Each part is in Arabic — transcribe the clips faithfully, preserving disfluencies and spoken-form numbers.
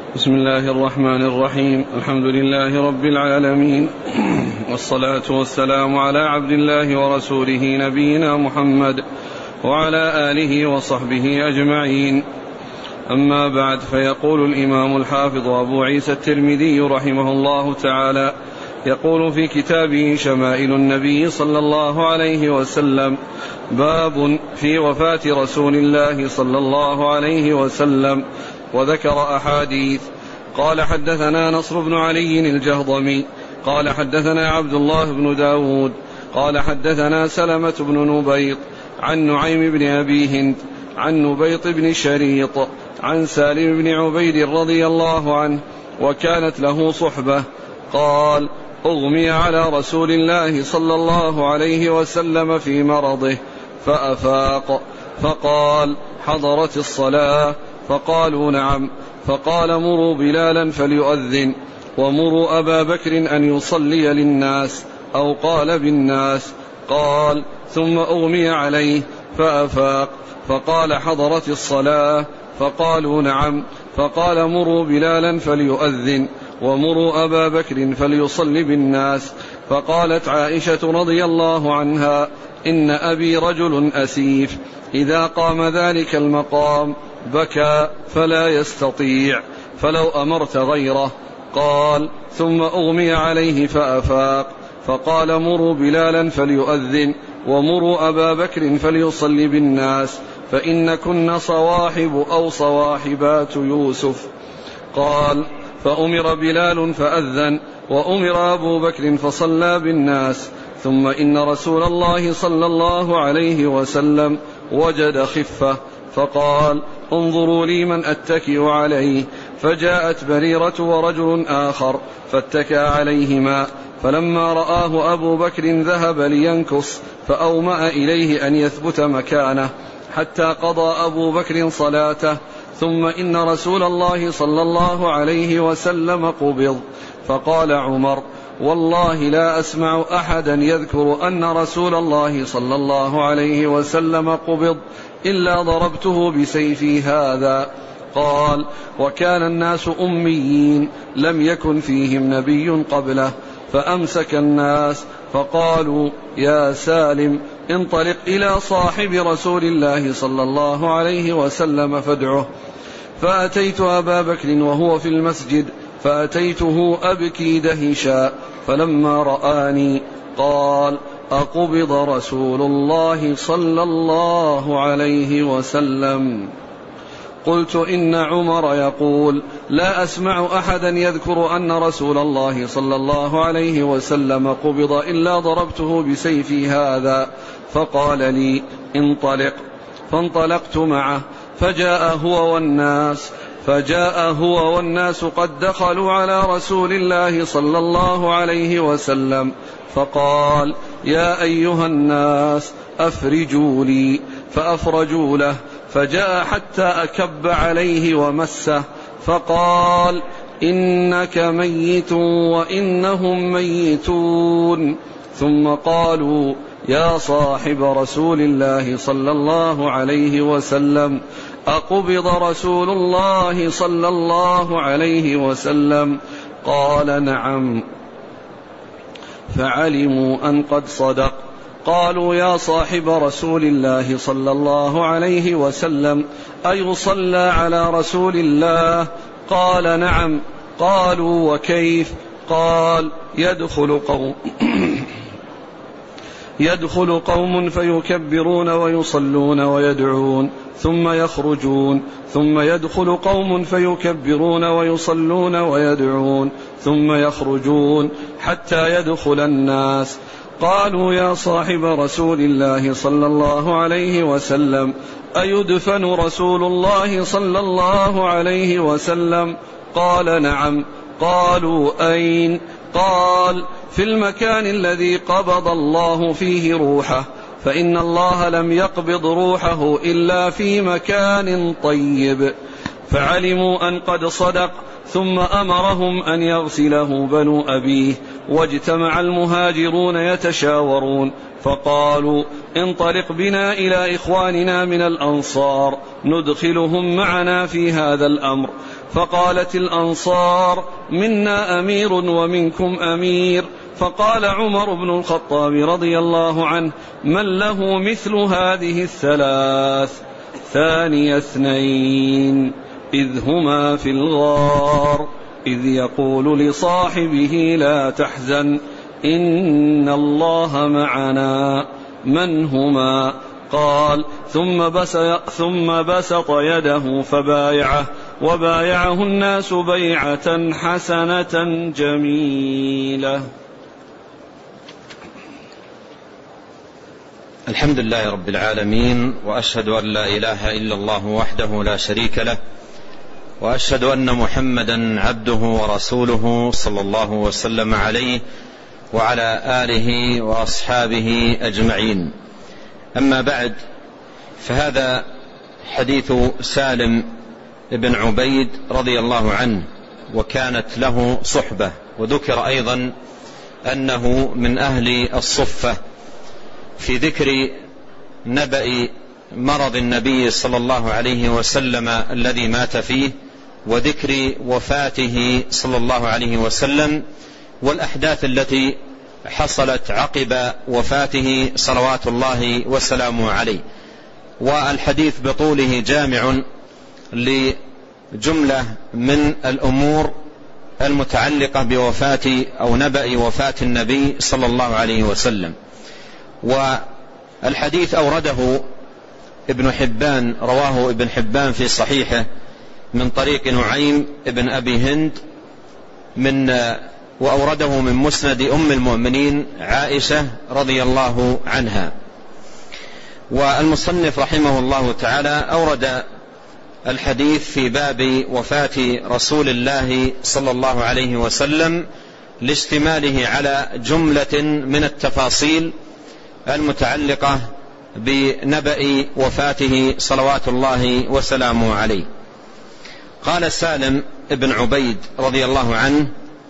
بسم الله الرحمن الرحيم. الحمد لله رب العالمين، والصلاة والسلام على عبد الله ورسوله نبينا محمد وعلى آله وصحبه أجمعين. أما بعد، فيقول الإمام الحافظ أبو عيسى الترمذي رحمه الله تعالى، يقول في كتابه شمائل النبي صلى الله عليه وسلم: باب في وفاة رسول الله صلى الله عليه وسلم، وذكر أحاديث. قال: حدثنا نصر بن علي الجهضمي قال حدثنا عبد الله بن داود قال حدثنا سلمة بن نبيط عن نعيم بن أبي هند عن نبيط بن شريط عن سالم بن عبيد رضي الله عنه، وكانت له صحبة، قال: أغمي على رسول الله صلى الله عليه وسلم في مرضه فأفاق، فقال: حضرت الصلاة؟ فقالوا: نعم. فقال: مروا بلالا فليؤذن، ومروا أبا بكر أن يصلي للناس، أو قال بالناس. قال: ثم أغمي عليه فأفاق، فقال: حضرت الصلاة؟ فقالوا: نعم. فقال: مروا بلالا فليؤذن، ومروا أبا بكر فليصلي بالناس. فقالت عائشة رضي الله عنها: إن أبي رجل أسيف، إذا قام ذلك المقام بكى فلا يستطيع، فلو أمرت غيره. قال: ثم أغمي عليه فأفاق، فقال: مروا بلالا فليؤذن، ومروا أبا بكر فليصلي بالناس، فإن كن صواحب أو صواحبات يوسف. قال: فأمر بلال فأذن، وأمر أبو بكر فصلى بالناس. ثم إن رسول الله صلى الله عليه وسلم وجد خفة، فقال: انظروا لي من أتكئ عليه. فجاءت بريرة ورجل آخر فاتكأ عليهما، فلما رآه أبو بكر ذهب لينكص، فأومأ إليه أن يثبت مكانه حتى قضى أبو بكر صلاته. ثم إن رسول الله صلى الله عليه وسلم قبض. فقال عمر: والله لا أسمع أحدا يذكر أن رسول الله صلى الله عليه وسلم قبض إلا ضربته بسيفي هذا. قال: وكان الناس أميين، لم يكن فيهم نبي قبله. فأمسك الناس فقالوا: يا سالم، انطلق إلى صاحب رسول الله صلى الله عليه وسلم فادعه. فأتيت أبا بكر وهو في المسجد، فأتيته أبكي دهشا، فلما رآني قال: أقبض رسول الله صلى الله عليه وسلم؟ قلت: إن عمر يقول: لا أسمع أحدا يذكر أن رسول الله صلى الله عليه وسلم قبض إلا ضربته بسيفي هذا. فقال لي: انطلق. فانطلقت معه، فجاء هو والناس فجاء هو والناس قد دخلوا على رسول الله صلى الله عليه وسلم، فقال: يا أيها الناس أفرجوا لي. فأفرجوا له، فجاء حتى أكب عليه ومسه، فقال: إنك ميت وإنهم ميتون. ثم قالوا: يا صاحب رسول الله صلى الله عليه وسلم، أقبض رسول الله صلى الله عليه وسلم؟ قال: نعم. فعلموا أن قد صدق. قالوا: يا صاحب رسول الله صلى الله عليه وسلم، أيصلى على رسول الله؟ قال: نعم. قالوا: وكيف؟ قال: يدخل قوم يدخل قوم فيكبرون ويصلون ويدعون ثم يخرجون، ثم يدخل قوم فيكبرون ويصلون ويدعون ثم يخرجون، حتى يدخل الناس. قالوا: يا صاحب رسول الله صلى الله عليه وسلم، أيدفن رسول الله صلى الله عليه وسلم؟ قال: نعم. قالوا: أين؟ قال: في المكان الذي قبض الله فيه روحه، فإن الله لم يقبض روحه إلا في مكان طيب. فعلموا أن قد صدق، ثم أمرهم أن يغسله بنو أبيه واجتمع المهاجرون يتشاورون فقالوا انطلق بنا إلى إخواننا من الأنصار ندخلهم معنا في هذا الأمر. فقالت الأنصار منا أمير ومنكم أمير. فقال عمر بن الخطاب رضي الله عنه من له مثل هذه الثلاث؟ ثاني اثنين إذ هما في الغار إذ يقول لصاحبه لا تحزن إن الله معنا. من هما؟ قال ثم بسط, ثم بسط يده فبايعه وبايعه الناس بيعة حسنة جميلة. الحمد لله رب العالمين، وأشهد أن لا إله إلا الله وحده لا شريك له، وأشهد أن محمدا عبده ورسوله صلى الله وسلم عليه وعلى آله وأصحابه أجمعين. أما بعد، فهذا حديث سالم بن عبيد رضي الله عنه، وكانت له صحبة، وذكر أيضا أنه من أهل الصفة في ذكر نبأ مرض النبي صلى الله عليه وسلم الذي مات فيه، وذكر وفاته صلى الله عليه وسلم، والأحداث التي حصلت عقب وفاته صلوات الله وسلامه عليه. والحديث بطوله جامع لجملة من الأمور المتعلقة بوفاة أو نبأ وفاة النبي صلى الله عليه وسلم. والحديث أورده ابن حبان، رواه ابن حبان في صحيحه من طريق نعيم ابن أبي هند من وأورده من مسند أم المؤمنين عائشة رضي الله عنها. والمصنف رحمه الله تعالى أورد الحديث في باب وفاة رسول الله صلى الله عليه وسلم لاشتماله على جملة من التفاصيل المتعلقة بنبأ وفاته صلوات الله وسلامه عليه. قال سالم بن عبيد رضي الله عنه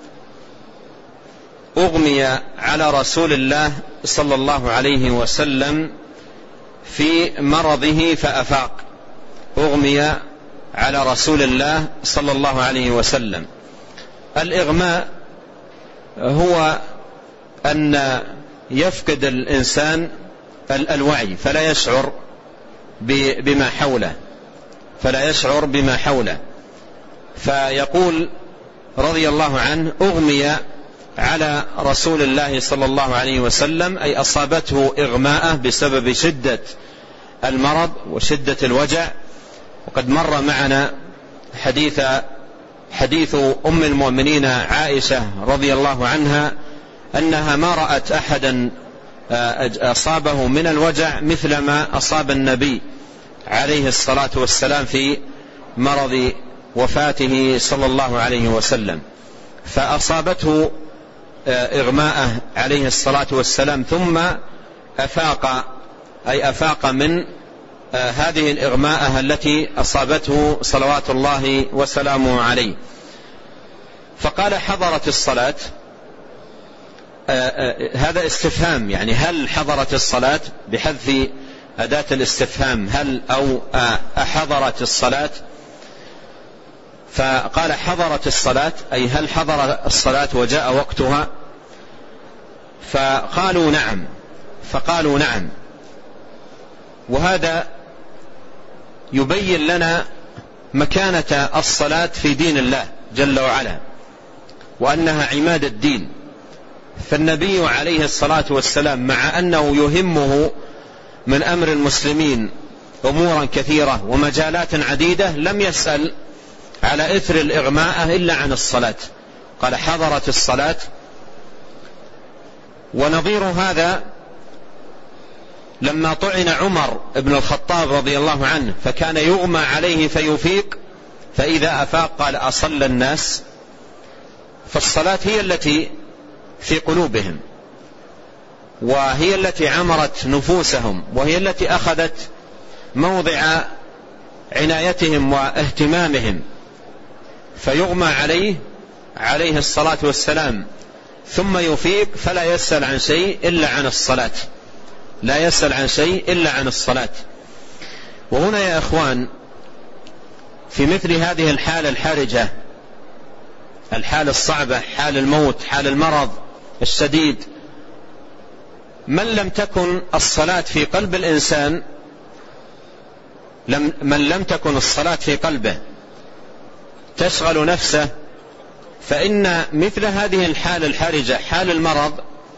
أغمي على رسول الله صلى الله عليه وسلم في مرضه فأفاق. أغمي على رسول الله صلى الله عليه وسلم. الإغماء هو أن يفقد الإنسان الوعي فلا يشعر بما حوله فلا يشعر بما حوله فيقول رضي الله عنه أغمي على رسول الله صلى الله عليه وسلم، أي أصابته إغماءة بسبب شدة المرض وشدة الوجع. وقد مر معنا حديث حديث أم المؤمنين عائشة رضي الله عنها أنها ما رأت أحدا أصابه من الوجع مثل ما أصاب النبي عليه الصلاة والسلام في مرض وفاته صلى الله عليه وسلم. فأصابته إغماءه عليه الصلاة والسلام ثم أفاق، أي أفاق من هذه الإغماءة التي أصابته صلوات الله وسلامه عليه. فقال حضرت الصلاة. هذا استفهام، يعني هل حضرت الصلاة بحذف أداة الاستفهام، هل أو أحضرت الصلاة؟ فقال حضرت الصلاة، أي هل حضر الصلاة وجاء وقتها؟ فقالوا نعم فقالوا نعم. وهذا يبين لنا مكانة الصلاة في دين الله جل وعلا، وأنها عماد الدين. فالنبي عليه الصلاة والسلام مع أنه يهمه من أمر المسلمين أمورا كثيرة ومجالات عديدة لم يسأل على إثر الإغماء إلا عن الصلاة، قال حضرت الصلاة. ونظير هذا لما طعن عمر بن الخطاب رضي الله عنه فكان يغمى عليه فيفيق، فإذا أفاق قال أصلى الناس. فالصلاة هي التي في قلوبهم، وهي التي عمرت نفوسهم، وهي التي أخذت موضع عنايتهم واهتمامهم. فيغمى عليه عليه الصلاة والسلام ثم يفيق فلا يسأل عن شيء إلا عن الصلاة، لا يسأل عن شيء إلا عن الصلاة. وهنا يا إخوان في مثل هذه الحالة الحرجة، الحالة الصعبة، حال الموت، حال المرض الشديد، من لم تكن الصلاة في قلب الإنسان، لم من لم تكن الصلاة في قلبه تشغل نفسه، فإن مثل هذه الحالة الحرجة حال المرض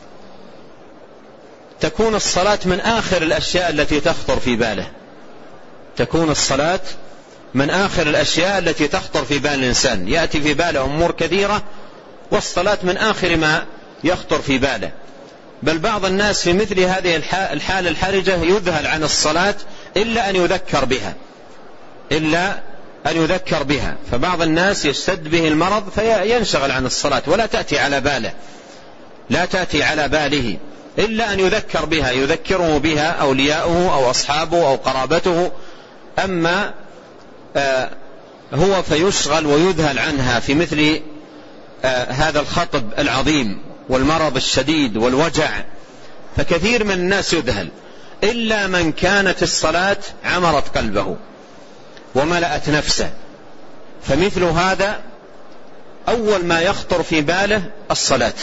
تكون الصلاة من آخر الأشياء التي تخطر في باله، تكون الصلاة من آخر الأشياء التي تخطر في بال الإنسان. يأتي في باله أمور كثيرة والصلاة من آخر ما يخطر في باله. بل بعض الناس في مثل هذه الحالة الحرجة يذهل عن الصلاة إلا أن يذكر بها، إلا أن يذكر بها. فبعض الناس يشتد به المرض فينشغل عن الصلاة ولا تأتي على باله، لا تأتي على باله إلا أن يذكر بها، يذكره بها أولياؤه أو أصحابه أو قرابته. أما آه هو فيشغل ويذهل عنها في مثل آه هذا الخطب العظيم والمرض الشديد والوجع. فكثير من الناس يذهل إلا من كانت الصلاة عمرت قلبه وملأت نفسه، فمثل هذا أول ما يخطر في باله الصلاة.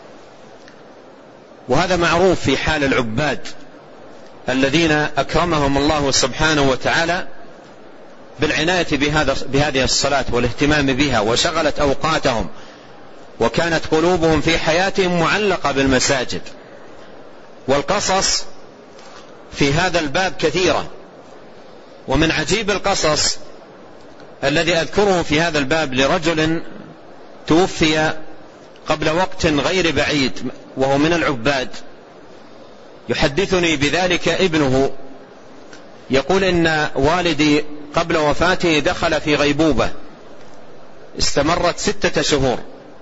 وهذا معروف في حال العباد الذين أكرمهم الله سبحانه وتعالى بالعناية بهذا بهذه الصلاة والاهتمام بها، وشغلت أوقاتهم، وكانت قلوبهم في حياتهم معلقة بالمساجد. والقصص في هذا الباب كثيرة، ومن عجيب القصص الذي أذكره في هذا الباب لرجل توفي قبل وقت غير بعيد وهو من العباد، يحدثني بذلك ابنه، يقول إن والدي قبل وفاته دخل في غيبوبة استمرت ستة شهور.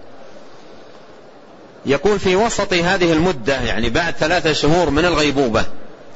يقول في وسط هذه المدة، يعني بعد ثلاثة شهور من الغيبوبة،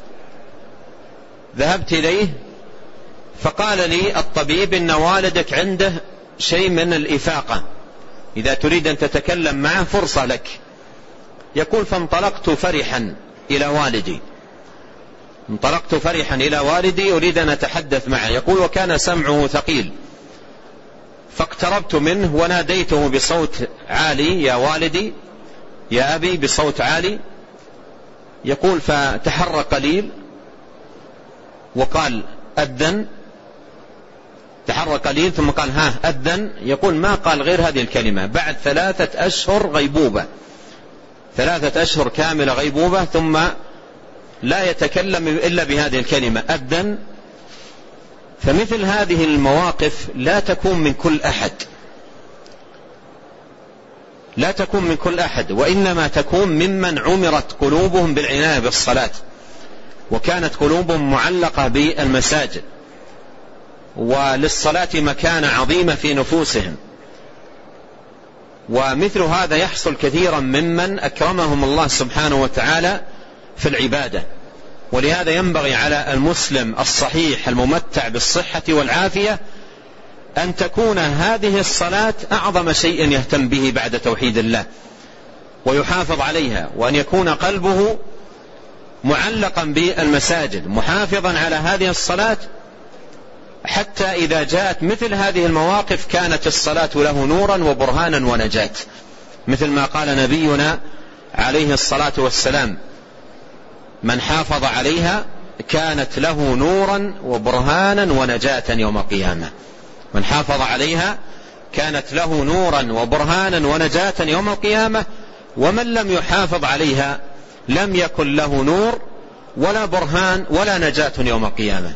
ذهبت إليه فقال لي الطبيب إن والدك عنده شيء من الإفاقة، إذا تريد أن تتكلم معه فرصة لك. يقول فانطلقت فرحا إلى والدي، انطلقت فرحا إلى والدي أريد أن أتحدث معه. يقول وكان سمعه ثقيل، فاقتربت منه وناديته بصوت عالي يا والدي يا أبي بصوت عالي. يقول فتحرك قليل وقال أذن، تحرك قليل ثم قال ها أذن. يقول ما قال غير هذه الكلمة بعد ثلاثة أشهر غيبوبة، ثلاثة أشهر كاملة غيبوبة، ثم لا يتكلم إلا بهذه الكلمة أذن. فمثل هذه المواقف لا تكون من كل أحد، لا تكون من كل أحد، وإنما تكون ممن عمرت قلوبهم بالعناية بالصلاة، وكانت قلوبهم معلقة بالمساجد، وللصلاة مكانة عظيمة في نفوسهم. ومثل هذا يحصل كثيرا ممن أكرمهم الله سبحانه وتعالى في العبادة. ولهذا ينبغي على المسلم الصحيح الممتع بالصحة والعافية أن تكون هذه الصلاة أعظم شيء يهتم به بعد توحيد الله ويحافظ عليها، وأن يكون قلبه معلقا بالمساجد محافظا على هذه الصلاة، حتى إذا جاءت مثل هذه المواقف كانت الصلاة له نورا وبرهانا ونجاة، مثل ما قال نبينا عليه الصلاة والسلام من حافظ عليها كانت له نورا وبرهانا ونجاة يوم القيامة. من حافظ عليها كانت له نورا وبرهانا ونجاة يوم القيامة، ومن لم يحافظ عليها لم يكن له نور ولا برهان ولا نجاة يوم القيامة.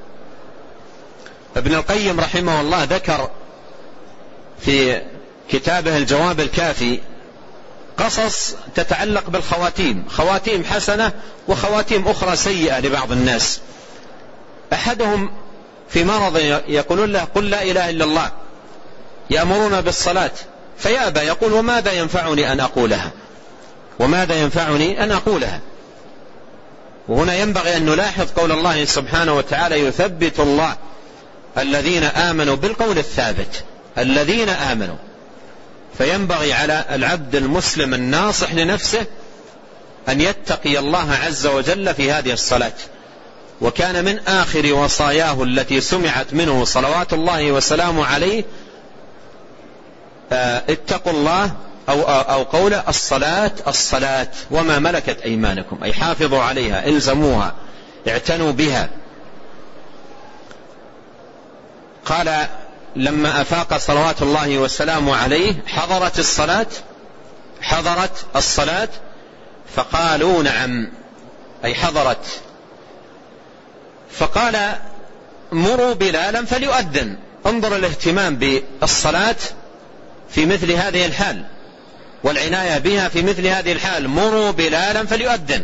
ابن القيم رحمه الله ذكر في كتابه الجواب الكافي قصص تتعلق بالخواتيم، خواتيم حسنة وخواتيم أخرى سيئة لبعض الناس. أحدهم في مرض يقولون له قل لا إله إلا الله، يأمرون بالصلاة فيأبى، يقول وماذا ينفعني أن أقولها، وماذا ينفعني أن أقولها. وهنا ينبغي أن نلاحظ قول الله سبحانه وتعالى يثبت الله الذين آمنوا بالقول الثابت، الذين آمنوا، فينبغي على العبد المسلم الناصح لنفسه أن يتقي الله عز وجل في هذه الصلاة. وكان من آخر وصاياه التي سمعت منه صلوات الله وسلامه عليه اتقوا الله أو, أو قول الصلاة الصلاة وما ملكت أيمانكم، أي حافظوا عليها، إلزموها، اعتنوا بها. قال لما أفاق صلوات الله وسلامه عليه حضرت الصلاة حضرت الصلاة فقالوا نعم، أي حضرت. فقال مروا بلالا فليؤذن. انظر الاهتمام بالصلاة في مثل هذه الحال والعناية بها في مثل هذه الحال. مروا بلالا فليؤذن،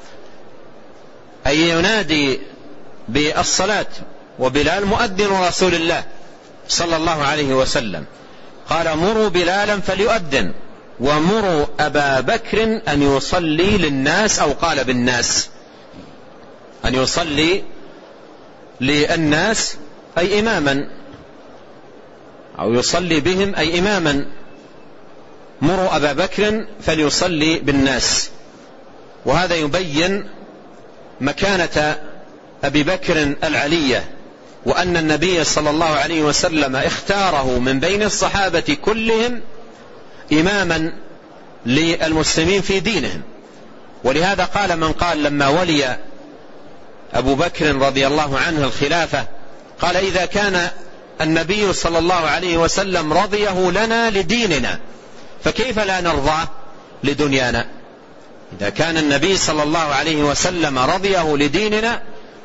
أي ينادي بالصلاة، وبلال مؤذن رسول الله صلى الله عليه وسلم. قال مروا بلالا فليؤذن ومروا أبا بكر أن يصلي للناس، أو قال بالناس، أن يصلي للناس أي إماما، أو يصلي بهم أي إماما. مروا أبا بكر فليصلي بالناس. وهذا يبين مكانة أبي بكر العلية، وأن النبي صلى الله عليه وسلم اختاره من بين الصحابة كلهم إماما للمسلمين في دينهم. ولهذا قال من قال لما ولي أبو بكر رضي الله عنه الخلافة، قال إذا كان النبي صلى الله عليه وسلم رضيه لنا لديننا فكيف لا نرضاه لدنيانا؟ إذا كان النبي صلى الله عليه وسلم رضيه لديننا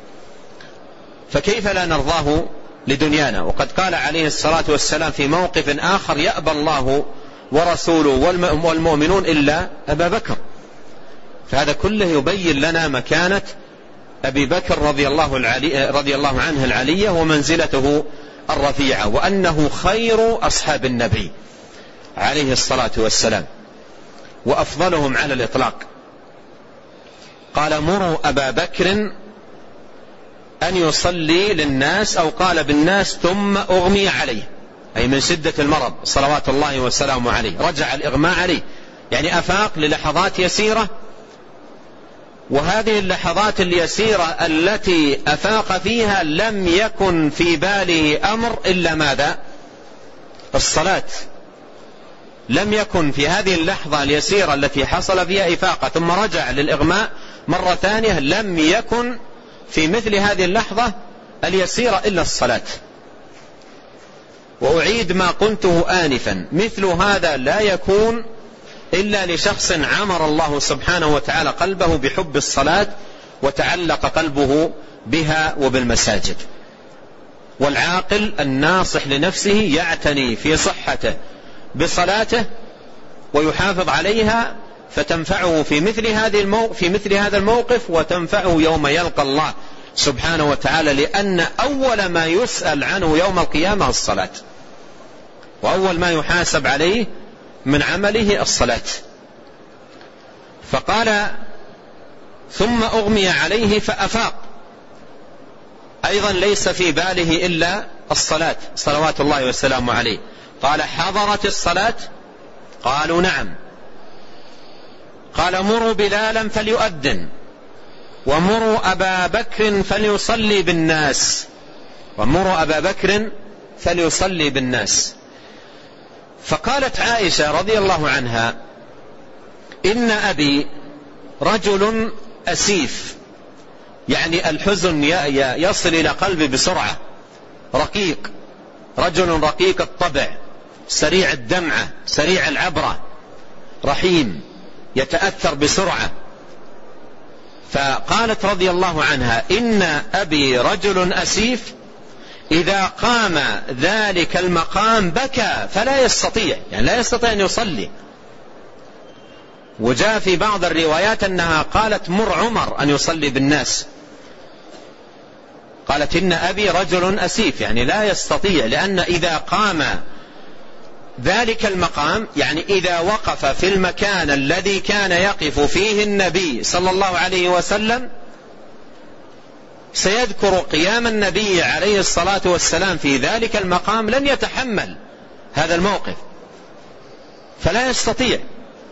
فكيف لا نرضاه لدنيانا؟ وقد قال عليه الصلاة والسلام في موقف آخر يأبى الله ورسوله والمؤمنون إلا أبا بكر. فهذا كله يبين لنا مكانة أبي بكر رضي الله, العلي رضي الله عنه العلية ومنزلته الرفيعة، وأنه خير أصحاب النبي عليه الصلاة والسلام وأفضلهم على الإطلاق. قال مروا أبا بكر أن يصلي للناس، أو قال بالناس ثم أغمي عليه، أي من شدة المرض صلوات الله وسلامه عليه رجع الإغماء عليه، يعني أفاق للحظات يسيرة. وهذه اللحظات اليسيرة التي أفاق فيها لم يكن في باله أمر إلا ماذا؟ الصلاة. لم يكن في هذه اللحظة اليسيرة التي حصل فيها إفاقة ثم رجع للإغماء مرة ثانية، لم يكن في مثل هذه اللحظة اليسيرة إلا الصلاة. وأعيد ما قلته آنفا، مثل هذا لا يكون إلا لشخص عمر الله سبحانه وتعالى قلبه بحب الصلاة وتعلق قلبه بها وبالمساجد. والعاقل الناصح لنفسه يعتني في صحته بصلاته ويحافظ عليها، فتنفعه في مثل هذه الموقف في مثل هذا الموقف، وتنفعه يوم يلقى الله سبحانه وتعالى، لأن أول ما يسأل عنه يوم القيامة الصلاة، وأول ما يحاسب عليه من عمله الصلاة. فقال ثم أغمي عليه فأفاق، أيضا ليس في باله إلا الصلاة صلوات الله والسلام عليه. قال حضرت الصلاة؟ قالوا نعم. قال مروا بلالا فليؤذن ومروا أبا بكر فليصلي بالناس، ومروا أبا بكر فليصلي بالناس. فقالت عائشة رضي الله عنها إن أبي رجل أسيف، يعني الحزن يصل إلى قلبي بسرعة، رقيق، رجل رقيق الطبع، سريع الدمعة، سريع العبرة، رحيم، يتأثر بسرعة. فقالت رضي الله عنها إن أبي رجل أسيف إذا قام ذلك المقام بكى فلا يستطيع، يعني لا يستطيع أن يصلي. وجاء في بعض الروايات أنها قالت مر عمر أن يصلي بالناس. قالت إن أبي رجل أسيف، يعني لا يستطيع، لأن إذا قام ذلك المقام، يعني إذا وقف في المكان الذي كان يقف فيه النبي صلى الله عليه وسلم سيذكر قيام النبي عليه الصلاة والسلام في ذلك المقام، لن يتحمل هذا الموقف. فلا يستطيع،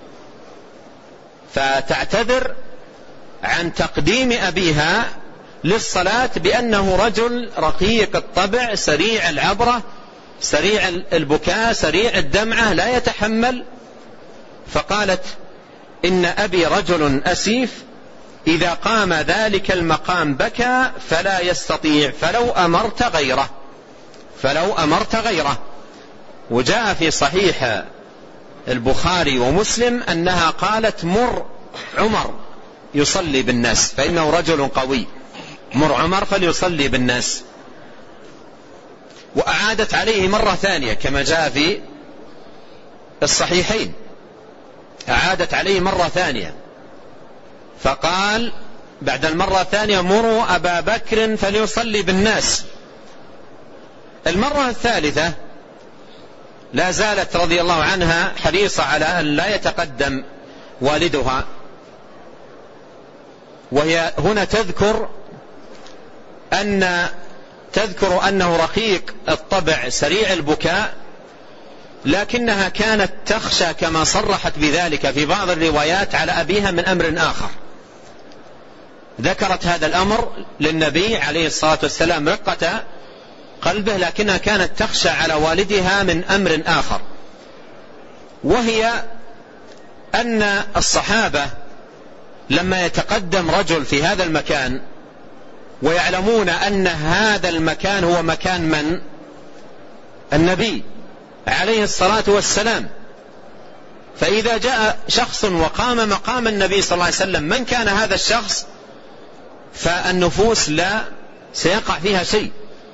فتعتذر عن تقديم أبيها للصلاة بأنه رجل رقيق الطبع سريع العبرة سريع البكاء سريع الدمعة لا يتحمل. فقالت إن أبي رجل أسيف إذا قام ذلك المقام بكى فلا يستطيع فلو أمرت غيره فلو أمرت غيره. وجاء في صحيح البخاري ومسلم أنها قالت مر عمر يصلي بالناس فإنه رجل قوي، مر عمر فليصلي بالناس. وأعادت عليه مرة ثانية كما جاء في الصحيحين، أعادت عليه مرة ثانية فقال بعد المرة الثانية مروا أبا بكر فليصلي بالناس. المرة الثالثة لا زالت رضي الله عنها حريصة على أن لا يتقدم والدها، وهي هنا تذكر أن تذكر أنه رقيق الطبع سريع البكاء، لكنها كانت تخشى كما صرحت بذلك في بعض الروايات على أبيها من أمر آخر. ذكرت هذا الأمر للنبي عليه الصلاة والسلام رقة قلبه، لكنها كانت تخشى على والدها من أمر آخر، وهي أن الصحابة لما يتقدم رجل في هذا المكان ويعلمون أن هذا المكان هو مكان من؟ النبي عليه الصلاة والسلام. فإذا جاء شخص وقام مقام النبي صلى الله عليه وسلم من كان هذا الشخص فالنفوس لا سيقع فيها شيء،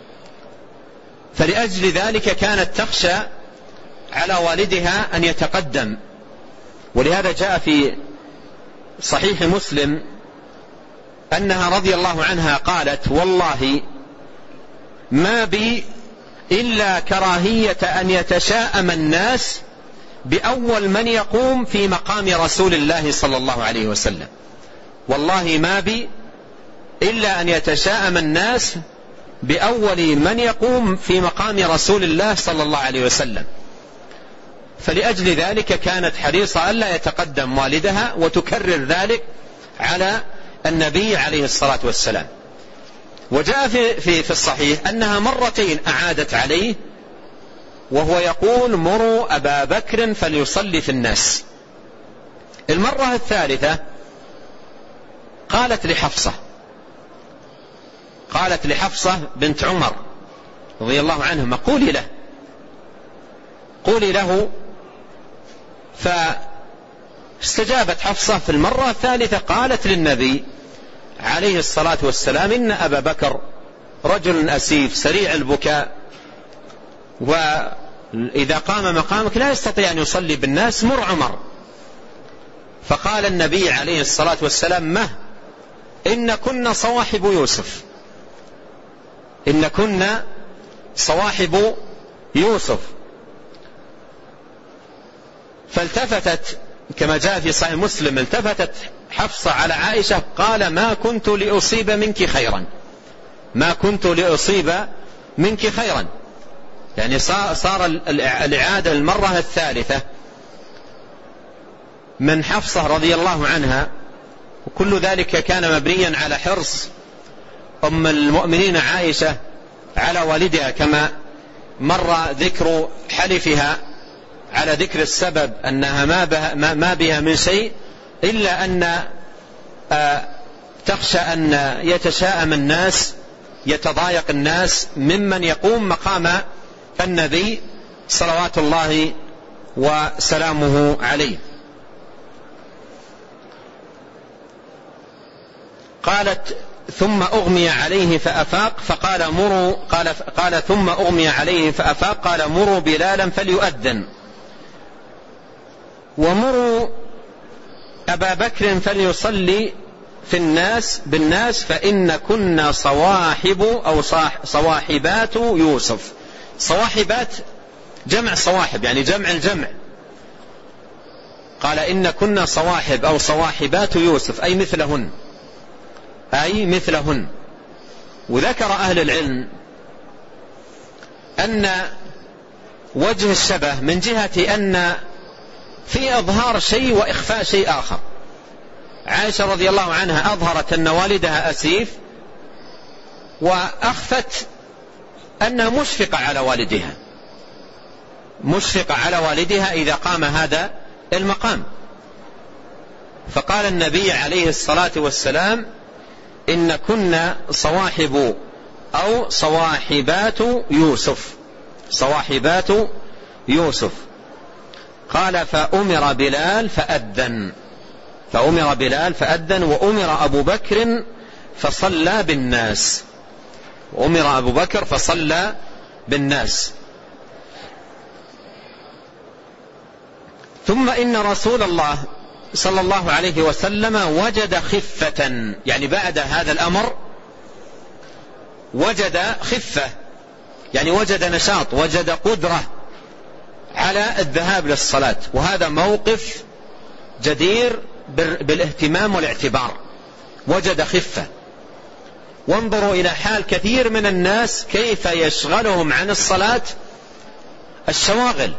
فلأجل ذلك كانت تخشى على والدها أن يتقدم. ولهذا جاء في صحيح مسلم أنها رضي الله عنها قالت والله ما بي إلا كراهية أن يتشاءم الناس بأول من يقوم في مقام رسول الله صلى الله عليه وسلم، والله ما بي إلا أن يتشاءم الناس بأول من يقوم في مقام رسول الله صلى الله عليه وسلم. فلأجل ذلك كانت حريصة ألا يتقدم والدها وتكرر ذلك على النبي عليه الصلاة والسلام. وجاء في, في, في الصحيح أنها مرتين أعادت عليه وهو يقول مروا أبا بكر فليصلي في الناس. المرة الثالثة قالت لحفصة قالت لحفصة بنت عمر رضي الله عنهما قولي له قولي له فاستجابت حفصة في المرة الثالثة قالت للنبي عليه الصلاة والسلام إن أبا بكر رجل أسيف سريع البكاء وإذا قام مقامك لا يستطيع أن يصلي بالناس مر عمر. فقال النبي عليه الصلاة والسلام مه إن كنا صواحب يوسف إن كنا صواحب يوسف. فالتفتت كما جاء في صحيح مسلم التفتت حفصة على عائشة قال ما كنت لأصيب منك خيرا ما كنت لأصيب منك خيرا يعني صار الإعادة المرة الثالثة من حفصة رضي الله عنها، وكل ذلك كان مبنيا على حرص أم المؤمنين عائشة على والدها كما مر ذكر حلفها على ذكر السبب أنها ما بها, ما بها من شيء إلا أن تخشى أن يتشاءم الناس يتضايق الناس ممن يقوم مقام النبي صلوات الله وسلامه عليه. قالت ثم أغمي عليه فأفاق فقال مروا قال, قال ثم أغمي عليه فأفاق قال مروا بلالا فليؤذن ومروا أبا بكر فليصلي في الناس بالناس فإن كنا صواحب أو صواحبات يوسف. صواحبات جمع صواحب يعني جمع الجمع. قال إن كنا صواحب أو صواحبات يوسف أي مثلهن أي مثلهن. وذكر أهل العلم أن وجه الشبه من جهة أن في إظهار شيء وإخفاء شيء آخر. عائشة رضي الله عنها أظهرت أن والدها أسيف، وأخفت أنها مشفقة على والدها، مشفقة على والدها إذا قام هذا المقام. فقال النبي عليه الصلاة والسلام: إن كنا صواحب أو صواحبات يوسف، صواحبات يوسف. قال: فأمر بلال فأذن، فأمر بلال فأذن وأمر أبو بكر فصلى بالناس، وأمر أبو بكر فصلى بالناس. ثم إن رسول الله صلى الله عليه وسلم وجد خفة، يعني بعد هذا الأمر وجد خفة، يعني وجد نشاط، وجد قدرة على الذهاب للصلاة. وهذا موقف جدير بالاهتمام والاعتبار، وجد خفة. وانظروا إلى حال كثير من الناس كيف يشغلهم عن الصلاة الشواغل،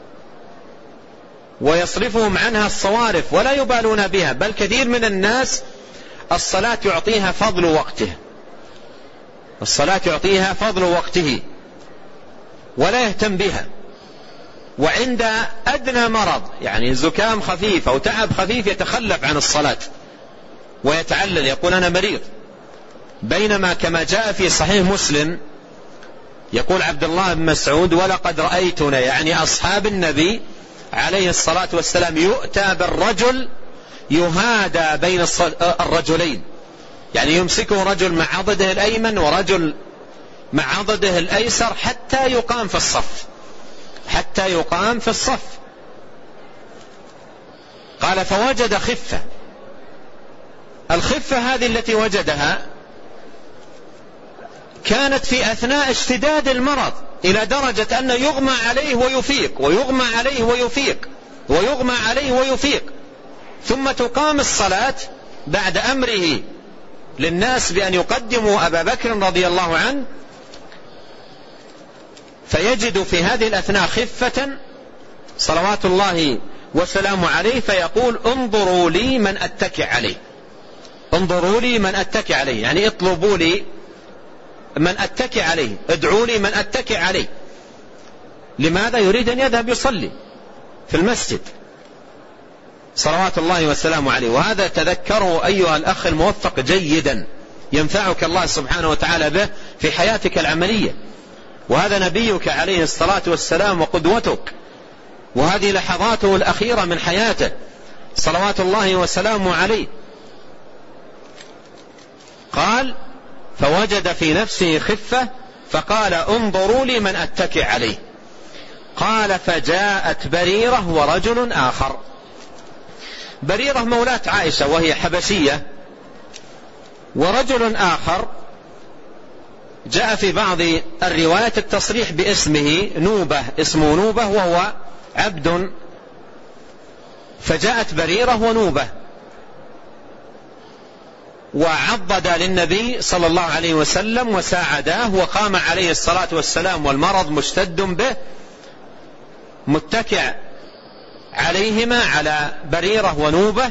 ويصرفهم عنها الصوارف ولا يبالون بها. بل كثير من الناس الصلاة يعطيها فضل وقته، الصلاة يعطيها فضل وقته ولا يهتم بها. وعند أدنى مرض، يعني زكام خفيف أو تعب خفيف، يتخلف عن الصلاة ويتعلل، يقول أنا مريض. بينما كما جاء في صحيح مسلم يقول عبد الله بن مسعود: ولقد رأيتنا، يعني أصحاب النبي عليه الصلاة والسلام، يؤتى بالرجل يهادى بين الرجلين، يعني يمسكه رجل مع عضده الأيمن ورجل مع عضده الأيسر حتى يقام في الصف، حتى يقام في الصف. قال: فوجد خفة. الخفة هذه التي وجدها كانت في أثناء اشتداد المرض، إلى درجة أنه يغمى عليه ويفيق، ويغمى عليه ويفيق، ويغمى عليه ويفيق. ثم تقام الصلاة بعد أمره للناس بأن يقدموا أبا بكر رضي الله عنه، فيجد في هذه الأثناء خفة صلوات الله وسلامه عليه، فيقول: انظروا لي من أتكئ عليه، انظروا لي من أتكئ عليه، يعني اطلبوا لي من أتكئ عليه، ادعوا لي من أتكئ عليه. لماذا؟ يريد أن يذهب يصلي في المسجد صلوات الله وسلامه عليه. وهذا تذكروا أيها الأخ الموفق جيدا، ينفعك الله سبحانه وتعالى به في حياتك العملية. وهذا نبيك عليه الصلاة والسلام وقدوتك، وهذه لحظاته الأخيرة من حياته صلوات الله وسلامه عليه. قال: فوجد في نفسه خفة فقال: انظروا لي من أتكئ عليه. قال: فجاءت بريرة ورجل آخر. بريرة مولاة عائشة وهي حبشية، ورجل آخر جاء في بعض الروايات التصريح باسمه نوبة، اسمه نوبة وهو عبد. فجاءت بريرة ونوبة وعضدا للنبي صلى الله عليه وسلم وساعداه، وقام عليه الصلاة والسلام والمرض مشتد به، متكئ عليهما على بريرة ونوبة،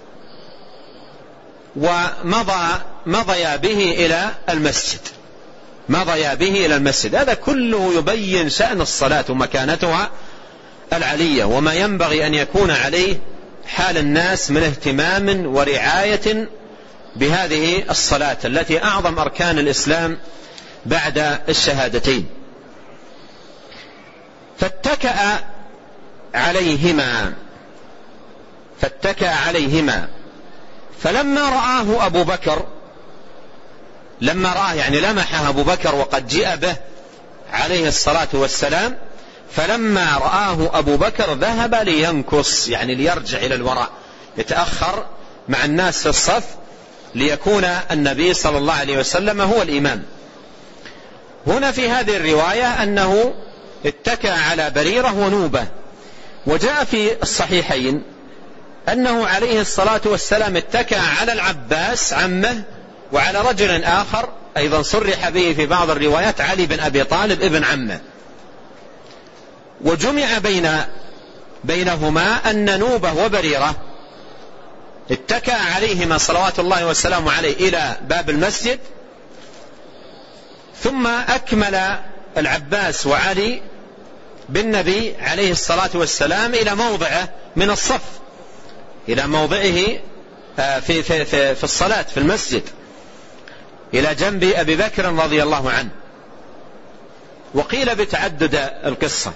ومضى مضيا به إلى المسجد، مضيا به إلى المسجد. هذا كله يبين شأن الصلاة ومكانتها العلية، وما ينبغي أن يكون عليه حال الناس من اهتمام ورعاية بهذه الصلاة التي أعظم أركان الإسلام بعد الشهادتين. فاتكأ عليهما، فاتكأ عليهما فلما رآه أبو بكر، لما رآه يعني لمحه أبو بكر وقد جاء به عليه الصلاة والسلام، فلما رآه أبو بكر ذهب لينكص، يعني ليرجع إلى الوراء، يتأخر مع الناس في الصف ليكون النبي صلى الله عليه وسلم هو الإمام. هنا في هذه الرواية أنه اتكأ على بريرة ونوبة. وجاء في الصحيحين أنه عليه الصلاة والسلام اتكأ على العباس عمه وعلى رجل آخر أيضا صرح به في بعض الروايات علي بن أبي طالب ابن عمه. وجمع بين بينهما أن نوبة وبريرة اتكأ عليهما صلوات الله والسلام عليه إلى باب المسجد، ثم أكمل العباس وعلي بالنبي عليه الصلاة والسلام إلى موضعه من الصف، إلى موضعه في, في, في, في الصلاة في المسجد، إلى جنب أبي بكر رضي الله عنه. وقيل بتعدد القصة.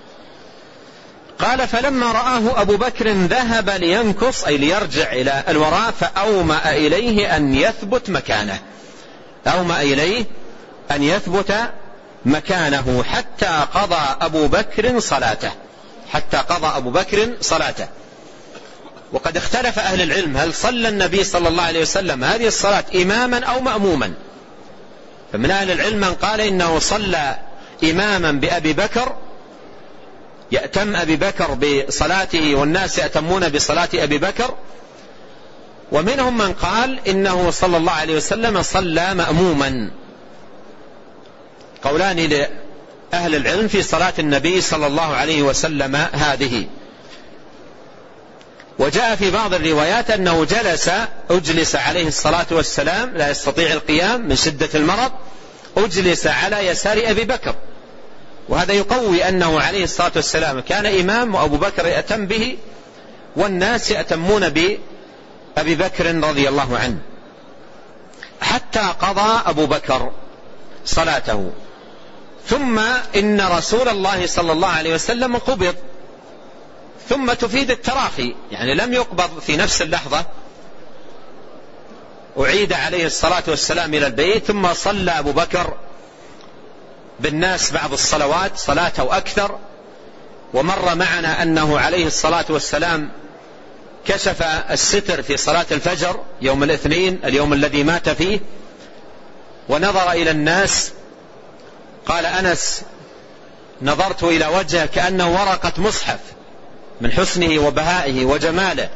قال: فلما رآه أبو بكر ذهب لينكص، أي ليرجع إلى الوراء، فأومأ إليه أن يثبت مكانه، أومأ إليه أن يثبت مكانه حتى قضى أبو بكر صلاته، حتى قضى أبو بكر صلاته. وقد اختلف أهل العلم هل صلى النبي صلى الله عليه وسلم هذه الصلاة إماما أو مأموما. فمن أهل العلم من قال إنه صلى إماما بأبي بكر، يأتم أبي بكر بصلاته والناس يأتمون بصلاة أبي بكر، ومنهم من قال إنه صلى الله عليه وسلم صلى مأموما. قولان لأهل العلم في صلاة النبي صلى الله عليه وسلم هذه. وجاء في بعض الروايات أنه جلس أجلس عليه الصلاة والسلام، لا يستطيع القيام من شدة المرض، أجلس على يسار أبي بكر، وهذا يقوي أنه عليه الصلاة والسلام كان إمام وأبو بكر يأتم به والناس يأتمون بأبي بكر رضي الله عنه، حتى قضى أبو بكر صلاته. ثم إن رسول الله صلى الله عليه وسلم قبض، ثم تفيد التراخي، يعني لم يقبض في نفس اللحظة، أعيد عليه الصلاة والسلام إلى البيت، ثم صلى أبو بكر بالناس بعض الصلوات صلاة أو أكثر. ومر معنا أنه عليه الصلاة والسلام كشف الستر في صلاة الفجر يوم الاثنين، اليوم الذي مات فيه، ونظر إلى الناس. قال أنس: نظرت إلى وجهه كأنه ورقة مصحف من حسنه وبهائه وجماله،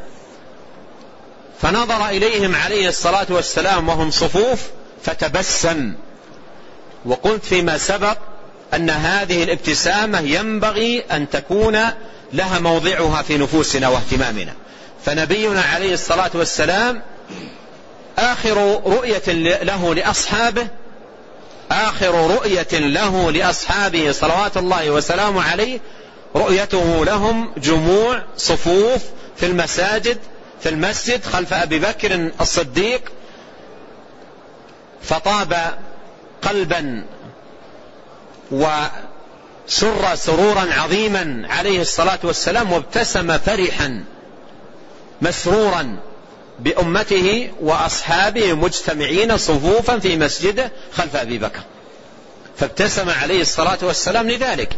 فنظر إليهم عليه الصلاة والسلام وهم صفوف فتبسم. وقلت فيما سبق أن هذه الابتسامة ينبغي أن تكون لها موضعها في نفوسنا واهتمامنا. فنبينا عليه الصلاة والسلام آخر رؤية له لأصحابه آخر رؤية له لأصحابه صلوات الله وسلامه عليه رؤيته لهم جموع صفوف في المساجد في المسجد خلف أبي بكر الصديق، فطاب قلبا وسر سرورا عظيما عليه الصلاة والسلام، وابتسم فرحا مسرورا بأمته وأصحابه مجتمعين صفوفا في مسجده خلف أبي بكر، فابتسم عليه الصلاة والسلام لذلك.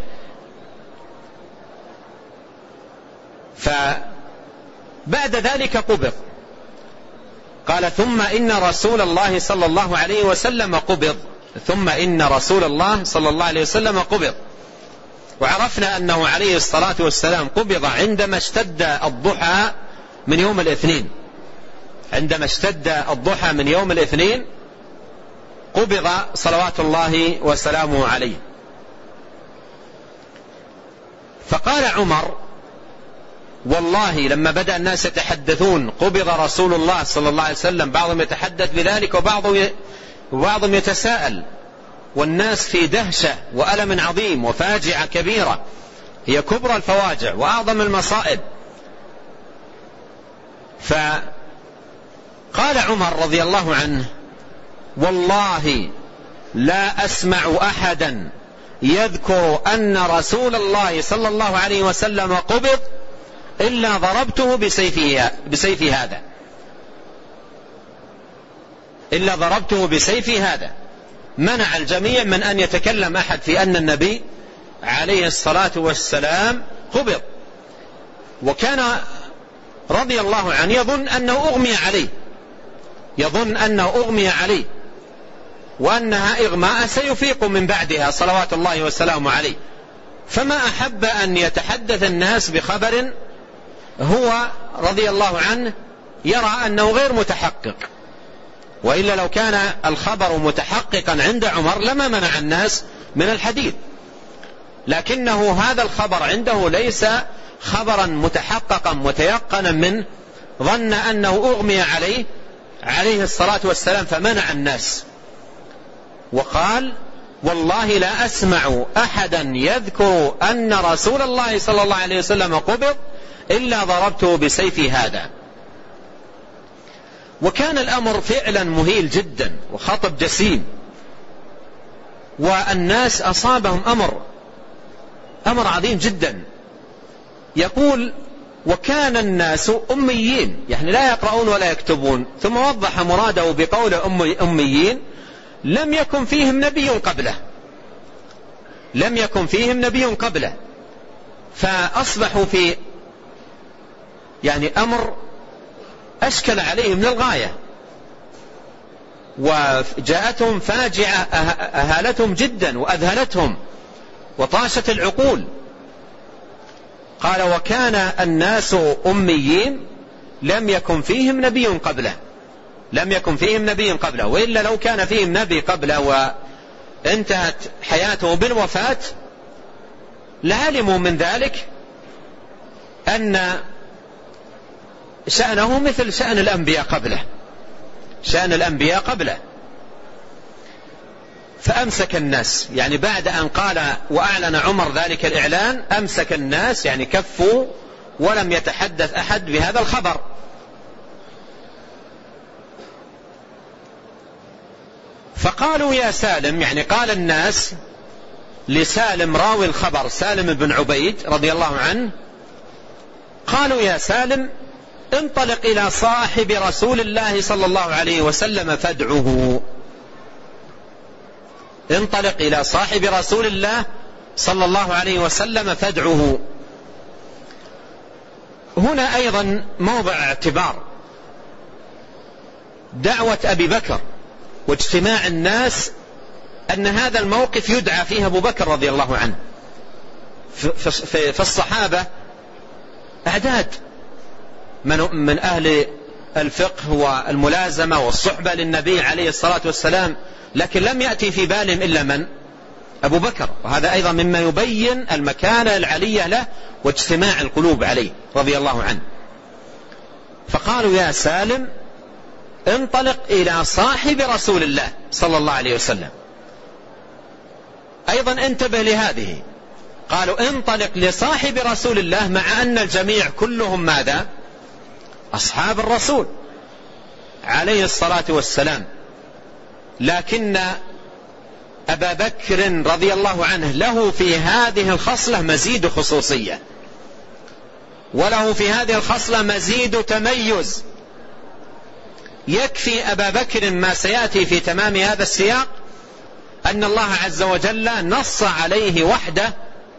فبعد ذلك قبض. قال: ثم إن رسول الله صلى الله عليه وسلم قبض ثم إن رسول الله صلى الله عليه وسلم قبض. وعرفنا أنه عليه الصلاة والسلام قبض عندما اشتد الضحى من يوم الاثنين، عندما اشتد الضحى من يوم الاثنين قبض صلوات الله وسلامه عليه. فقال عمر: والله لما بدأ الناس يتحدثون قبض رسول الله صلى الله عليه وسلم، بعضهم يتحدث بذلك وبعضهم يتساءل، والناس في دهشة وألم عظيم وفاجعة كبيرة هي كبرى الفواجع وأعظم المصائب. فقال عمر رضي الله عنه: والله لا أسمع أحدا يذكر أن رسول الله صلى الله عليه وسلم قبض إلا ضربته بسيفه, بسيف هذا إلا ضربته بسيف هذا. منع الجميع من أن يتكلم أحد في أن النبي عليه الصلاة والسلام قبض. وكان رضي الله عنه يظن أنه أغمي عليه يظن أنه أغمي عليه وأنها إغماء سيفيق من بعدها صلوات الله وسلامه عليه، فما أحب أن يتحدث الناس بخبر هو رضي الله عنه يرى أنه غير متحقق. وإلا لو كان الخبر متحققا عند عمر لما منع الناس من الحديث، لكنه هذا الخبر عنده ليس خبرا متحققا متيقنا منه ظن أنه أغمي عليه عليه الصلاة والسلام فمنع الناس وقال والله لا أسمع أحدا يذكر أن رسول الله صلى الله عليه وسلم قبض إلا ضربته بسيفي هذا. وكان الأمر فعلا مهيل جدا وخطب جسيم، والناس أصابهم أمر أمر عظيم جدا. يقول وكان الناس أميين، يعني لا يقرؤون ولا يكتبون، ثم وضح مراده بقول أميين لم يكن فيهم نبي قبله لم يكن فيهم نبي قبله فأصبحوا في يعني أمر أشكل عليهم للغاية، وجاءتهم فاجعة أهالتهم جدا وأذهلتهم وطاشت العقول. قال وكان الناس أميين لم يكن فيهم نبي قبله لم يكن فيهم نبي قبله وإلا لو كان فيهم نبي قبله وانتهت حياته بالوفاة لعلموا من ذلك أن شأنه مثل شأن الأنبياء قبله شأن الأنبياء قبله فأمسك الناس، يعني بعد أن قال وأعلن عمر ذلك الإعلان أمسك الناس، يعني كفوا ولم يتحدث أحد بهذا الخبر. فقالوا يا سالم، يعني قال الناس لسالم راوي الخبر سالم بن عبيد رضي الله عنه، قالوا يا سالم انطلق إلى صاحب رسول الله صلى الله عليه وسلم فادعه انطلق إلى صاحب رسول الله صلى الله عليه وسلم فادعه. هنا أيضا موضع اعتبار دعوة أبي بكر واجتماع الناس، أن هذا الموقف يدعى فيه أبو بكر رضي الله عنه. في الصحابة أعداد من أهل الفقه والملازمة والصحبة للنبي عليه الصلاة والسلام، لكن لم يأتي في بالهم إلا من؟ أبو بكر. وهذا أيضا مما يبين المكانة العلية له واجتماع القلوب عليه رضي الله عنه. فقالوا يا سالم انطلق إلى صاحب رسول الله صلى الله عليه وسلم. أيضا انتبه لهذه، قالوا انطلق لصاحب رسول الله مع أن الجميع كلهم ماذا؟ أصحاب الرسول عليه الصلاة والسلام، لكن أبا بكر رضي الله عنه له في هذه الخصلة مزيد خصوصية، وله في هذه الخصلة مزيد تميز. يكفي أبا بكر ما سيأتي في تمام هذا السياق أن الله عز وجل نص عليه وحده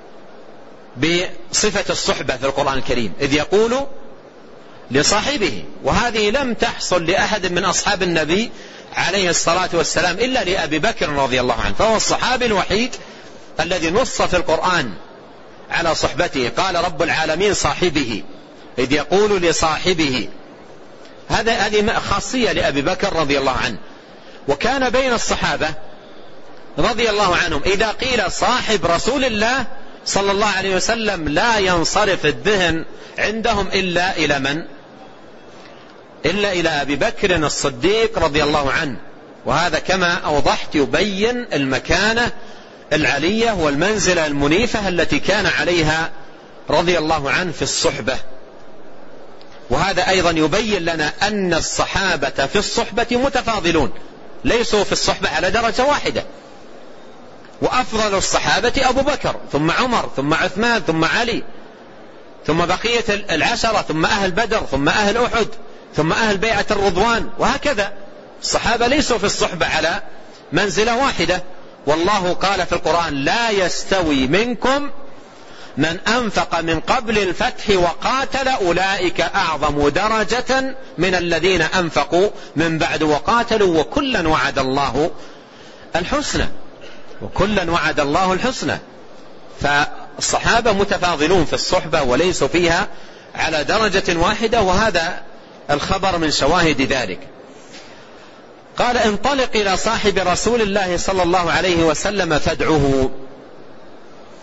بصفة الصحبة في القرآن الكريم، إذ يقول لصاحبه، وهذه لم تحصل لأحد من أصحاب النبي عليه الصلاة والسلام إلا لأبي بكر رضي الله عنه، فهو الصحابي الوحيد الذي نص في القرآن على صحبته. قال رب العالمين صاحبه، إذ يقول لصاحبه، هذا هذه خاصية لأبي بكر رضي الله عنه. وكان بين الصحابة رضي الله عنهم إذا قيل صاحب رسول الله صلى الله عليه وسلم لا ينصرف الذهن عندهم إلا إلى من؟ إلا إلى أبي بكر الصديق رضي الله عنه. وهذا كما أوضحت يبين المكانة العلية والمنزلة المنيفة التي كان عليها رضي الله عنه في الصحبة. وهذا أيضا يبين لنا أن الصحابة في الصحبة متفاضلون، ليسوا في الصحبة على درجة واحدة، وأفضل الصحابة أبو بكر ثم عمر ثم عثمان ثم علي ثم بقية العشرة ثم أهل بدر ثم أهل أحد ثم أهل بيعة الرضوان، وهكذا الصحابة ليسوا في الصحبة على منزلة واحدة. والله قال في القرآن لا يستوي منكم من أنفق من قبل الفتح وقاتل أولئك أعظم درجة من الذين أنفقوا من بعد وقاتلوا وكلا وعد الله الحسنى وكلا وعد الله الحسنى. فالصحابة متفاضلون في الصحبة وليسوا فيها على درجة واحدة، وهذا الخبر من شواهد ذلك. قال انطلق إلى صاحب رسول الله صلى الله عليه وسلم فادعه.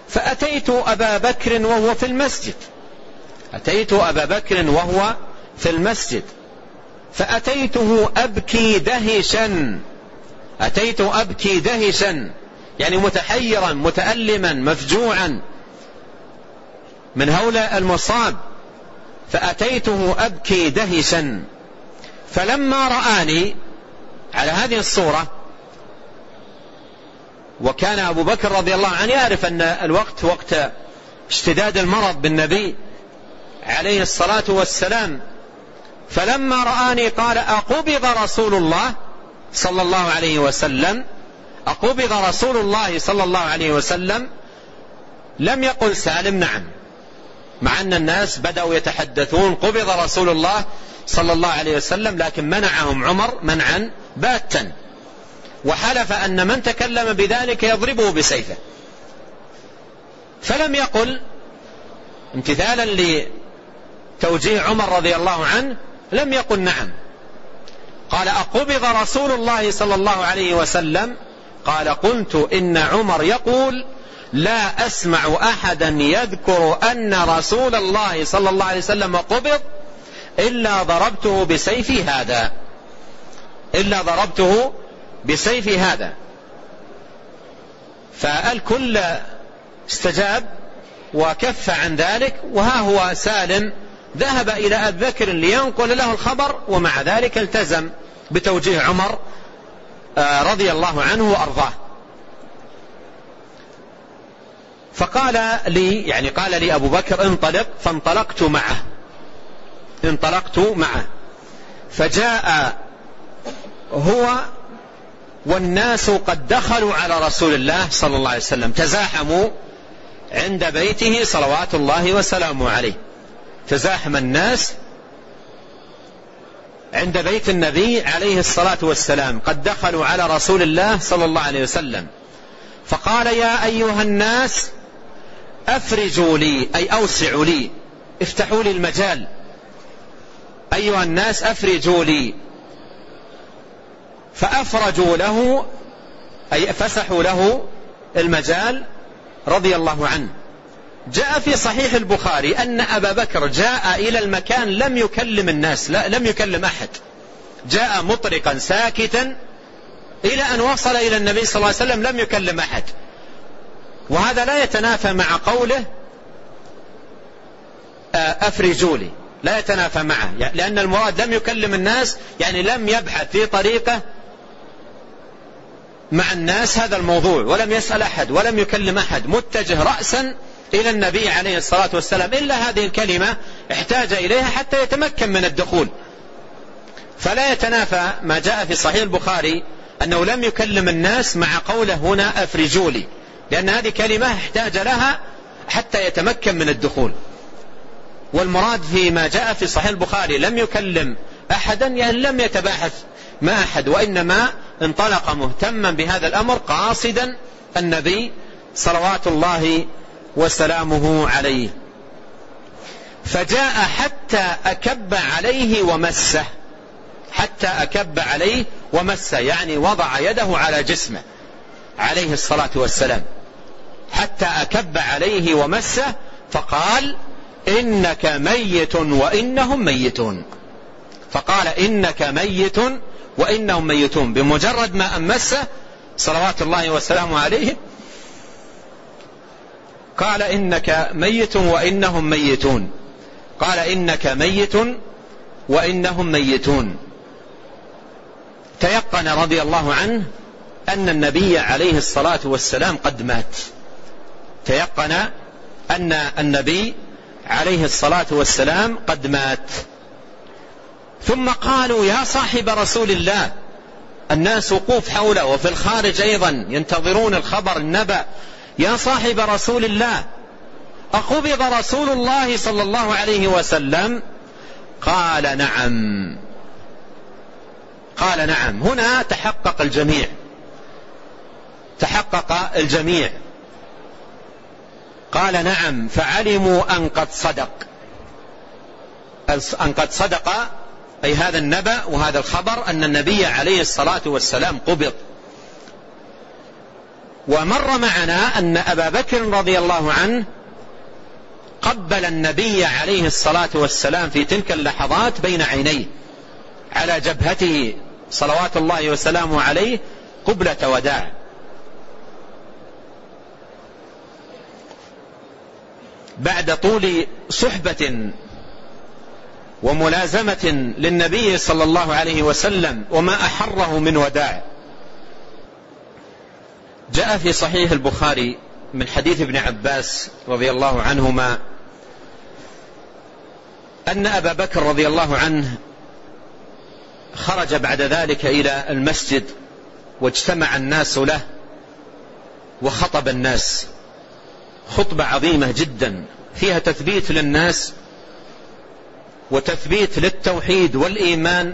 فأتيت أبا بكر وهو في المسجد أتيت أبا بكر وهو في المسجد فأتيته أبكي دهشا أتيت أبكي دهشا يعني متحيرا متألما مفجوعا من هول المصاب. فأتيته أبكي دهشا فلما رآني على هذه الصورة، وكان أبو بكر رضي الله عنه يعرف أن الوقت وقت اشتداد المرض بالنبي عليه الصلاة والسلام، فلما رآني قال أقبض رسول الله صلى الله عليه وسلم أقبض رسول الله صلى الله عليه وسلم. لم يقل سالم نعم، مع أن الناس بدأوا يتحدثون قبض رسول الله صلى الله عليه وسلم، لكن منعهم عمر منعا باتا، وحلف أن من تكلم بذلك يضربه بسيفه. فلم يقل امتثالا لتوجيه عمر رضي الله عنه، لم يقل نعم، قال أقبض رسول الله صلى الله عليه وسلم. قال قلت إن عمر يقول لا أسمع أحدا يذكر أن رسول الله صلى الله عليه وسلم قبض إلا ضربته بسيفي هذا إلا ضربته بسيفي هذا. فالكل استجاب وكف عن ذلك، وها هو سالم ذهب إلى أبي بكر لينقل له الخبر، ومع ذلك التزم بتوجيه عمر رضي الله عنه وأرضاه. فقال لي يعني قال لي أبو بكر انطلق، فانطلقت معه انطلقت معه فجاء هو والناس قد دخلوا على رسول الله صلى الله عليه وسلم، تزاحموا عند بيته صلوات الله وسلامه عليه، تزاحم الناس عند بيت النبي عليه الصلاة والسلام، قد دخلوا على رسول الله صلى الله عليه وسلم. فقال يا أيها الناس أفرجوا لي أي أوسعوا لي، افتحوا لي المجال، أيها الناس أفرجوا لي. فأفرجوا له أي فسحوا له المجال رضي الله عنه. جاء في صحيح البخاري أن أبا بكر جاء إلى المكان لم يكلم الناس، لا لم يكلم أحد، جاء مطرقا ساكتا إلى أن وصل إلى النبي صلى الله عليه وسلم لم يكلم أحد. وهذا لا يتنافى مع قوله أفرجوا لي، لا يتنافى معه، لأن المراد لم يكلم الناس يعني لم يبحث في طريقه مع الناس هذا الموضوع، ولم يسأل أحد ولم يكلم أحد، متجه رأسا إلى النبي عليه الصلاة والسلام، إلا هذه الكلمة احتاج إليها حتى يتمكن من الدخول. فلا يتنافى ما جاء في صحيح البخاري أنه لم يكلم الناس مع قوله هنا أفرجوا لي، لأن هذه كلمة احتاج لها حتى يتمكن من الدخول. والمراد فيما جاء في صحيح البخاري لم يكلم أحدا يعني لم يتباحث مع أحد، وإنما انطلق مهتما بهذا الأمر قاصدا النبي صلوات الله وسلامه عليه. فجاء حتى أكب عليه ومسه، حتى أكب عليه ومسه يعني وضع يده على جسمه عليه الصلاة والسلام، حتى أكب عليه ومسه، فقال إنك ميت وإنهم ميتون. فقال إنك ميت وإنهم ميتون، بمجرد ما أمسه صلوات الله وسلامه عليه قال إنك ميت وإنهم ميتون، قال إنك ميت وإنهم ميتون. تيقن رضي الله عنه أن النبي عليه الصلاة والسلام قد مات، تيقن أن النبي عليه الصلاة والسلام قد مات. ثم قالوا يا صاحب رسول الله، الناس وقوف حوله وفي الخارج أيضا ينتظرون الخبر النبأ، يا صاحب رسول الله أقبض رسول الله صلى الله عليه وسلم؟ قال نعم، قال نعم. هنا تحقق الجميع، تحقق الجميع، قال نعم، فعلموا أن قد صدق، أن قد صدق أي هذا النبأ وهذا الخبر أن النبي عليه الصلاة والسلام قبض. ومر معنا أن أبا بكر رضي الله عنه قبل النبي عليه الصلاة والسلام في تلك اللحظات بين عينيه على جبهته صلوات الله وسلامه عليه قبلة وداع. بعد طول صحبة وملازمة للنبي صلى الله عليه وسلم وما أحره من وداع. جاء في صحيح البخاري من حديث ابن عباس رضي الله عنهما أن أبا بكر رضي الله عنه خرج بعد ذلك إلى المسجد واجتمع الناس له وخطب الناس خطبة عظيمة جدا فيها تثبيت للناس وتثبيت للتوحيد والإيمان،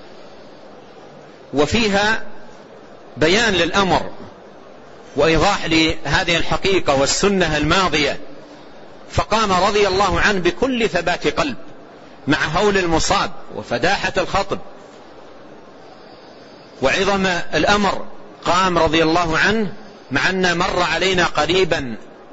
وفيها بيان للأمر وإيضاح لهذه الحقيقة والسنة الماضية. فقام رضي الله عنه بكل ثبات قلب مع هول المصاب وفداحة الخطب وعظم الأمر. قام رضي الله عنه، مع أن مر علينا قريبا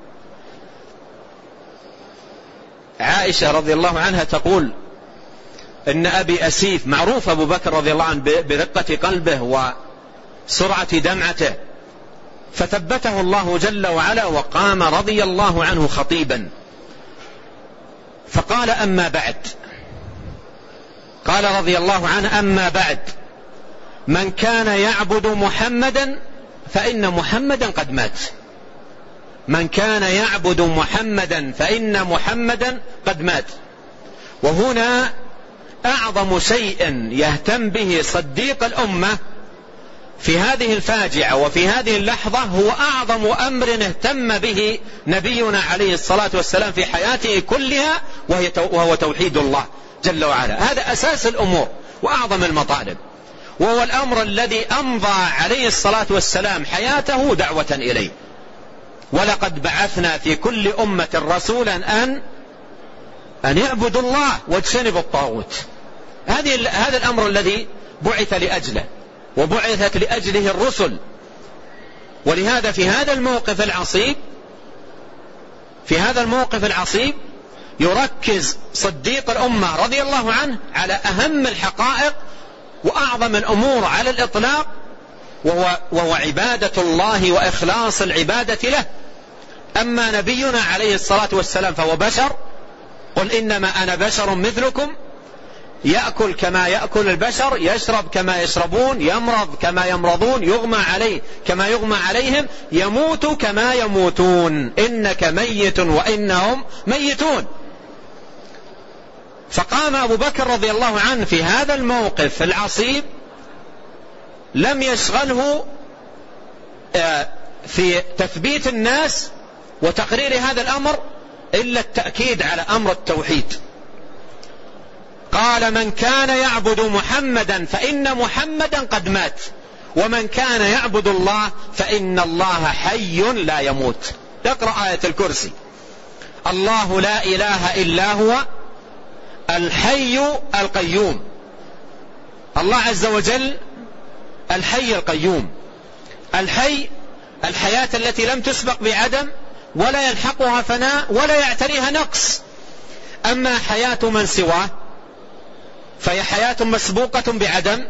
عائشة رضي الله عنها تقول إن أبي أسيف، معروف أبو بكر رضي الله عنه برقة قلبه وسرعة دمعته، فثبته الله جل وعلا وقام رضي الله عنه خطيبا فقال: أما بعد. قال رضي الله عنه: أما بعد، من كان يعبد محمدا فإن محمدا قد مات. من كان يعبد محمدا فإن محمدا قد مات. وهنا أعظم شيء يهتم به صديق الأمة في هذه الفاجعة وفي هذه اللحظة هو أعظم أمر اهتم به نبينا عليه الصلاة والسلام في حياته كلها، وهو توحيد الله جل وعلا. هذا أساس الأمور وأعظم المطالب، وهو الأمر الذي أمضى عليه الصلاة والسلام حياته دعوة إليه. ولقد بعثنا في كل أمة رسولا أن أن يعبدوا الله واجتنبوا الطاغوت. هذه هذا الأمر الذي بعث لأجله وبعثت لأجله الرسل. ولهذا في هذا الموقف العصيب في هذا الموقف العصيب يركز صديق الأمة رضي الله عنه على أهم الحقائق وأعظم الأمور على الإطلاق، وهو, وهو عبادة الله وإخلاص العبادة له. أما نبينا عليه الصلاة والسلام فهو بشر، قل إنما أنا بشر مثلكم يأكل كما يأكل البشر، يشرب كما يشربون، يمرض كما يمرضون، يغمى عليه كما يغمى عليهم، يموت كما يموتون، إنك ميت وإنهم ميتون. فقام أبو بكر رضي الله عنه في هذا الموقف العصيب لم يشغله في تثبيت الناس وتقرير هذا الأمر إلا التأكيد على أمر التوحيد. قال: من كان يعبد محمدا فإن محمدا قد مات، ومن كان يعبد الله فإن الله حي لا يموت. اقرأ آية الكرسي: الله لا إله إلا هو الحي القيوم. الله عز وجل الحي القيوم. الحي الحياة التي لم تسبق بعدم ولا يلحقها فناء ولا يعتريها نقص. أما حياة من سواه فهي حياة مسبوقة بعدم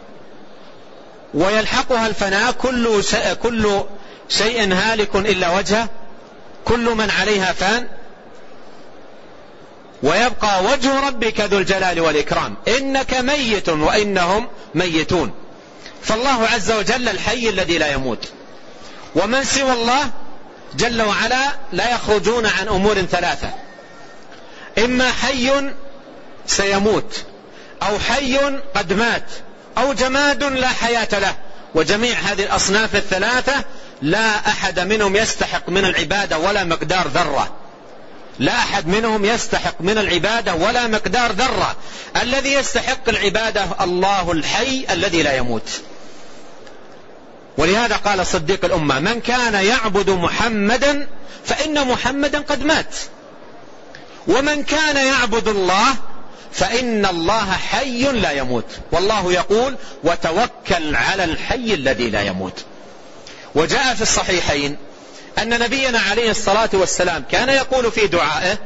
ويلحقها الفناء. كل شيء, كل شيء هالك إلا وجهه، كل من عليها فان، ويبقى وجه ربك ذو الجلال والإكرام، إنك ميت وإنهم ميتون. فالله عز وجل الحي الذي لا يموت. ومن سوى الله جل وعلا لا يخرجون عن أمور ثلاثة: إما حي سيموت، أو حي قد مات، أو جماد لا حياة له. وجميع هذه الأصناف الثلاثة لا أحد منهم يستحق من العبادة ولا مقدار ذرة. لا أحد منهم يستحق من العبادة ولا مقدار ذرة. الذي يستحق العبادة الله الحي الذي لا يموت. ولهذا قال صديق الأمة: من كان يعبد محمدا فإن محمدا قد مات، ومن كان يعبد الله فإن الله حي لا يموت. والله يقول: وتوكل على الحي الذي لا يموت. وجاء في الصحيحين أن نبينا عليه الصلاة والسلام كان يقول في دعائه: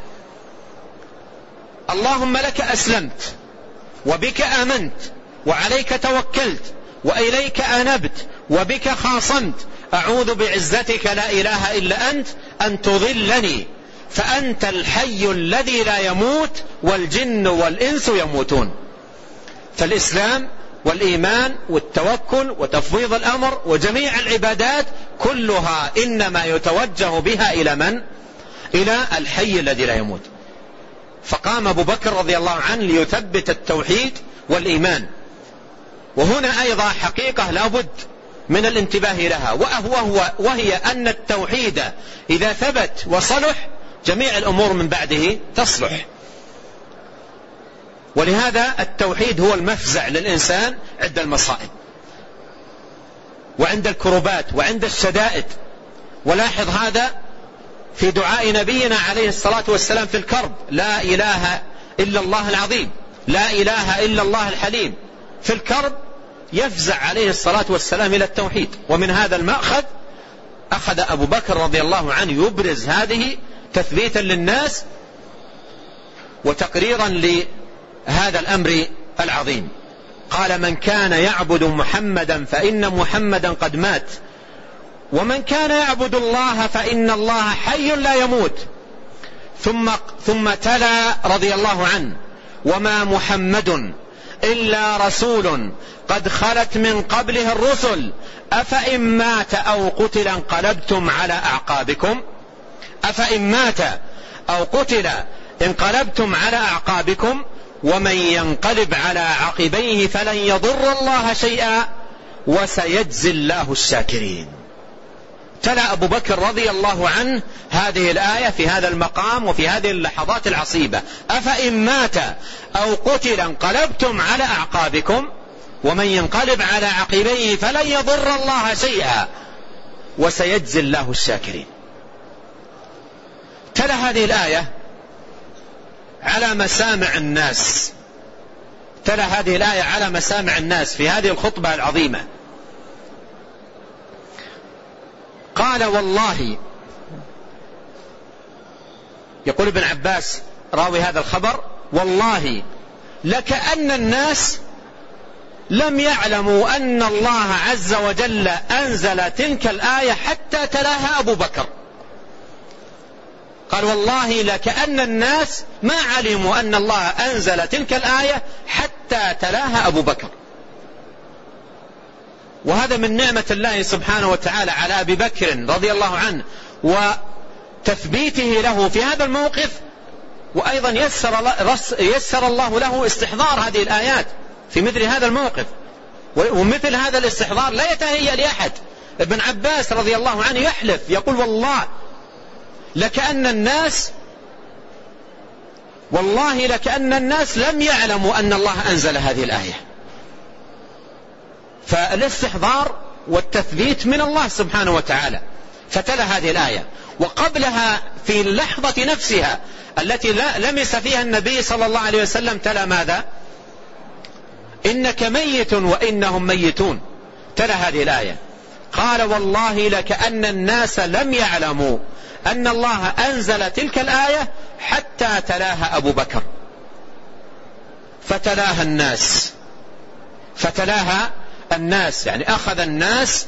اللهم لك أسلمت وبك آمنت وعليك توكلت وإليك أنبت وبك خاصمت، أعوذ بعزتك لا إله إلا أنت أن تضلني فأنت الحي الذي لا يموت والجن والإنس يموتون. فالإسلام والإيمان والتوكل وتفويض الأمر وجميع العبادات كلها إنما يتوجه بها إلى من؟ إلى الحي الذي لا يموت. فقام أبو بكر رضي الله عنه ليثبت التوحيد والإيمان. وهنا أيضا حقيقة لا بد من الانتباه لها، وهو وهي أن التوحيد إذا ثبت وصلح جميع الأمور من بعده تصلح. ولهذا التوحيد هو المفزع للإنسان عند المصائب وعند الكربات وعند الشدائد. ولاحظ هذا في دعاء نبينا عليه الصلاة والسلام في الكرب: لا إله إلا الله العظيم، لا إله إلا الله الحليم. في الكرب يفزع عليه الصلاة والسلام إلى التوحيد. ومن هذا المأخذ أخذ أبو بكر رضي الله عنه يبرز هذه تثبيتا للناس وتقريرا لهذا الأمر العظيم. قال: من كان يعبد محمدا فإن محمدا قد مات، ومن كان يعبد الله فإن الله حي لا يموت. ثم, ثم تلا رضي الله عنه: وما محمد إلا رسول قد خلت من قبله الرسل أفإن مات أو قتل انقلبتم على أعقابكم أفإن مات أو قتل انقلبتم على أعقابكم ومن ينقلب على عقبيه فلن يضر الله شيئا وسيجزي الله الشاكرين. تلا أبو بكر رضي الله عنه هذه الآية في هذا المقام وفي هذه اللحظات العصيبة: أفإن مات أو قتل انقلبتم على أعقابكم ومن ينقلب على عقبيه فلن يضر الله شيئا وسيجزي الله الشاكرين. تلا هذه الآية على مسامع الناس، تلا هذه الآية على مسامع الناس في هذه الخطبة العظيمة. قال: والله، يقول ابن عباس راوي هذا الخبر: والله لكأن الناس لم يعلموا أن الله عز وجل أنزل تلك الآية حتى تلاها أبو بكر. قال: والله لكأن الناس ما علموا أن الله أنزل تلك الآية حتى تلاها أبو بكر. وهذا من نعمة الله سبحانه وتعالى على أبي بكر رضي الله عنه وتثبيته له في هذا الموقف. وأيضا يسر, يسر الله له استحضار هذه الآيات في مثل هذا الموقف. ومثل هذا الاستحضار لا يتهيأ لأحد. ابن عباس رضي الله عنه يحلف يقول: والله لكأن الناس والله لكأن الناس لم يعلموا أن الله أنزل هذه الآية. فالاستحضار والتثبيت من الله سبحانه وتعالى. فتلا هذه الآية، وقبلها في اللحظة نفسها التي لمس فيها النبي صلى الله عليه وسلم تلا ماذا؟ إنك ميت وإنهم ميتون. تلا هذه الآية: قال: والله لكأن الناس لم يعلموا أن الله أنزل تلك الآية حتى تلاها أبو بكر. فتلاها الناس فتلاها الناس يعني أخذ الناس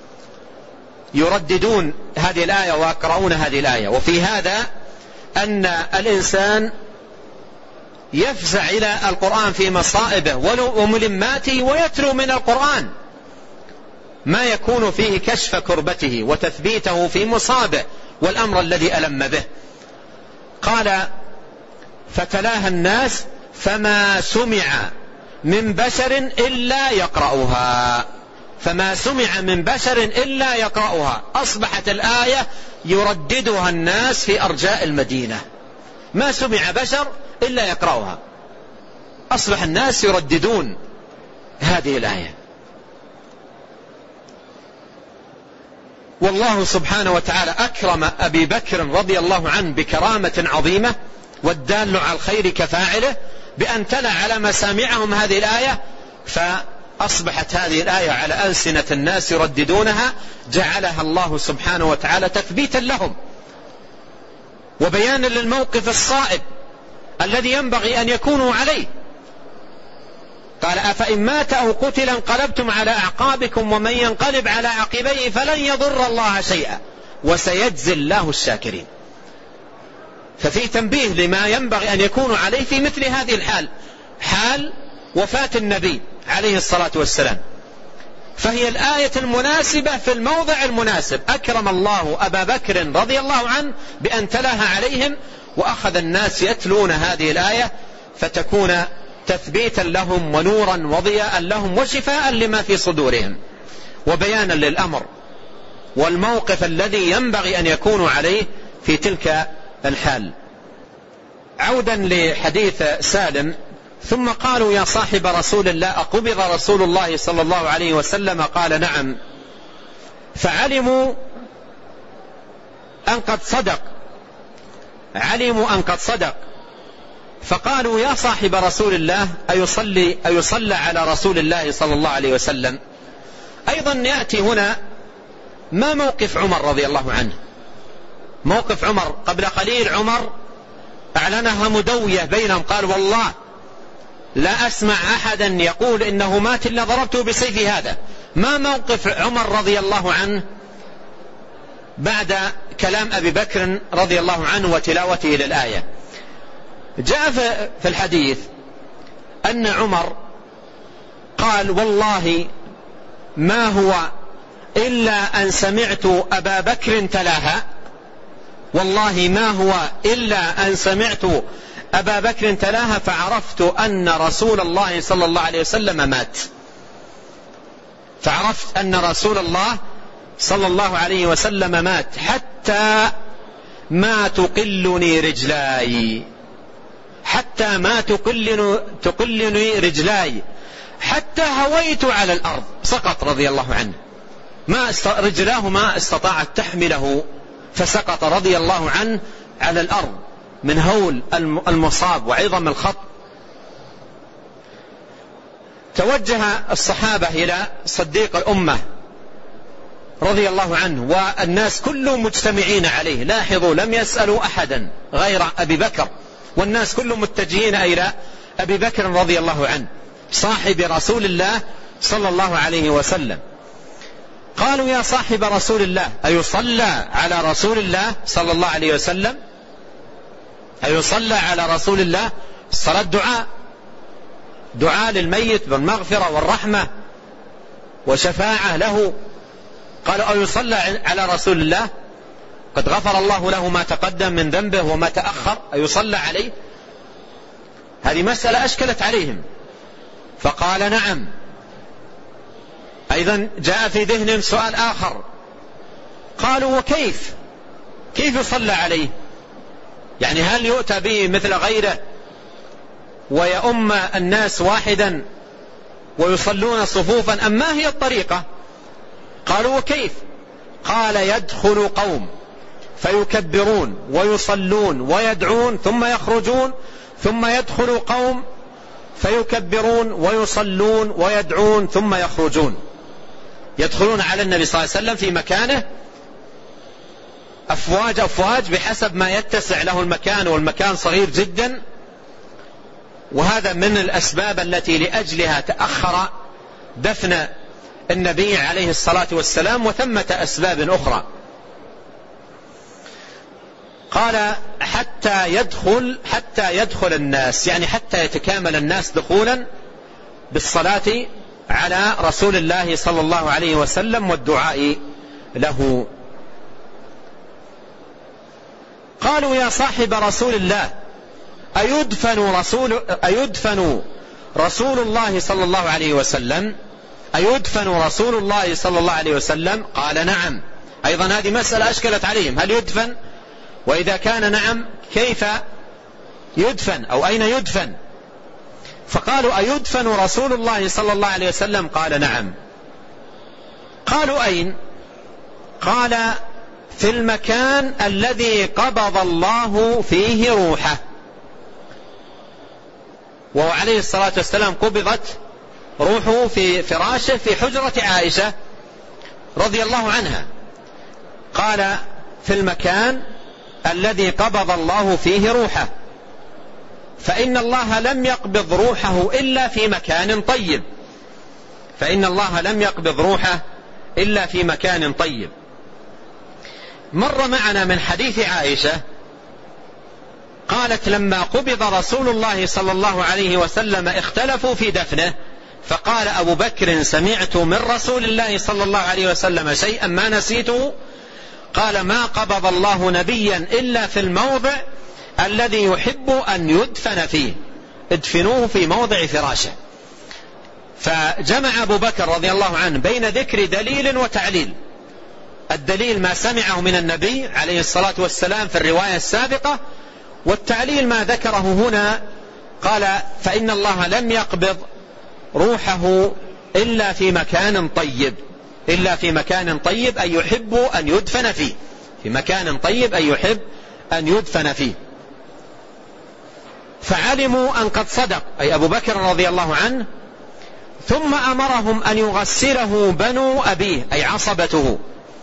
يرددون هذه الآية ويقرؤون هذه الآية. وفي هذا أن الإنسان يفزع إلى القرآن في مصائبه وملماته ويتلو من القرآن ما يكون فيه كشف كربته وتثبيته في مصابه والأمر الذي ألم به. قال: فتلاها الناس فما سمع من بشر إلا يقرأها فما سمع من بشر إلا يقرأها. أصبحت الآية يرددها الناس في أرجاء المدينة، ما سمع بشر إلا يقرأها. أصبح الناس يرددون هذه الآية. والله سبحانه وتعالى أكرم أبي بكر رضي الله عنه بكرامة عظيمة، والدال على الخير كفاعله، بأن تلا على مسامعهم هذه الآية أصبحت هذه الآية على ألسنة الناس يرددونها، جعلها الله سبحانه وتعالى تثبيتا لهم وبيانا للموقف الصائب الذي ينبغي أن يكونوا عليه. قال أفإن مات أو قتل انقلبتم على أعقابكم ومن ينقلب على عقبيه فلن يضر الله شيئا وسيجزي الله الشاكرين. ففي تنبيه لما ينبغي أن يكونوا عليه في مثل هذه الحال، حال وفاة النبي عليه الصلاة والسلام. فهي الآية المناسبة في الموضع المناسب. أكرم الله أبا بكر رضي الله عنه بأن تلاها عليهم، وأخذ الناس يتلون هذه الآية فتكون تثبيتا لهم ونورا وضياء لهم وشفاء لما في صدورهم وبيانا للأمر والموقف الذي ينبغي أن يكونوا عليه في تلك الحال. عودا لحديث سالم: ثم قالوا يا صاحب رسول الله أقبض رسول الله صلى الله عليه وسلم؟ قال نعم. فعلموا أن قد صدق علموا أن قد صدق فقالوا يا صاحب رسول الله أيصلي أيصلى على رسول الله صلى الله عليه وسلم؟ أيضا يأتي هنا ما موقف عمر رضي الله عنه. موقف عمر قبل قليل عمر أعلنها مدوية بينهم، قال والله لا أسمع أحدا يقول إنه مات إلا ضربته بسيف هذا. ما موقف عمر رضي الله عنه بعد كلام أبي بكر رضي الله عنه وتلاوته للآية؟ جاء في الحديث أن عمر قال والله ما هو إلا أن سمعت أبا بكر تلاها، والله ما هو إلا أن سمعت أبا بكر تلاها فعرفت أن رسول الله صلى الله عليه وسلم مات. فعرفت أن رسول الله صلى الله عليه وسلم مات حتى ما تقلني رجلاي حتى ما تقلني, تقلني رجلاي حتى هويت على الأرض. سقط رضي الله عنه، ما رجلاه ما استطاعت تحمله فسقط رضي الله عنه على الأرض من هول المصاب وعظم الخط. توجه الصحابة إلى صديق الأمة رضي الله عنه والناس كلهم مجتمعين عليه. لاحظوا لم يسألوا أحدا غير أبي بكر، والناس كلهم متجهين إلى أبي بكر رضي الله عنه صاحب رسول الله صلى الله عليه وسلم. قالوا يا صاحب رسول الله أيصلى على رسول الله صلى الله عليه وسلم؟ أيصلى على رسول الله؟ الصلاة دعاء دعاء للميت بالمغفرة والرحمة وشفاعة له. قالوا أيصلى على رسول الله قد غفر الله له ما تقدم من ذنبه وما تأخر، أيصلى عليه؟ هذه مسألة أشكلت عليهم. فقال نعم. أيضا جاء في ذهنهم سؤال آخر، قالوا وكيف كيف يصلى عليه؟ يعني هل يؤتى به مثل غيره ويؤم الناس واحدا ويصلون صفوفا أم ما هي الطريقة؟ قالوا وكيف؟ قال يدخل قوم فيكبرون ويصلون ويدعون ثم يخرجون، ثم يدخل قوم فيكبرون ويصلون ويدعون ثم يخرجون. يدخلون على النبي صلى الله عليه وسلم في مكانه أفواج أفواج بحسب ما يتسع له المكان، والمكان صغير جدا، وهذا من الأسباب التي لأجلها تأخر دفن النبي عليه الصلاة والسلام، وثمة أسباب أخرى. قال حتى يدخل حتى يدخل الناس، يعني حتى يتكامل الناس دخولا بالصلاة على رسول الله صلى الله عليه وسلم والدعاء له. قالوا يا صاحب رسول الله أيدفن رسول, أيدفن رسول الله صلى الله عليه وسلم أيدفن رسول الله صلى الله عليه وسلم؟ قال نعم. أيضا هذه مسألة أشكلت عليهم، هل يدفن؟ وإذا كان نعم كيف يدفن أو أين يدفن؟ فقالوا أيدفن رسول الله صلى الله عليه وسلم؟ قال نعم. قالوا أين؟ قال في المكان الذي قبض الله فيه روحه. وهو عليه الصلاة والسلام قبضت روحه في فراشه في حجرة عائشة رضي الله عنها. قال في المكان الذي قبض الله فيه روحه، فإن الله لم يقبض روحه إلا في مكان طيب، فإن الله لم يقبض روحه إلا في مكان طيب. مر معنا من حديث عائشة قالت لما قبض رسول الله صلى الله عليه وسلم اختلفوا في دفنه، فقال أبو بكر سمعت من رسول الله صلى الله عليه وسلم شيئا ما نسيته، قال ما قبض الله نبيا إلا في الموضع الذي يحب أن يدفن فيه، ادفنوه في موضع فراشه. فجمع أبو بكر رضي الله عنه بين ذكر دليل وتعليل. الدليل ما سمعه من النبي عليه الصلاة والسلام في الرواية السابقة، والتعليل ما ذكره هنا. قال فإن الله لم يقبض روحه إلا في مكان طيب، إلا في مكان طيب أي يحب أن يدفن فيه، في مكان طيب أي يحب أن يدفن فيه. فعلموا أن قد صدق أي أبو بكر رضي الله عنه، ثم أمرهم أن يغسله بنو أبيه أي عصبته،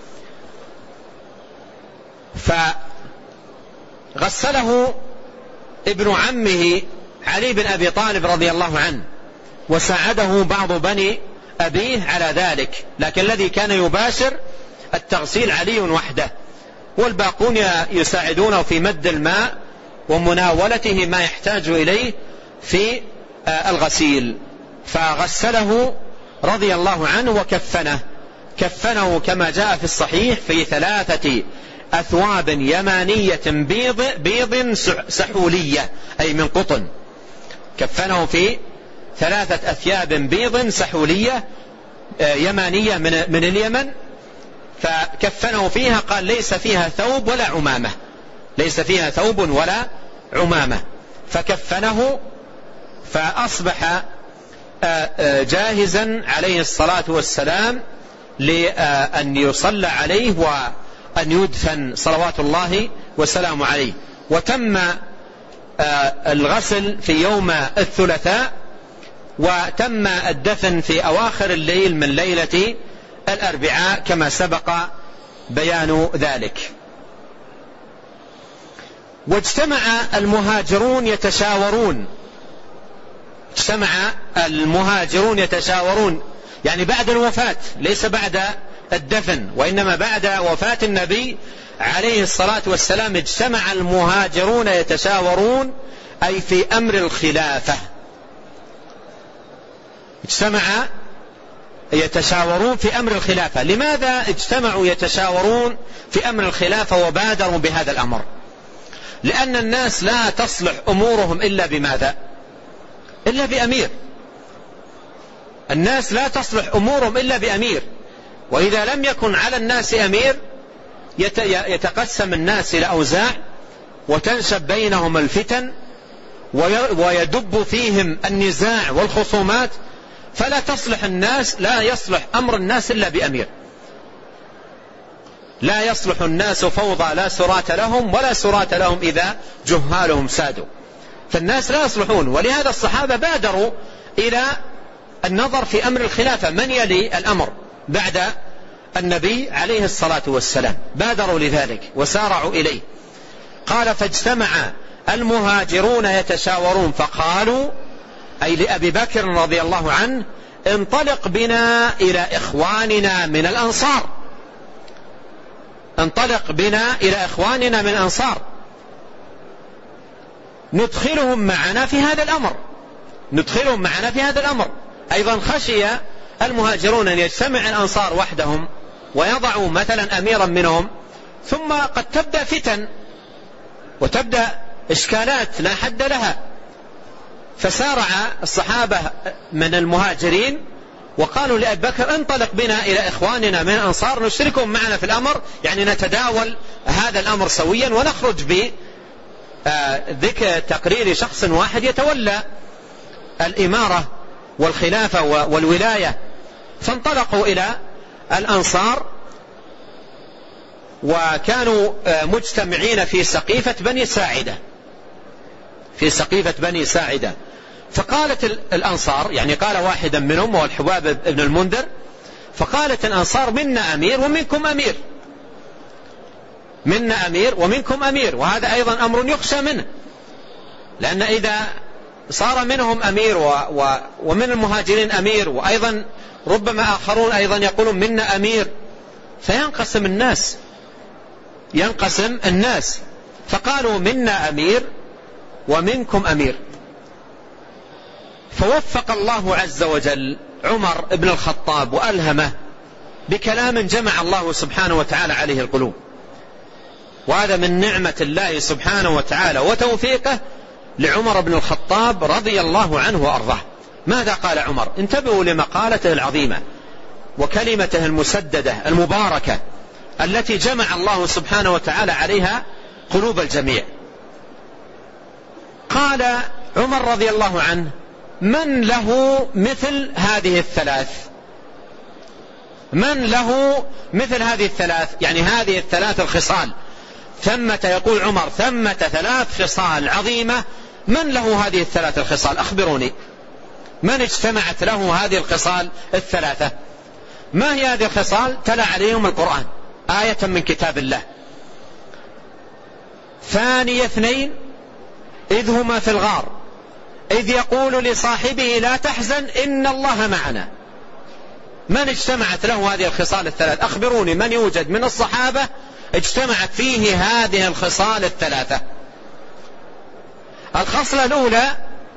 فغسله ابن عمه علي بن أبي طالب رضي الله عنه، وساعده بعض بني أبيه على ذلك، لكن الذي كان يباشر التغسيل علي وحده، والباقون يساعدونه في مد الماء ومناولته ما يحتاج إليه في الغسيل. فغسله رضي الله عنه وكفنه، كفنه كما جاء في الصحيح في ثلاثة أثواب يمانية بيض, بيض سحولية أي من قطن، كفنه في ثلاثة أثياب بيض سحولية يمانية من, من اليمن، فكفنه فيها. قال ليس فيها ثوب ولا عمامة، ليس فيها ثوب ولا عمامة، فكفنه فأصبح جاهزا عليه الصلاة والسلام لأن يصلى عليه وأن يدفن صلوات الله وسلامه عليه. وتم الغسل في يوم الثلاثاء، وتم الدفن في أواخر الليل من ليلة الأربعاء كما سبق بيان ذلك. واجتمع المهاجرون يتشاورون، اجتمع المهاجرون يتشاورون يعني بعد الوفاة، ليس بعد الدفن، وإنما بعد وفاة النبي عليه الصلاة والسلام اجتمع المهاجرون يتشاورون أي في أمر الخلافة، اجتمع يتشاورون في أمر الخلافة. لماذا اجتمعوا يتشاورون في أمر الخلافة وبادروا بهذا الأمر؟ لأن الناس لا تصلح أمورهم إلا بماذا؟ إلا بأمير. الناس لا تصلح أمورهم إلا بأمير، وإذا لم يكن على الناس أمير يتقسم الناس إلى أوزاع، وتنشب بينهم الفتن، ويدب فيهم النزاع والخصومات، فلا تصلح الناس، لا يصلح أمر الناس إلا بأمير. لا يصلح الناس فوضى لا سرات لهم ولا سرات لهم إذا جهالهم سادوا، فالناس لا يصلحون. ولهذا الصحابة بادروا إلى النظر في أمر الخلافة، من يلي الأمر بعد النبي عليه الصلاة والسلام، بادروا لذلك وسارعوا إليه. قال فاجتمع المهاجرون يتشاورون فقالوا أي لأبي بكر رضي الله عنه انطلق بنا إلى إخواننا من الأنصار، انطلق بنا إلى إخواننا من الأنصار ندخلهم معنا في هذا الأمر، ندخلهم معنا في هذا الأمر. أيضا خشي المهاجرون أن يجتمع الأنصار وحدهم ويضعوا مثلا أميرا منهم، ثم قد تبدأ فتن وتبدأ إشكالات لا حد لها. فسارع الصحابة من المهاجرين وقالوا لأبي بكر انطلق بنا إلى إخواننا من الأنصار نشركهم معنا في الأمر، يعني نتداول هذا الأمر سويا ونخرج بذكر تقرير شخص واحد يتولى الإمارة والخلافة والولاية. فانطلقوا إلى الأنصار، وكانوا مجتمعين في سقيفة بني ساعدة، في سقيفة بني ساعدة. فقالت الأنصار، يعني قال واحدا منهم وهو الحباب بن المنذر، فقالت الأنصار منا أمير ومنكم أمير، منا أمير ومنكم أمير. وهذا أيضا أمر يخشى منه، لأن إذا صار منهم أمير و و ومن المهاجرين أمير، وأيضا ربما آخرون أيضا يقولون منا أمير، فينقسم الناس ينقسم الناس فقالوا منا أمير ومنكم أمير. فوفق الله عز وجل عمر بن الخطاب وألهمه بكلام جمع الله سبحانه وتعالى عليه القلوب، وهذا من نعمة الله سبحانه وتعالى وتوفيقه لعمر بن الخطاب رضي الله عنه وأرضاه. ماذا قال عمر؟ انتبهوا لمقالته العظيمة وكلمته المسددة المباركة التي جمع الله سبحانه وتعالى عليها قلوب الجميع. قال عمر رضي الله عنه: من له مثل هذه الثلاث؟ من له مثل هذه الثلاث، يعني هذه الثلاث الخصال. ثمة، يقول عمر، ثمة ثلاث خصال عظيمة، من له هذه الثلاث الخصال؟ أخبروني، من اجتمعت له هذه الخصال الثلاثة؟ ما هي هذه الخصال؟ تلا عليهم القرآن آية من كتاب الله. ثاني اثنين إذ هما في الغار إذ يقول لصاحبه لا تحزن إن الله معنا. من اجتمعت له هذه الخصال الثلاث؟ أخبروني من يوجد من الصحابة اجتمعت فيه هذه الخصال الثلاثة. الخصلة الأولى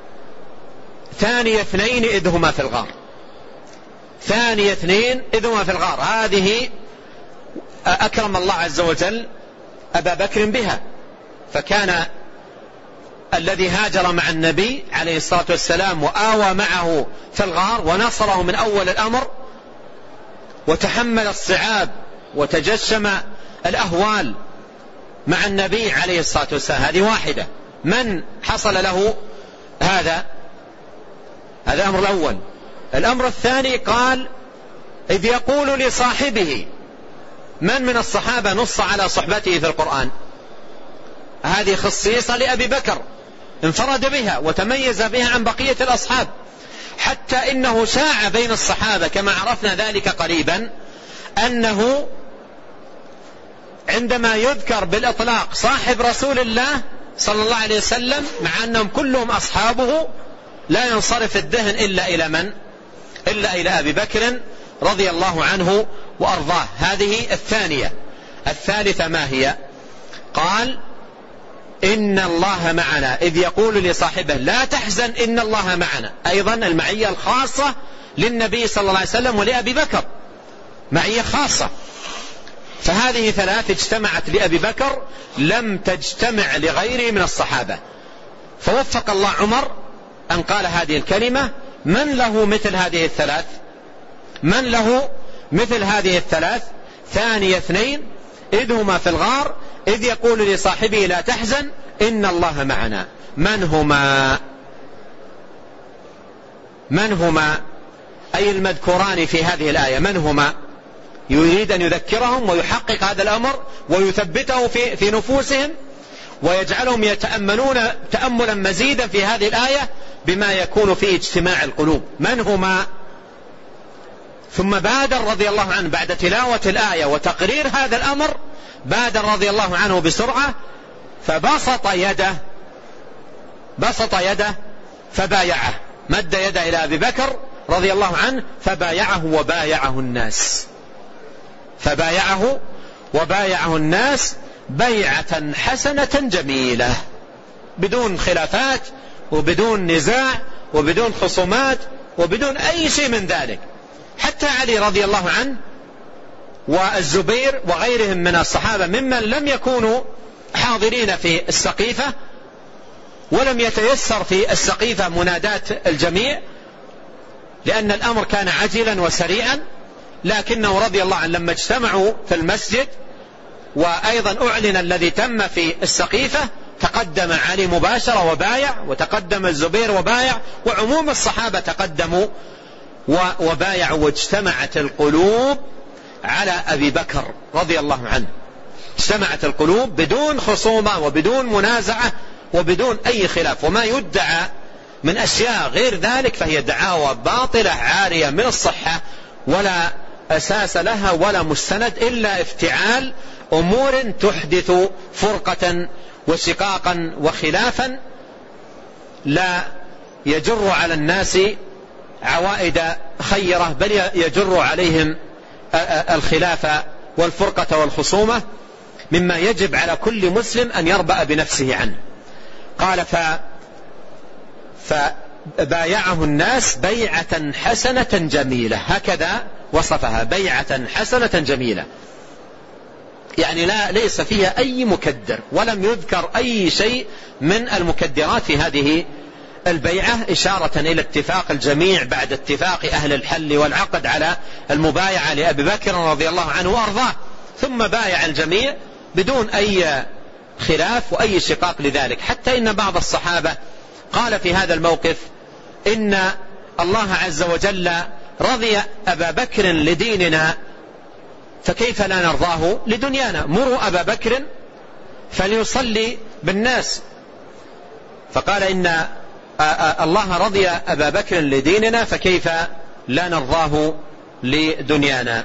ثاني اثنين إذ هما في الغار. ثاني اثنين إذ هما في الغار، هذه أكرم الله عز وجل أبا بكر بها، فكان الذي هاجر مع النبي عليه الصلاة والسلام وآوى معه في الغار ونصره من أول الأمر وتحمل الصعاب وتجشم الأهوال مع النبي عليه الصلاة والسلام. هذه واحدة. من حصل له هذا؟ هذا الأمر الأول. الأمر الثاني قال إذ يقول لصاحبه. من من الصحابة نص على صحبته في القرآن؟ هذه خصيصة لأبي بكر، انفرد بها وتميز بها عن بقية الأصحاب، حتى إنه شاع بين الصحابة كما عرفنا ذلك قريبا أنه عندما يذكر بالإطلاق صاحب رسول الله صلى الله عليه وسلم مع أنهم كلهم أصحابه لا ينصرف الذهن إلا إلى من؟ إلا إلى أبي بكر رضي الله عنه وأرضاه. هذه الثانية. الثالثة ما هي؟ قال إن الله معنا إذ يقول لصاحبه لا تحزن إن الله معنا. أيضا المعية الخاصة للنبي صلى الله عليه وسلم ولأبي بكر، معية خاصة. فهذه ثلاث اجتمعت لأبي بكر لم تجتمع لغيره من الصحابة. فوفق الله عمر أن قال هذه الكلمة: من له مثل هذه الثلاث؟ من له مثل هذه الثلاث؟ ثاني اثنين إذ هما في الغار إذ يقول لصاحبه لا تحزن إن الله معنا. من هما؟ من هما أي المذكوران في هذه الآية؟ من هما؟ يريد أن يذكرهم ويحقق هذا الأمر ويثبته في, في نفوسهم ويجعلهم يتأملون تأملا مزيدا في هذه الآية بما يكون فيه اجتماع القلوب. من هما؟ ثم بادر رضي الله عنه بعد تلاوة الآية وتقرير هذا الأمر، بادر رضي الله عنه بسرعة فبسط يده بسط يده فبايعه، مد يده إلى أبي بكر رضي الله عنه فبايعه وبايعه الناس فبايعه وبايعه الناس بيعة حسنة جميلة بدون خلافات وبدون نزاع وبدون خصومات وبدون أي شيء من ذلك. حتى علي رضي الله عنه والزبير وغيرهم من الصحابة ممن لم يكونوا حاضرين في السقيفة ولم يتيسر في السقيفة منادات الجميع لأن الأمر كان عجلا وسريعا، لكنه رضي الله عنه لما اجتمعوا في المسجد وأيضا أعلن الذي تم في السقيفة تقدم علي مباشرة وبايع، وتقدم الزبير وبايع، وعموم الصحابة تقدموا وبايعوا، واجتمعت القلوب على أبي بكر رضي الله عنه. اجتمعت القلوب بدون خصومة وبدون منازعة وبدون أي خلاف. وما يدعى من أشياء غير ذلك فهي دعاوى باطلة عارية من الصحة، ولا أساس لها ولا مستند إلا افتعال أمور تحدث فرقة وشقاقا وخلافا لا يجر على الناس عوائد خيرة، بل يجر عليهم الخلاف والفرقة والخصومة، مما يجب على كل مسلم أن يربأ بنفسه عنه. قال ف فبايعه الناس بيعة حسنة جميلة، هكذا وصفها، بيعة حسنة جميلة، يعني لا ليس فيها أي مكدر، ولم يذكر أي شيء من المكدرات في هذه البيعة، إشارة إلى اتفاق الجميع بعد اتفاق أهل الحل والعقد على المبايعة لأبي بكر رضي الله عنه وأرضاه، ثم بايع الجميع بدون أي خلاف وأي شقاق لذلك. حتى إن بعض الصحابة قال في هذا الموقف إن الله عز وجل رضي أبا بكر لديننا فكيف لا نرضاه لدنيانا، مروا أبا بكر فليصلي بالناس. فقال إن الله رضي أبا بكر لديننا فكيف لا نرضاه لدنيانا.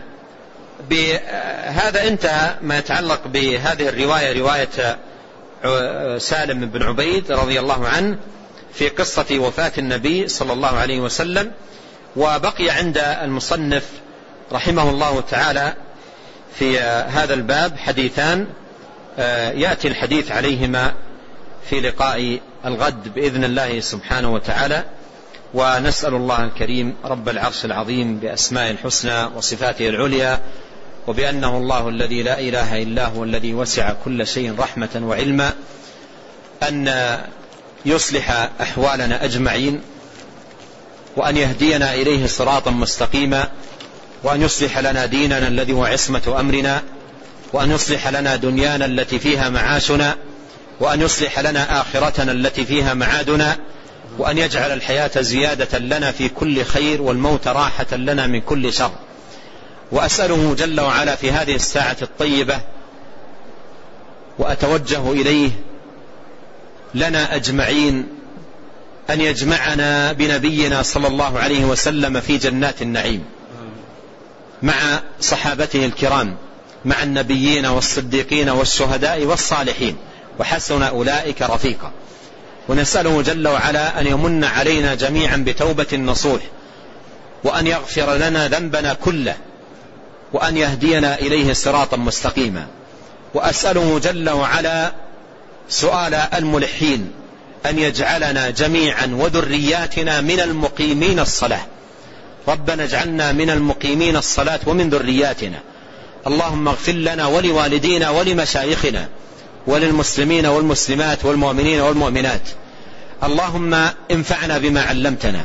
بهذا انتهى ما يتعلق بهذه الرواية، رواية سالم بن عبيد رضي الله عنه في قصة وفاة النبي صلى الله عليه وسلم. وبقي عند المصنف رحمه الله تعالى في هذا الباب حديثان يأتي الحديث عليهما في لقاء الغد بإذن الله سبحانه وتعالى. ونسأل الله الكريم رب العرش العظيم بأسماء الحسنى وصفاته العليا، وبأنه الله الذي لا إله إلا هو الذي وسع كل شيء رحمة وعلما، أن يصلح أحوالنا أجمعين، وأن يهدينا إليه صراطا مستقيما، وأن يصلح لنا ديننا الذي هو عصمة أمرنا، وأن يصلح لنا دنيانا التي فيها معاشنا، وأن يصلح لنا آخرتنا التي فيها معادنا، وأن يجعل الحياة زيادة لنا في كل خير والموت راحة لنا من كل شر. وأسأله جل وعلا في هذه الساعة الطيبة وأتوجه إليه لنا أجمعين أن يجمعنا بنبينا صلى الله عليه وسلم في جنات النعيم مع صحابته الكرام، مع النبيين والصديقين والشهداء والصالحين، وحسن أولئك رفيقا. ونسأله جل وعلا أن يمن علينا جميعا بتوبة نصوح، وأن يغفر لنا ذنبنا كله، وأن يهدينا إليه صراطا مستقيما. وأسأله جل وعلا سؤال الملحين أن يجعلنا جميعا وذرياتنا من المقيمين الصلاة. ربنا اجعلنا من المقيمين الصلاة ومن ذرياتنا. اللهم اغفر لنا ولوالدينا ولمشايخنا وللمسلمين والمسلمات والمؤمنين والمؤمنات. اللهم انفعنا بما علمتنا،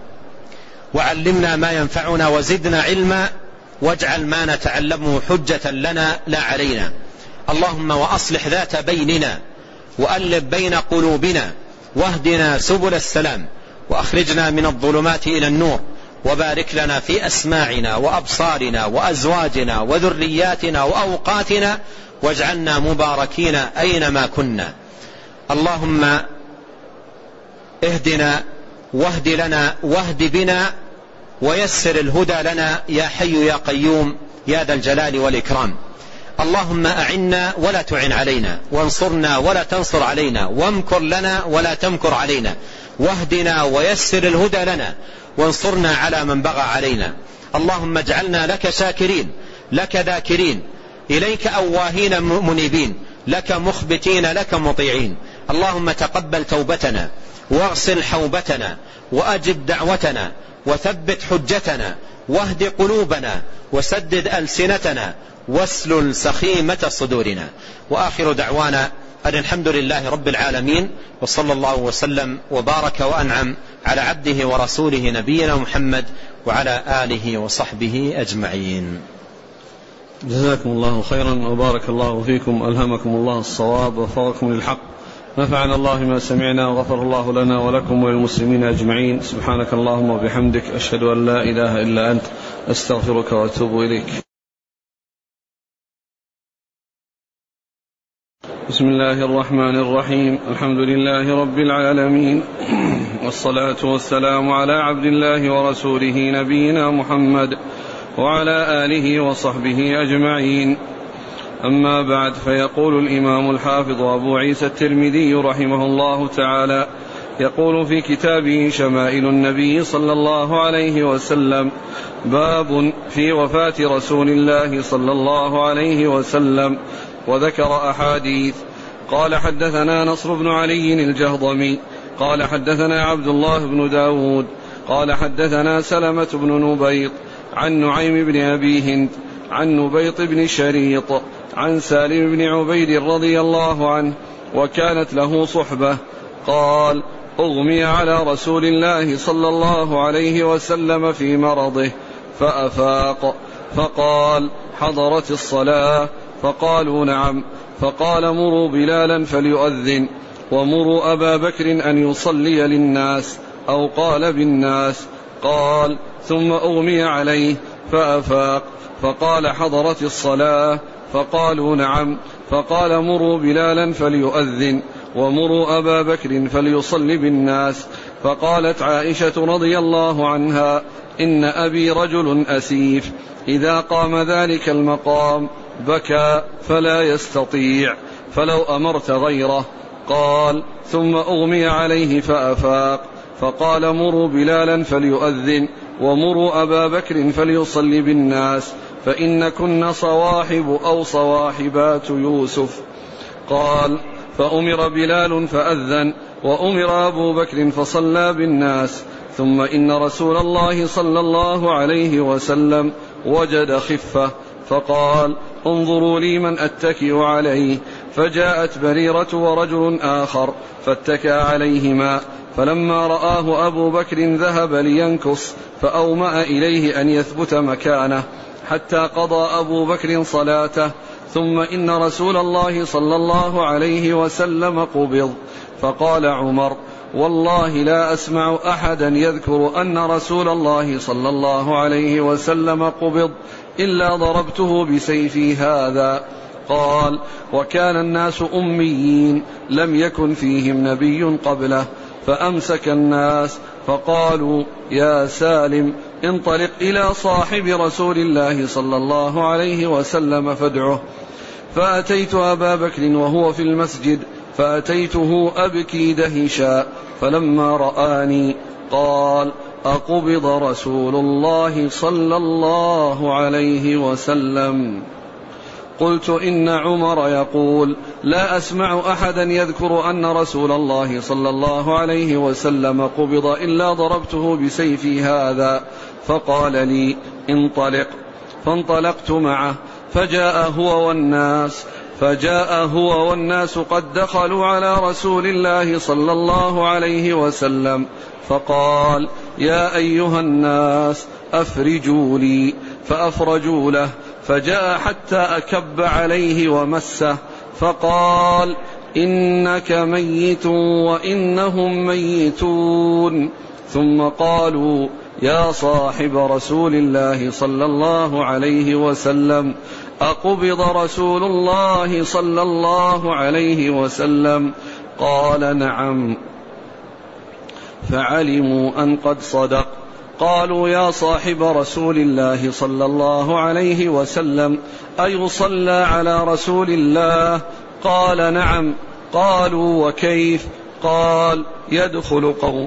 وعلمنا ما ينفعنا، وزدنا علما، واجعل ما نتعلمه حجة لنا لا علينا. اللهم وأصلح ذات بيننا، وألف بين قلوبنا، واهدنا سبل السلام، وأخرجنا من الظلمات إلى النور، وبارك لنا في أسماعنا وأبصارنا وأزواجنا وذرياتنا وأوقاتنا، واجعلنا مباركين أينما كنا. اللهم اهدنا واهد لنا واهد بنا ويسر الهدى لنا يا حي يا قيوم يا ذا الجلال والإكرام. اللهم أعنا ولا تعن علينا، وانصرنا ولا تنصر علينا، وامكر لنا ولا تمكر علينا، واهدنا ويسر الهدى لنا، وانصرنا على من بغى علينا. اللهم اجعلنا لك شاكرين، لك ذاكرين، إليك أواهين منيبين، لك مخبتين، لك مطيعين. اللهم تقبل توبتنا، واغسل حوبتنا، وأجب دعوتنا، وثبت حجتنا، واهد قلوبنا، وسدد ألسنتنا، واسلل سخيمة صدورنا. وآخر دعوانا أن الحمد لله رب العالمين، وصلى الله وسلم وبارك وأنعم على عبده ورسوله نبينا محمد وعلى آله وصحبه أجمعين. جزاكم الله خيرا وبارك الله فيكم، ألهمكم الله الصواب ووفقكم للحق، نفعنا الله ما سمعنا، وغفر الله لنا ولكم وللمسلمين أجمعين. سبحانك اللهم وبحمدك، أشهد أن لا إله إلا أنت، أستغفرك وأتوب إليك. بسم الله الرحمن الرحيم. الحمد لله رب العالمين، والصلاة والسلام على عبد الله ورسوله نبينا محمد وعلى آله وصحبه أجمعين. أما بعد، فيقول الإمام الحافظ أبو عيسى الترمذي رحمه الله تعالى، يقول في كتابه شمائل النبي صلى الله عليه وسلم: باب في وفاة رسول الله صلى الله عليه وسلم، وذكر أحاديث. قال: حدثنا نصر بن علي الجهضمي قال حدثنا عبد الله بن داود قال حدثنا سلمة بن نبيط عن نعيم بن أبي هند عن نبيط بن شريط عن سالم بن عبيد رضي الله عنه، وكانت له صحبة، قال: أغمي على رسول الله صلى الله عليه وسلم في مرضه فأفاق، فقال: حضرت الصلاة؟ فقالوا: نعم. فقال: مروا بلالا فليؤذن، ومروا أبا بكر أن يصلي للناس، أو قال بالناس. قال: ثم أغمي عليه فأفاق، فقال: حضرت الصلاة؟ فقالوا: نعم. فقال: مروا بلالا فليؤذن، ومروا أبا بكر فليصلي بالناس. فقالت عائشة رضي الله عنها: إن أبي رجل أسيف، إذا قام ذلك المقام بكى فلا يستطيع، فلو أمرت غيره. قال: ثم أغمي عليه فأفاق، فقال: مروا بلالا فليؤذن، ومروا أبا بكر فليصلي بالناس، فإن كن صواحب أو صواحبات يوسف. قال: فأمر بلال فأذن، وأمر أبو بكر فصلى بالناس. ثم إن رسول الله صلى الله عليه وسلم وجد خفة، فقال: انظروا لي من أتكئ عليه. فجاءت بريرة ورجل آخر فاتكى عليهما، فلما رآه أبو بكر ذهب لينكص، فأومأ إليه أن يثبت مكانه حتى قضى أبو بكر صلاته. ثم إن رسول الله صلى الله عليه وسلم قبض. فقال عمر: والله لا أسمع أحدا يذكر أن رسول الله صلى الله عليه وسلم قبض إلا ضربته بسيفي هذا. قال: وكان الناس أميين، لم يكن فيهم نبي قبله، فأمسك الناس، فقالوا: يا سالم، انطلق إلى صاحب رسول الله صلى الله عليه وسلم فادعه. فأتيت أبا بكر وهو في المسجد، فأتيته أبكي دهشا، فلما رآني قال: أقبض رسول الله صلى الله عليه وسلم؟ قلت: إن عمر يقول: لا أسمع أحدا يذكر أن رسول الله صلى الله عليه وسلم قبض إلا ضربته بسيفي هذا. فقال لي: انطلق. فانطلقت معه، فجاء هو والناس فجاء هو والناس قد دخلوا على رسول الله صلى الله عليه وسلم، فقال: يا أيها الناس أفرجوا لي. فأفرجوا له، فجاء حتى أكب عليه ومسه، فقال: إنك ميت وإنهم ميتون. ثم قالوا: يا صاحب رسول الله صلى الله عليه وسلم، أقبض رسول الله صلى الله عليه وسلم؟ قال: نعم. فعلموا أن قد صدق. قالوا: يا صاحب رسول الله صلى الله عليه وسلم، أيصلى على رسول الله؟ قال: نعم. قالوا: وكيف؟ قال: يدخل قوم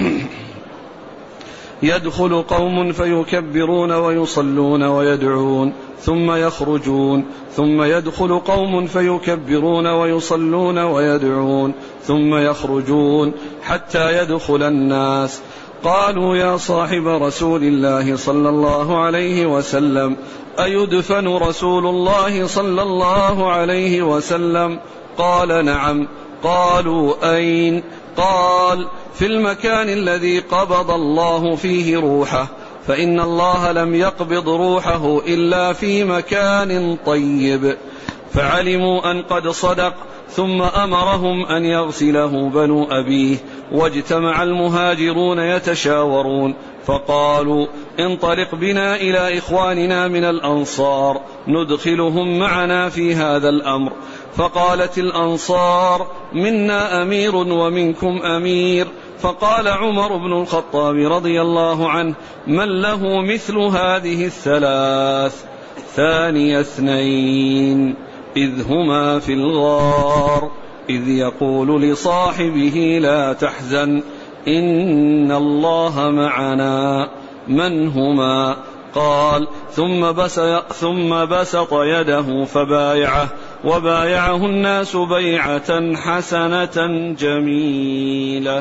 يدخل قوم فيكبرون ويصلون ويدعون ثم يخرجون، ثم يدخل قوم فيكبرون ويصلون ويدعون ثم يخرجون حتى يدخل الناس. قالوا: يا صاحب رسول الله صلى الله عليه وسلم، أيدفن رسول الله صلى الله عليه وسلم؟ قال: نعم. قالوا: أين؟ قال: في المكان الذي قبض الله فيه روحه، فإن الله لم يقبض روحه إلا في مكان طيب. فعلموا أن قد صدق، ثم أمرهم أن يغسله بنو أبيه. واجتمع المهاجرون يتشاورون، فقالوا: انطلق بنا إلى إخواننا من الأنصار ندخلهم معنا في هذا الأمر. فقالت الأنصار: منا أمير ومنكم أمير. فقال عمر بن الخطاب رضي الله عنه: من له مثل هذه الثلاث؟ ثاني اثنين إذ هما في الغار إذ يقول لصاحبه: لا تحزن إن الله معنا. من هما؟ قال: ثم بسط, ثم بسط يده فبايعه، وبايعه الناس بيعة حسنة جميلة.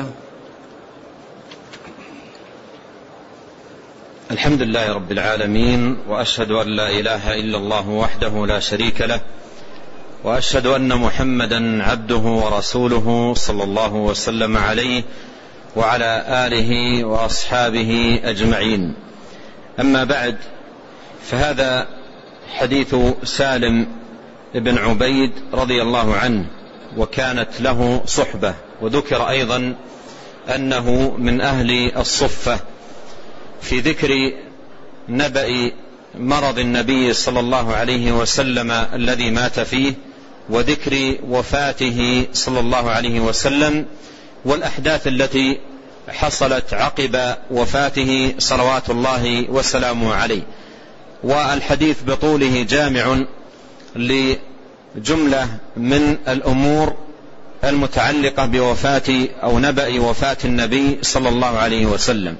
الحمد لله رب العالمين، وأشهد أن لا إله إلا الله وحده لا شريك له، وأشهد أن محمدا عبده ورسوله صلى الله وسلم عليه وعلى آله وأصحابه أجمعين. أما بعد، فهذا حديث سالم بن عبيد رضي الله عنه، وكانت له صحبة، وذكر أيضا أنه من أهل الصفة في ذكر نبأ مرض النبي صلى الله عليه وسلم الذي مات فيه، وذكر وفاته صلى الله عليه وسلم، والأحداث التي حصلت عقب وفاته صلوات الله وسلامه عليه. والحديث بطوله جامع لجملة من الأمور المتعلقة بوفاة أو نبأ وفاة النبي صلى الله عليه وسلم.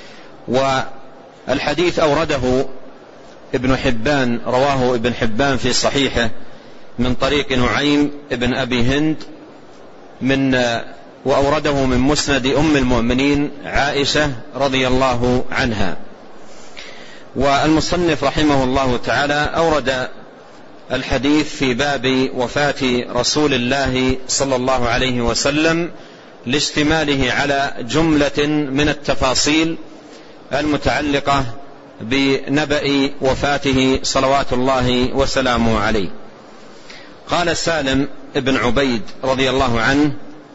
والحديث أورده ابن حبان، رواه ابن حبان في صحيحه من طريق نعيم ابن أبي هند من وأورده من مسند أم المؤمنين عائشة رضي الله عنها. والمصنف رحمه الله تعالى أورد الحديث في باب وفاة رسول الله صلى الله عليه وسلم لاشتماله على جملة من التفاصيل المتعلقة بنبأ وفاته صلوات الله وسلامه عليه. قال سالم بن عبيد رضي الله عنه: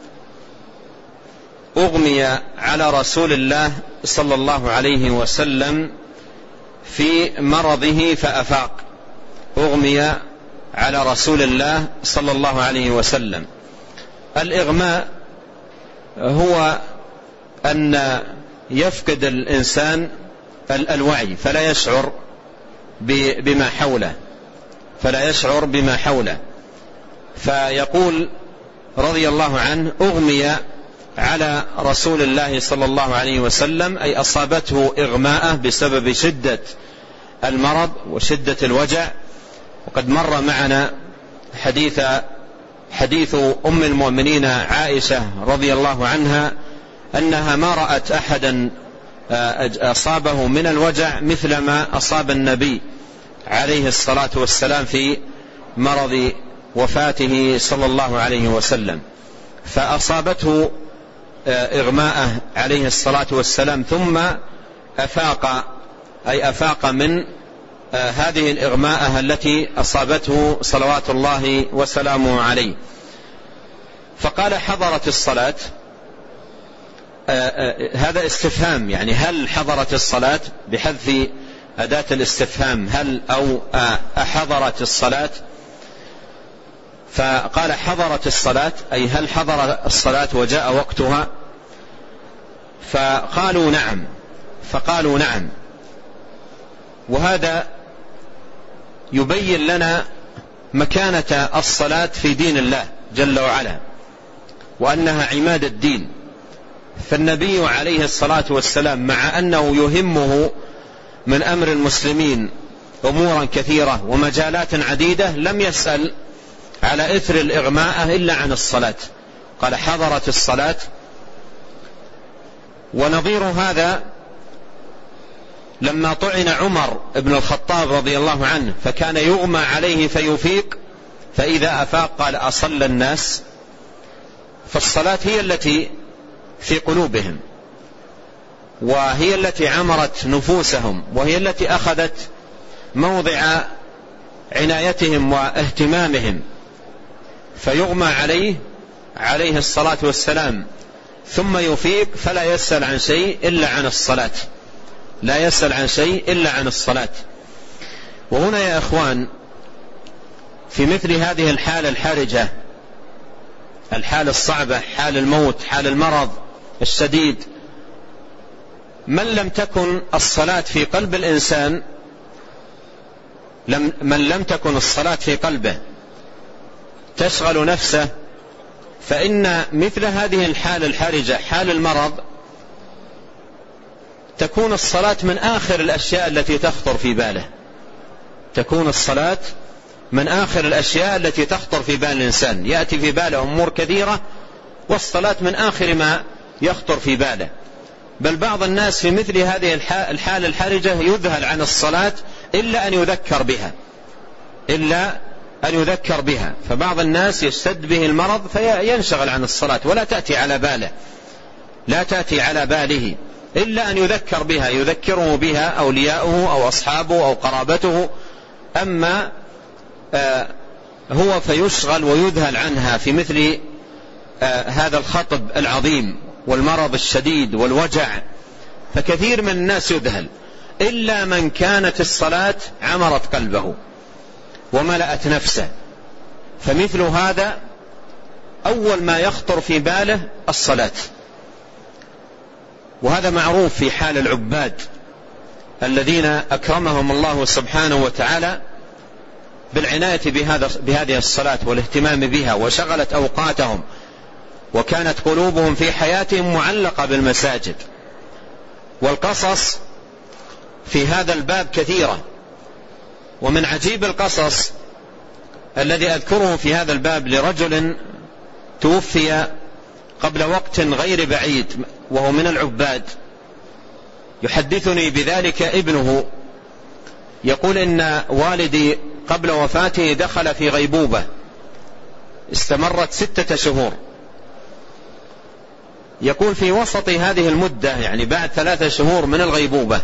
أغمي على رسول الله صلى الله عليه وسلم في مرضه فأفاق. أغمي على رسول الله صلى الله عليه وسلم. الإغماء هو أن يفقد الإنسان الوعي فلا يشعر بما حوله فلا يشعر بما حوله فيقول رضي الله عنه: أغمي على رسول الله صلى الله عليه وسلم، أي أصابته إغماءة بسبب شدة المرض وشدة الوجع. وقد مر معنا حديث حديث أم المؤمنين عائشة رضي الله عنها أنها ما رأت أحدا أصابه من الوجع مثل ما أصاب النبي عليه الصلاة والسلام في مرض وفاته صلى الله عليه وسلم. فأصابته إغماءه عليه الصلاة والسلام ثم أفاق، أي أفاق من هذه الإغماءة التي أصابته صلوات الله وسلامه عليه. فقال: حضرت الصلاة. هذا استفهام، يعني هل حضرت الصلاة بحذف أداة الاستفهام، هل أو أحضرت الصلاة؟ فقال: حضرت الصلاة، أي هل حضر الصلاة وجاء وقتها؟ فقالوا نعم فقالوا نعم وهذا يبين لنا مكانة الصلاة في دين الله جل وعلا، وأنها عماد الدين. فالنبي عليه الصلاة والسلام مع أنه يهمه من أمر المسلمين أمورا كثيرة ومجالات عديدة لم يسأل على إثر الإغماء إلا عن الصلاة. قال: حضرت الصلاة. ونظير هذا لما طعن عمر بن الخطاب رضي الله عنه فكان يغمى عليه فيفيق، فإذا أفاق قال: أصلى الناس؟ فالصلاة هي التي في قلوبهم، وهي التي عمرت نفوسهم، وهي التي أخذت موضع عنايتهم واهتمامهم. فيغمى عليه عليه الصلاة والسلام ثم يفيق فلا يسأل عن شيء إلا عن الصلاة، لا يسأل عن شيء إلا عن الصلاة. وهنا يا إخوان في مثل هذه الحالة الحرجة، الحالة الصعبة، حال الموت، حال المرض الشديد، من لم تكن الصلاة في قلب الإنسان، لم من لم تكن الصلاة في قلبه تشغل نفسه، فإن مثل هذه الحالة الحرجة، حال المرض، تكون الصلاة من آخر الأشياء التي تخطر في باله، تكون الصلاة من آخر الأشياء التي تخطر في بال الإنسان. يأتي في باله أمور كثيرة والصلاة من آخر ما يخطر في باله. بل بعض الناس في مثل هذه الحالة الحرجة يذهل عن الصلاة إلا أن يذكر بها، إلا أن يذكر بها. فبعض الناس يشتد به المرض فينشغل عن الصلاة ولا تأتي على باله، لا تأتي على باله إلا أن يذكر بها، يذكره بها أولياؤه أو أصحابه أو قرابته. أما آه هو فيشغل ويذهل عنها في مثل آه هذا الخطب العظيم والمرض الشديد والوجع. فكثير من الناس يذهل، إلا من كانت الصلاة عمرت قلبه وملأت نفسه، فمثل هذا أول ما يخطر في باله الصلاة. وهذا معروف في حال العباد الذين أكرمهم الله سبحانه وتعالى بالعناية بهذا بهذه الصلاة والاهتمام بها، وشغلت أوقاتهم، وكانت قلوبهم في حياتهم معلقة بالمساجد. والقصص في هذا الباب كثيرة، ومن عجيب القصص الذي أذكره في هذا الباب لرجل توفي قبل وقت غير بعيد وهو من العباد، يحدثني بذلك ابنه، يقول إن والدي قبل وفاته دخل في غيبوبة استمرت ستة شهور. يقول في وسط هذه المدة، يعني بعد ثلاثة شهور من الغيبوبة،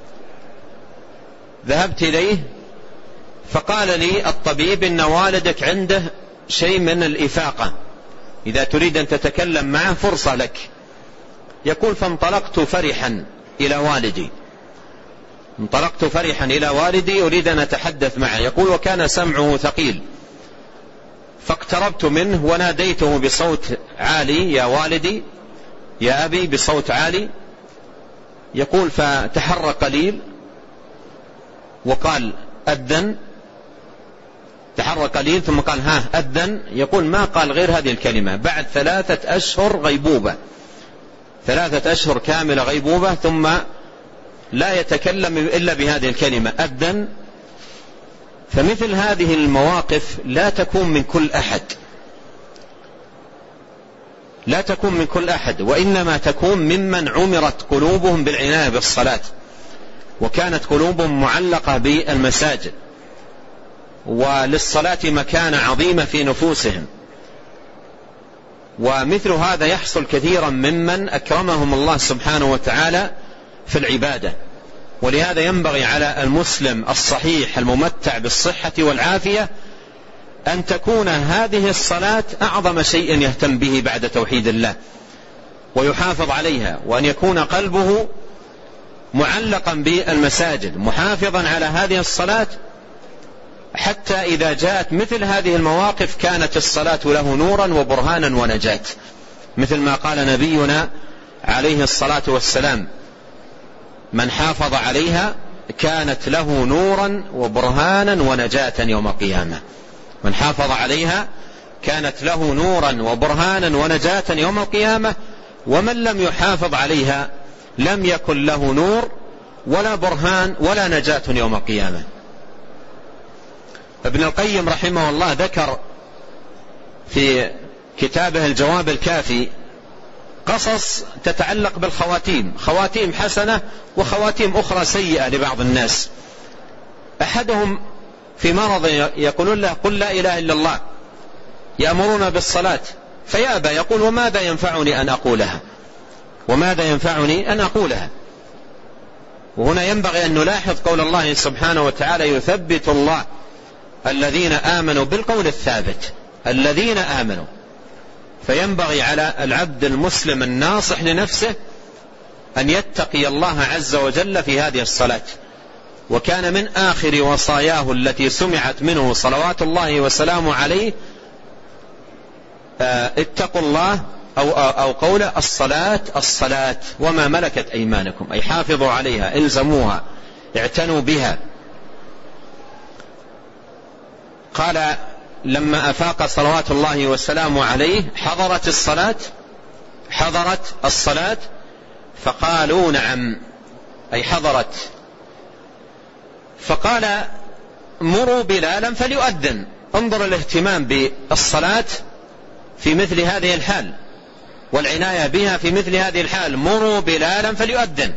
ذهبت إليه فقال لي الطبيب إن والدك عنده شيء من الإفاقة، إذا تريد أن تتكلم معه فرصة لك. يقول فانطلقت فرحا إلى والدي، انطلقت فرحا إلى والدي أريد أن أتحدث معه. يقول وكان سمعه ثقيل، فاقتربت منه وناديته بصوت عالي يا والدي يا أبي بصوت عالي. يقول فتحرك قليل وقال أذن، تحرك قليل ثم قال ها أذن. يقول ما قال غير هذه الكلمة بعد ثلاثة أشهر غيبوبة، ثلاثة أشهر كاملة غيبوبة، ثم لا يتكلم إلا بهذه الكلمة أذن. فمثل هذه المواقف لا تكون من كل أحد، لا تكون من كل أحد، وإنما تكون ممن عمرت قلوبهم بالعناية بالصلاة، وكانت قلوبهم معلقة بالمساجد، وللصلاة مكانة عظيمة في نفوسهم. ومثل هذا يحصل كثيرا ممن أكرمهم الله سبحانه وتعالى في العبادة. ولهذا ينبغي على المسلم الصحيح الممتع بالصحة والعافية أن تكون هذه الصلاة أعظم شيء يهتم به بعد توحيد الله ويحافظ عليها، وأن يكون قلبه معلقا بالمساجد محافظا على هذه الصلاة، حتى إذا جاءت مثل هذه المواقف كانت الصلاة له نورا وبرهانا ونجاة، مثل ما قال نبينا عليه الصلاة والسلام من حافظ عليها كانت له نورا وبرهانا ونجاة يوم القيامة. من حافظ عليها كانت له نورا وبرهانا ونجاة يوم القيامة، ومن لم يحافظ عليها لم يكن له نور ولا برهان ولا نجاة يوم القيامة. ابن القيم رحمه الله ذكر في كتابه الجواب الكافي قصص تتعلق بالخواتيم، خواتيم حسنة وخواتيم أخرى سيئة لبعض الناس. أحدهم في مرض يقولون له قل لا إله إلا الله، يأمرون بالصلاة فيأبى، يقول وماذا ينفعني أن أقولها، وماذا ينفعني أن أقولها. وهنا ينبغي أن نلاحظ قول الله سبحانه وتعالى يثبت الله الذين آمنوا بالقول الثابت، الذين آمنوا. فينبغي على العبد المسلم الناصح لنفسه أن يتقي الله عز وجل في هذه الصلاة، وكان من آخر وصاياه التي سمعت منه صلوات الله وسلامه عليه اتقوا الله أو, أو قول الصلاة الصلاة وما ملكت أيمانكم، أي حافظوا عليها، الزموها، اعتنوا بها. قال لما أفاق صلوات الله وسلامه عليه حضرت الصلاة حضرت الصلاة فقالوا نعم، أي حضرت. فقال مروا بلالا فليؤذن. انظر الاهتمام بالصلاة في مثل هذه الحال والعناية بها في مثل هذه الحال. مروا بلالا فليؤذن،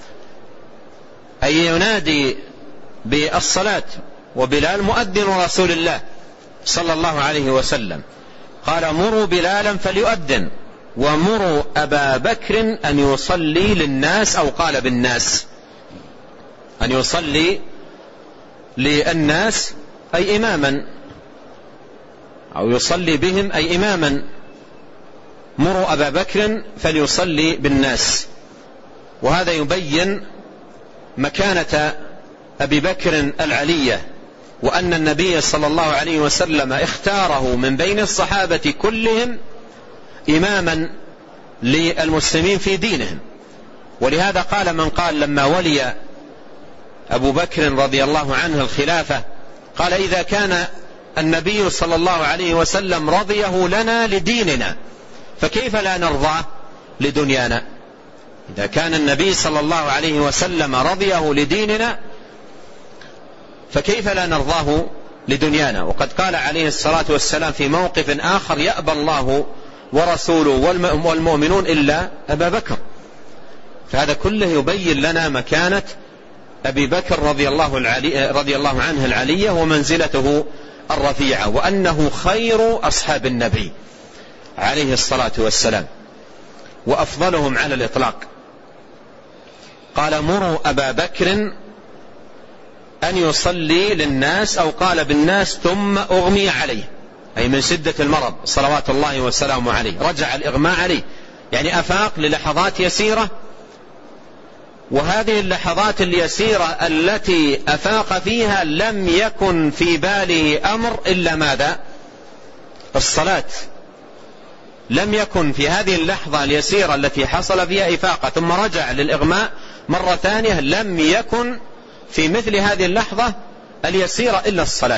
أي ينادي بالصلاة، وبلال مؤذن رسول الله صلى الله عليه وسلم. قال مروا بلالا فليؤذن ومروا أبا بكر أن يصلي للناس، أو قال بالناس، أن يصلي للناس أي إماما، أو يصلي بهم أي إماما. مروا أبا بكر فليصلي بالناس. وهذا يبين مكانة أبي بكر العلية، وأن النبي صلى الله عليه وسلم اختاره من بين الصحابة كلهم إماما للمسلمين في دينهم. ولهذا قال من قال لما ولي أبو بكر رضي الله عنه الخلافة، قال إذا كان النبي صلى الله عليه وسلم رضيه لنا لديننا فكيف لا نرضاه لدنيانا؟ إذا كان النبي صلى الله عليه وسلم رضيه لديننا فكيف لا نرضاه لدنيانا؟ وقد قال عليه الصلاة والسلام في موقف آخر يأبى الله ورسوله والمؤمنون إلا أبا بكر. فهذا كله يبين لنا مكانة أبي بكر رضي الله, العلي رضي الله عنه العلية ومنزلته الرفيعة، وأنه خير أصحاب النبي عليه الصلاة والسلام وأفضلهم على الإطلاق. قال مروا أبا بكر أن يصلي للناس، أو قال بالناس ثم أغمي عليه، أي من شدة المرض صلوات الله وسلامه عليه رجع الإغماء عليه، يعني أفاق للحظات يسيرة. وهذه اللحظات اليسيرة التي أفاق فيها لم يكن في باله أمر إلا ماذا؟ الصلاة. لم يكن في هذه اللحظة اليسيرة التي حصل فيها إفاقة ثم رجع للإغماء مرة ثانية، لم يكن في مثل هذه اللحظة اليسيرة إلا الصلاة.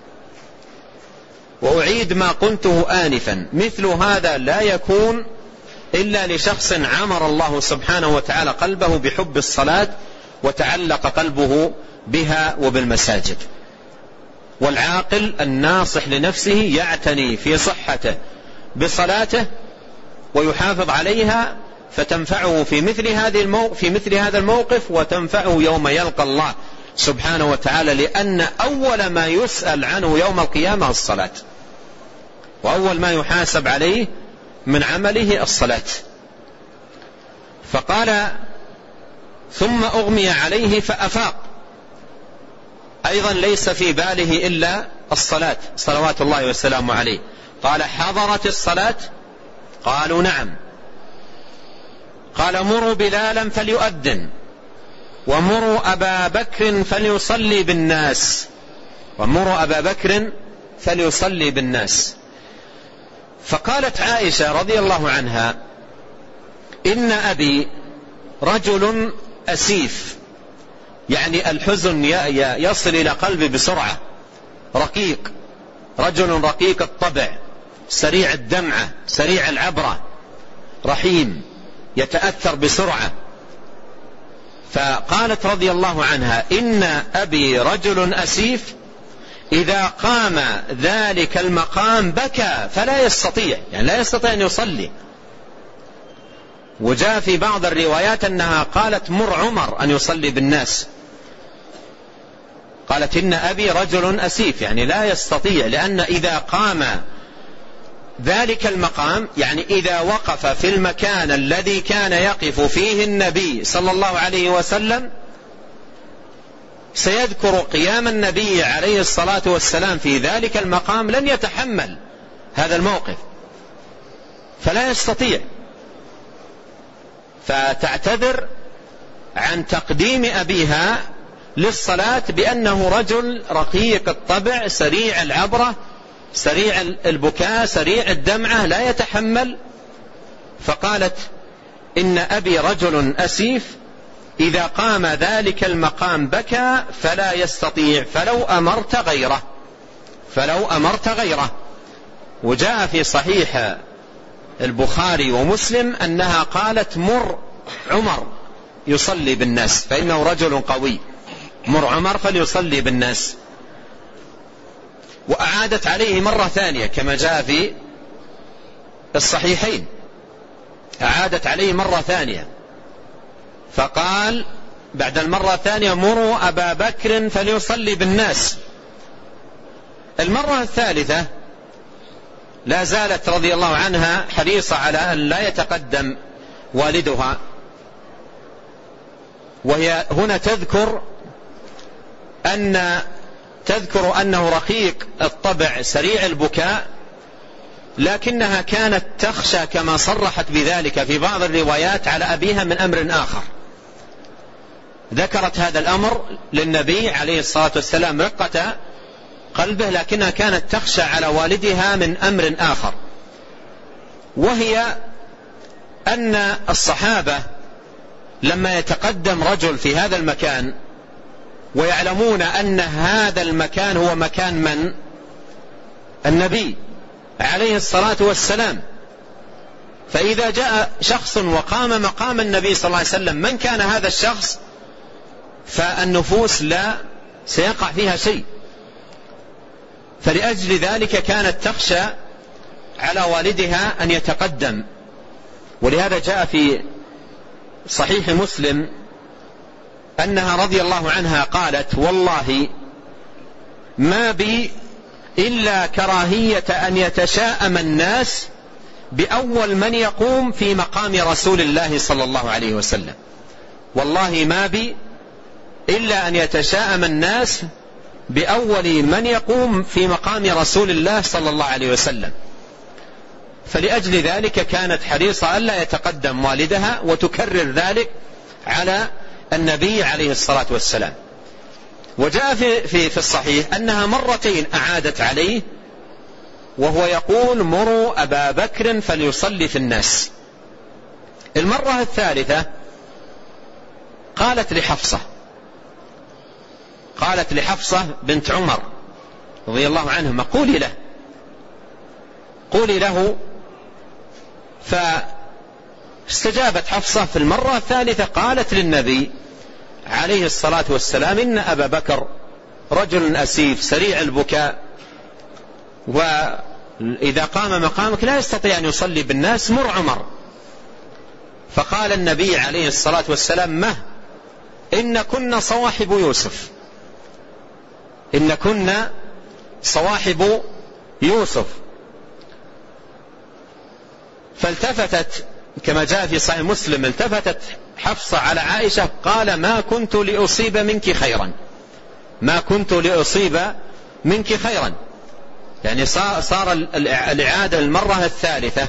وأعيد ما قلته آنفا، مثل هذا لا يكون إلا لشخص عمر الله سبحانه وتعالى قلبه بحب الصلاة وتعلق قلبه بها وبالمساجد. والعاقل الناصح لنفسه يعتني في صحته بصلاته ويحافظ عليها، فتنفعه في مثل هذه الموقف في مثل هذا الموقف، وتنفعه يوم يلقى الله سبحانه وتعالى، لأن أول ما يسأل عنه يوم القيامة الصلاة، وأول ما يحاسب عليه من عمله الصلاة. فقال ثم أغمي عليه فأفاق، أيضا ليس في باله إلا الصلاة صلوات الله والسلام عليه. قال حضرت الصلاة؟ قالوا نعم. قال مروا بلالا فليؤذن ومروا أبا بكر فليصلي بالناس ومروا أبا بكر فليصلي بالناس. فقالت عائشة رضي الله عنها إن أبي رجل أسيف، يعني الحزن يصل إلى قلبي بسرعة، رقيق، رجل رقيق الطبع، سريع الدمعة، سريع العبرة، رحيم، يتأثر بسرعة. فقالت رضي الله عنها إن أبي رجل أسيف إذا قام ذلك المقام بكى فلا يستطيع، يعني لا يستطيع أن يصلي. وجاء في بعض الروايات أنها قالت مر عمر أن يصلي بالناس. قالت إن أبي رجل أسيف، يعني لا يستطيع، لأن إذا قام ذلك المقام، يعني إذا وقف في المكان الذي كان يقف فيه النبي صلى الله عليه وسلم سيذكر قيام النبي عليه الصلاة والسلام في ذلك المقام، لن يتحمل هذا الموقف فلا يستطيع. فتعتذر عن تقديم أبيها للصلاة بأنه رجل رقيق الطبع سريع العبرة سريع البكاء سريع الدمعة لا يتحمل. فقالت إن أبي رجل أسيف إذا قام ذلك المقام بكى فلا يستطيع فلو أمرت غيره فلو أمرت غيره. وجاء في صحيح البخاري ومسلم أنها قالت مر عمر يصلي بالناس فإنه رجل قوي، مر عمر فليصلي بالناس. وأعادت عليه مرة ثانية كما جاء في الصحيحين، أعادت عليه مرة ثانية فقال بعد المرة الثانية مروا أبا بكر فليصلي بالناس. المرة الثالثة لا زالت رضي الله عنها حريصة على أن لا يتقدم والدها، وهي هنا تذكر أن تذكر أنه رقيق الطبع سريع البكاء، لكنها كانت تخشى كما صرحت بذلك في بعض الروايات على أبيها من أمر آخر. ذكرت هذا الأمر للنبي عليه الصلاة والسلام رقة قلبه، لكنها كانت تخشى على والدها من أمر آخر، وهي أن الصحابة لما يتقدم رجل في هذا المكان ويعلمون أن هذا المكان هو مكان من؟ النبي عليه الصلاة والسلام. فإذا جاء شخص وقام مقام النبي صلى الله عليه وسلم من كان هذا الشخص فالنفوس لا سيقع فيها شيء، فلأجل ذلك كانت تخشى على والدها أن يتقدم. ولهذا جاء في صحيح مسلم أنها رضي الله عنها قالت والله ما بي إلا كراهية أن يتشاءم الناس بأول من يقوم في مقام رسول الله صلى الله عليه وسلم، والله ما بي إلا أن يتشاءم الناس بأول من يقوم في مقام رسول الله صلى الله عليه وسلم. فلأجل ذلك كانت حريصة ألا يتقدم والدها وتكرر ذلك على النبي عليه الصلاة والسلام. وجاء في, في, في الصحيح أنها مرتين أعادت عليه وهو يقول مروا أبا بكر فليصلي في الناس. المرة الثالثة قالت لحفصة قالت لحفصة بنت عمر رضي الله عنهما قولي له قولي له فاستجابت حفصة في المرة الثالثة قالت للنبي عليه الصلاة والسلام إن أبا بكر رجل أسيف سريع البكاء وإذا قام مقامك لا يستطيع أن يصلي بالناس مر عمر. فقال النبي عليه الصلاة والسلام ما إن كنا صواحب يوسف إن كنا صواحب يوسف. فالتفتت كما جاء في صحيح مسلم التفتت حفصة على عائشة قال ما كنت لأصيب منك خيرا ما كنت لأصيب منك خيرا يعني صار الإعادة المرة الثالثة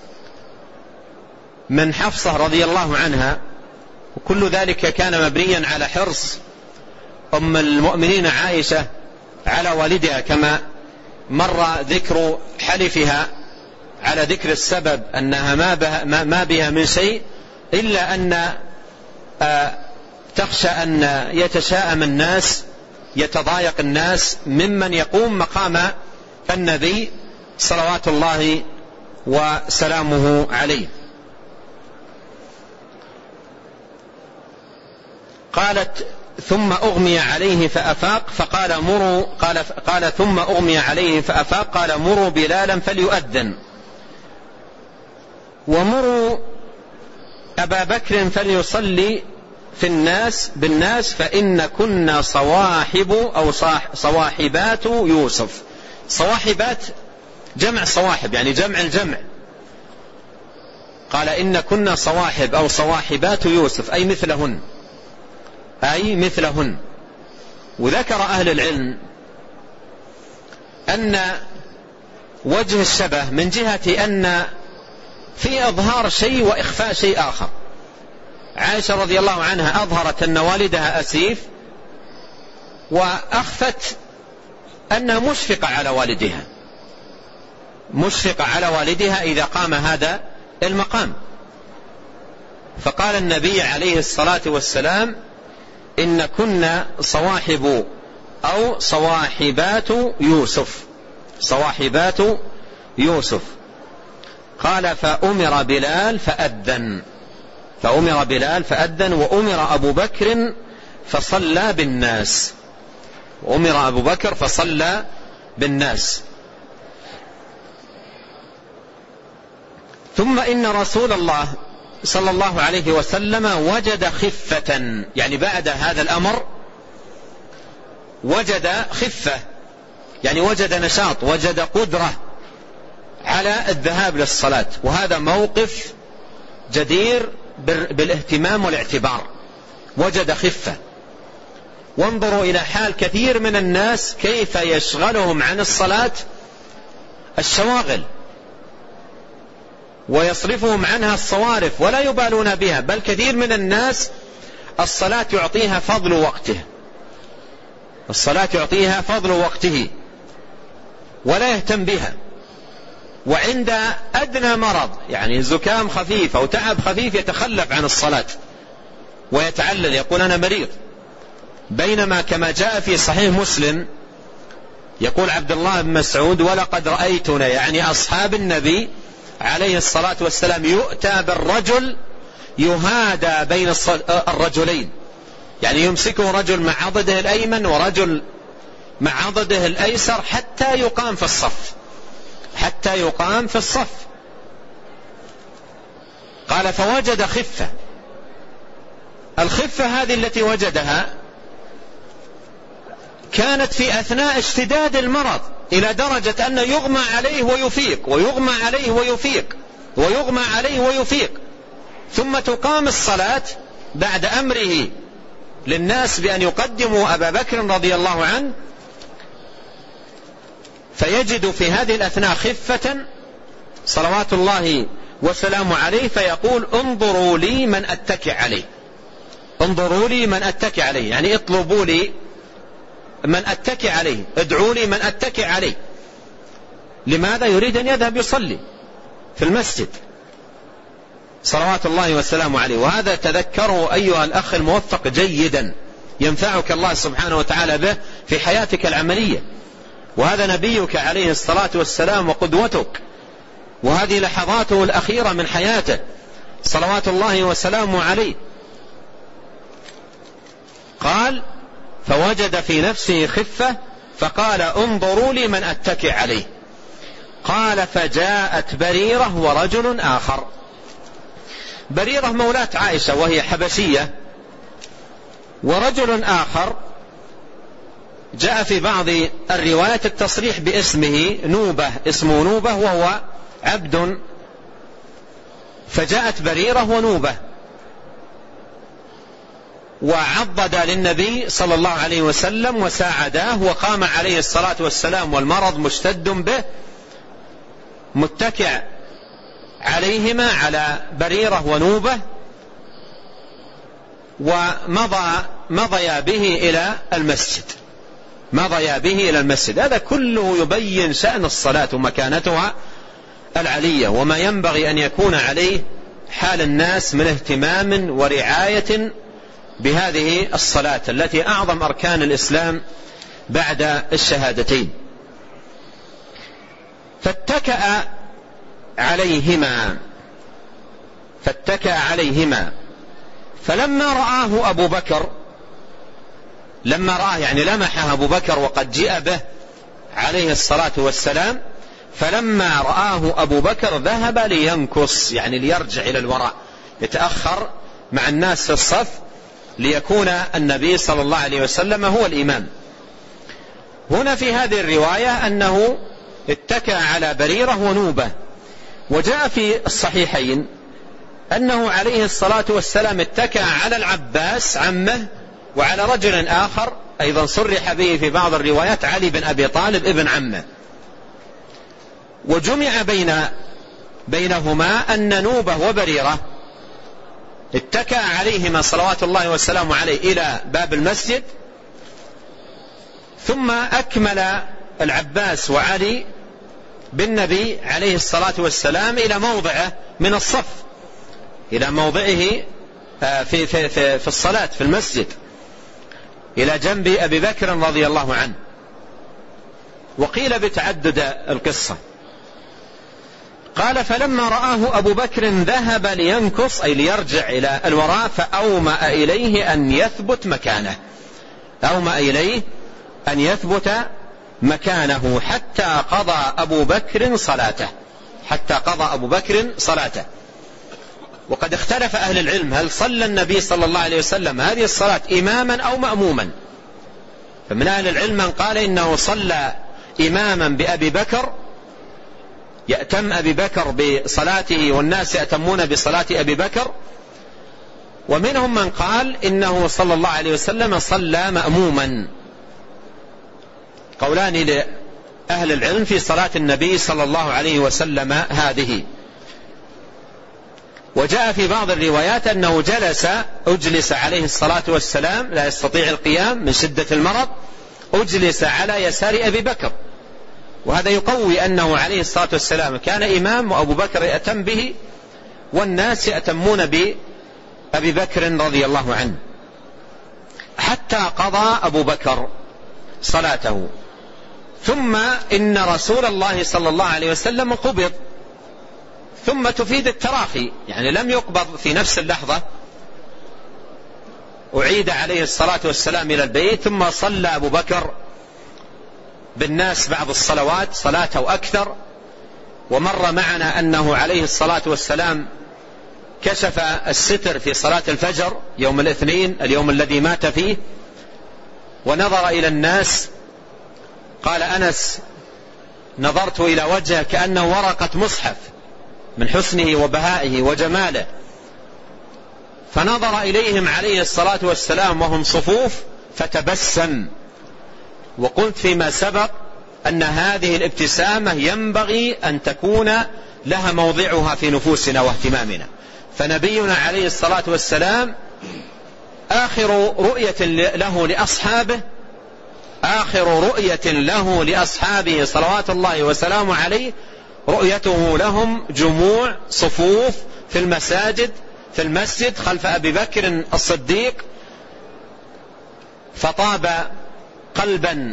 من حفصة رضي الله عنها، وكل ذلك كان مبنيا على حرص أم المؤمنين عائشة على والدها، كما مر ذكر حلفها على ذكر السبب أنها ما بها, ما بها من شيء إلا أن تخشى أن يتشاءم الناس يتضايق الناس ممن يقوم مقام النبي صلوات الله وسلامه عليه. قالت ثم أغمي عليه فأفاق فقال مروا قال, قال ثم أغمي عليه فأفاق قال مروا بلالا فليؤذن ومروا أبا بكر فليصلي في الناس بالناس فإن كنا صواحب أو صواحبات يوسف. صواحبات جمع صواحب يعني جمع الجمع. قال إن كنا صواحب أو صواحبات يوسف أي مثلهن أي مثلهن. وذكر أهل العلم أن وجه الشبه من جهة أن في إظهار شيء وإخفاء شيء آخر. عائشة رضي الله عنها أظهرت أن والدها أسيف وأخفت أنها مشفقة على والدها، مشفقة على والدها إذا قام هذا المقام. فقال النبي عليه الصلاة والسلام: إن كنا صواحب أو صواحبات يوسف، صواحبات يوسف. قال: فأمر بلال فأذن، فأمر بلال فأذن وأمر أبو بكر فصلى بالناس، وأمر أبو بكر فصلى بالناس. ثم إن رسول الله صلى الله عليه وسلم وجد خفة، يعني بعد هذا الأمر وجد خفة، يعني وجد نشاط، وجد قدرة على الذهاب للصلاة. وهذا موقف جدير بالاهتمام والاعتبار، وجد خفة. وانظروا إلى حال كثير من الناس كيف يشغلهم عن الصلاة الشواغل ويصرفهم عنها الصوارف ولا يبالون بها، بل كثير من الناس الصلاة يعطيها فضل وقته، الصلاة يعطيها فضل وقته ولا يهتم بها. وعند أدنى مرض، يعني زكام خفيف أو تعب خفيف، يتخلف عن الصلاة ويتعلل، يقول أنا مريض. بينما كما جاء في صحيح مسلم يقول عبد الله بن مسعود: ولقد رأيتنا، يعني أصحاب النبي عليه الصلاة والسلام، يؤتى بالرجل يهادى بين الرجلين، يعني يمسكه رجل مع عضده الأيمن ورجل مع عضده الأيسر حتى يقام في الصف، حتى يقام في الصف. قال: فوجد خفة. الخفة هذه التي وجدها كانت في أثناء اشتداد المرض، إلى درجة أنه يغمى عليه ويفيق، ويغمى عليه ويفيق، ويغمى عليه ويفيق، ثم تقام الصلاة بعد أمره للناس بأن يقدموا أبا بكر رضي الله عنه، فيجد في هذه الأثناء خفة صلوات الله وسلامه عليه، فيقول: انظروا لي من أتكئ عليه، انظروا لي من أتكئ عليه، يعني اطلبوا لي من أتكئ عليه، ادعوا لي من أتكئ عليه. لماذا؟ يريد أن يذهب يصلي في المسجد صلوات الله وسلامه عليه. وهذا تذكروا أيها الأخ الموفق جيدا، ينفعك الله سبحانه وتعالى به في حياتك العملية. وهذا نبيك عليه الصلاة والسلام وقدوتك، وهذه لحظاته الأخيرة من حياته صلوات الله وسلامه عليه. قال: فوجد في نفسه خفة فقال: انظروا لي من أتكئ عليه. قال: فجاءت بريرة ورجل آخر. بريرة مولاة عائشة وهي حبشية، ورجل آخر جاء في بعض الروايات التصريح باسمه نوبة، اسمه نوبة وهو عبد. فجاءت بريرة ونوبة وعضدا للنبي صلى الله عليه وسلم وساعداه، وقام عليه الصلاة والسلام والمرض مشتد به، متكئ عليهما على بريرة ونوبة، ومضى مضيا به إلى المسجد، مضيا به إلى المسجد. هذا كله يبين شأن الصلاة ومكانتها العلية، وما ينبغي أن يكون عليه حال الناس من اهتمام ورعاية بهذه الصلاة التي أعظم أركان الإسلام بعد الشهادتين. فاتكأ عليهما، فاتكأ عليهما فلما رآه أبو بكر، لما رآه يعني لمحه أبو بكر وقد جاء به عليه الصلاة والسلام، فلما رآه أبو بكر ذهب لينكص، يعني ليرجع إلى الوراء، يتأخر مع الناس في الصف ليكون النبي صلى الله عليه وسلم هو الإمام. هنا في هذه الرواية أنه اتكأ على بريرة ونوبة. وجاء في الصحيحين أنه عليه الصلاة والسلام اتكأ على العباس عمه وعلى رجل آخر أيضا صرح به في بعض الروايات علي بن أبي طالب ابن عمه. وجمع بين بينهما أن نوبة وبريرة اتكأ عليهما صلوات الله والسلام عليه إلى باب المسجد، ثم أكمل العباس وعلي بالنبي عليه الصلاة والسلام إلى موضعه من الصف، إلى موضعه في, في, في, في الصلاة في المسجد، إلى جنب أبي بكر رضي الله عنه. وقيل بتعدد القصة. قال: فلما رآه أبو بكر ذهب لينكص أي ليرجع إلى الوراء، فأومأ إليه أن يثبت مكانه، أومأ إليه أن يثبت مكانه حتى قضى أبو بكر صلاته، حتى قضى أبو بكر صلاته. وقد اختلف أهل العلم هل صلى النبي صلى الله عليه وسلم هذه الصلاة إماما أو مأموما. فمن أهل العلم من قال إنه صلى إماما بأبي بكر، يأتم أبي بكر بصلاته والناس يأتمون بصلاة أبي بكر، ومنهم من قال إنه صلى الله عليه وسلم صلى مأموما. قولان لأهل العلم في صلاة النبي صلى الله عليه وسلم هذه. وجاء في بعض الروايات أنه جلس أجلس عليه الصلاة والسلام، لا يستطيع القيام من شدة المرض، أجلس على يسار أبي بكر، وهذا يقوي أنه عليه الصلاة والسلام كان إمام وأبو بكر يأتم به والناس يأتمون بأبي بكر رضي الله عنه، حتى قضى أبو بكر صلاته. ثم إن رسول الله صلى الله عليه وسلم قبض، ثم تفيد التراخي، يعني لم يقبض في نفس اللحظة، أعيد عليه الصلاة والسلام إلى البيت، ثم صلى أبو بكر بالناس بعض الصلوات صلاة أو أكثر. ومر معنا أنه عليه الصلاة والسلام كشف الستر في صلاة الفجر يوم الاثنين اليوم الذي مات فيه، ونظر إلى الناس، قال أنس: نظرت إلى وجهه كأنه ورقة مصحف من حسنه وبهائه وجماله، فنظر إليهم عليه الصلاة والسلام وهم صفوف فتبسم. وقلت فيما سبق أن هذه الابتسامة ينبغي أن تكون لها موضعها في نفوسنا واهتمامنا. فنبينا عليه الصلاة والسلام آخر رؤية له لأصحابه آخر رؤية له لأصحابه صلوات الله وسلامه عليه رؤيته لهم جموع صفوف في المساجد في المسجد خلف أبي بكر الصديق، فطاب قلبا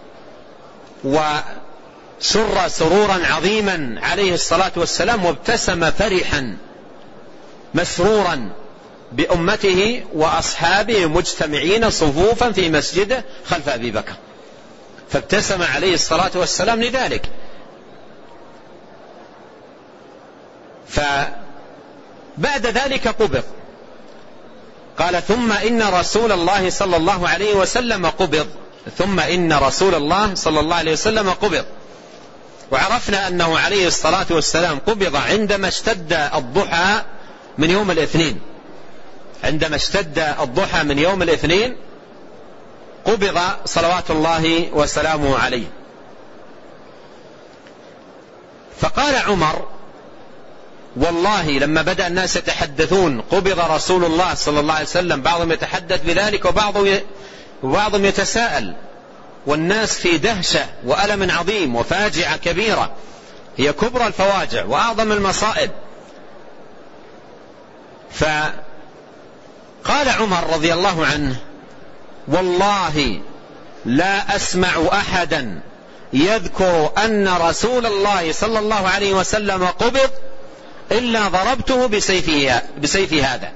وسر سرورا عظيما عليه الصلاة والسلام، وابتسم فرحا مسرورا بأمته وأصحابه مجتمعين صفوفا في مسجده خلف أبي بكر، فابتسم عليه الصلاة والسلام لذلك. فبعد ذلك قبض. قال: ثم إن رسول الله صلى الله عليه وسلم قبض ثم إن رسول الله صلى الله عليه وسلم قبض. وعرفنا أنه عليه الصلاة والسلام قبض عندما اشتد الضحى من يوم الاثنين عندما اشتد الضحى من يوم الاثنين قبض صلوات الله وسلامه عليه. فقال عمر: والله لما بدأ الناس يتحدثون قبض رسول الله صلى الله عليه وسلم، بعضهم يتحدث بذلك وبعضهم يتساءل، والناس في دهشة وألم عظيم وفاجعة كبيرة هي كبرى الفواجع وأعظم المصائب. فقال عمر رضي الله عنه: والله لا أسمع أحدا يذكر أن رسول الله صلى الله عليه وسلم قبض إلا ضربته بسيفه, بسيفي هذا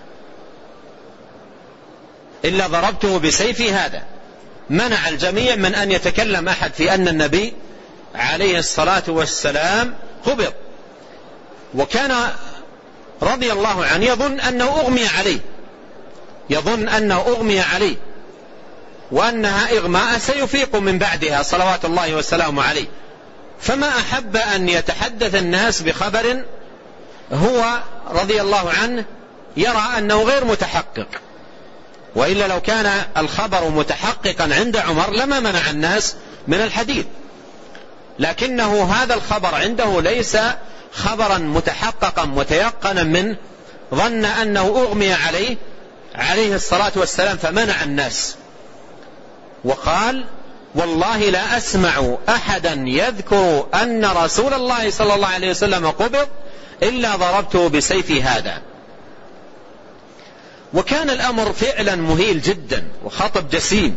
إلا ضربته بسيفي هذا. منع الجميع من أن يتكلم أحد في أن النبي عليه الصلاة والسلام قبض. وكان رضي الله عنه يظن أنه أغمي عليه يظن أنه أغمي عليه وأنها إغماء سيفيق من بعدها صلوات الله وسلامه عليه، فما أحب أن يتحدث الناس بخبر هو رضي الله عنه يرى أنه غير متحقق. وإلا لو كان الخبر متحققا عند عمر لما منع الناس من الحديث، لكنه هذا الخبر عنده ليس خبرا متحققا متيقنا منه، ظن أنه أغمي عليه عليه الصلاة والسلام فمنع الناس. وقال: والله لا أسمع أحدا يذكر أن رسول الله صلى الله عليه وسلم قبض إلا ضربته بسيفي هذا. وكان الأمر فعلا مهيل جدا وخطب جسيم،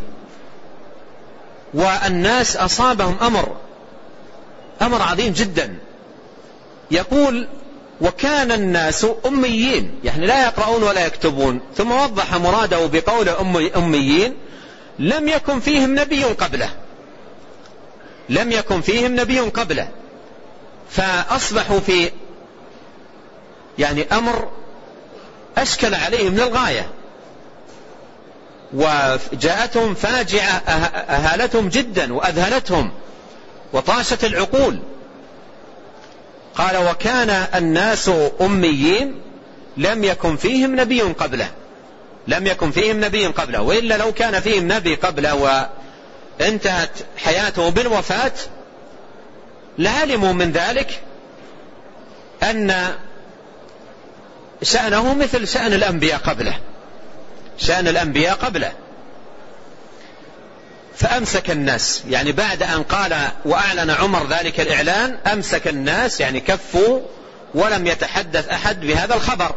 والناس أصابهم أمر أمر عظيم جدا. يقول: وكان الناس أميين، يعني لا يقرؤون ولا يكتبون. ثم وضح مراده بقول أميين: لم يكن فيهم نبي قبله، لم يكن فيهم نبي قبله، فأصبحوا في يعني أمر أشكل عليهم من الغاية، وجاءتهم فاجعة أهالتهم جدا وأذهلتهم وطاشت العقول. قال: وكان الناس أميين لم يكن فيهم نبي قبله، لم يكن فيهم نبي قبله، وإلا لو كان فيهم نبي قبله وانتهت حياته بالوفاة لعلموا من ذلك أن شأنه مثل شأن الأنبياء قبله، شأن الأنبياء قبله. فأمسك الناس، يعني بعد أن قال وأعلن عمر ذلك الإعلان أمسك الناس، يعني كفوا ولم يتحدث أحد بهذا الخبر.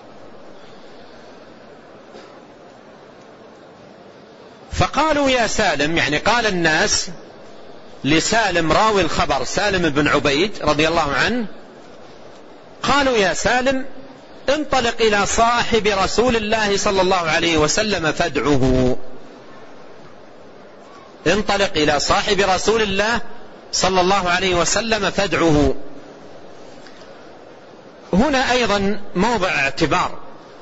فقالوا: يا سالم، يعني قال الناس لسالم راوي الخبر سالم بن عبيد رضي الله عنه، قالوا: يا سالم انطلق إلى صاحب رسول الله صلى الله عليه وسلم فادعه، انطلق إلى صاحب رسول الله صلى الله عليه وسلم فادعه. هنا أيضا موضع اعتبار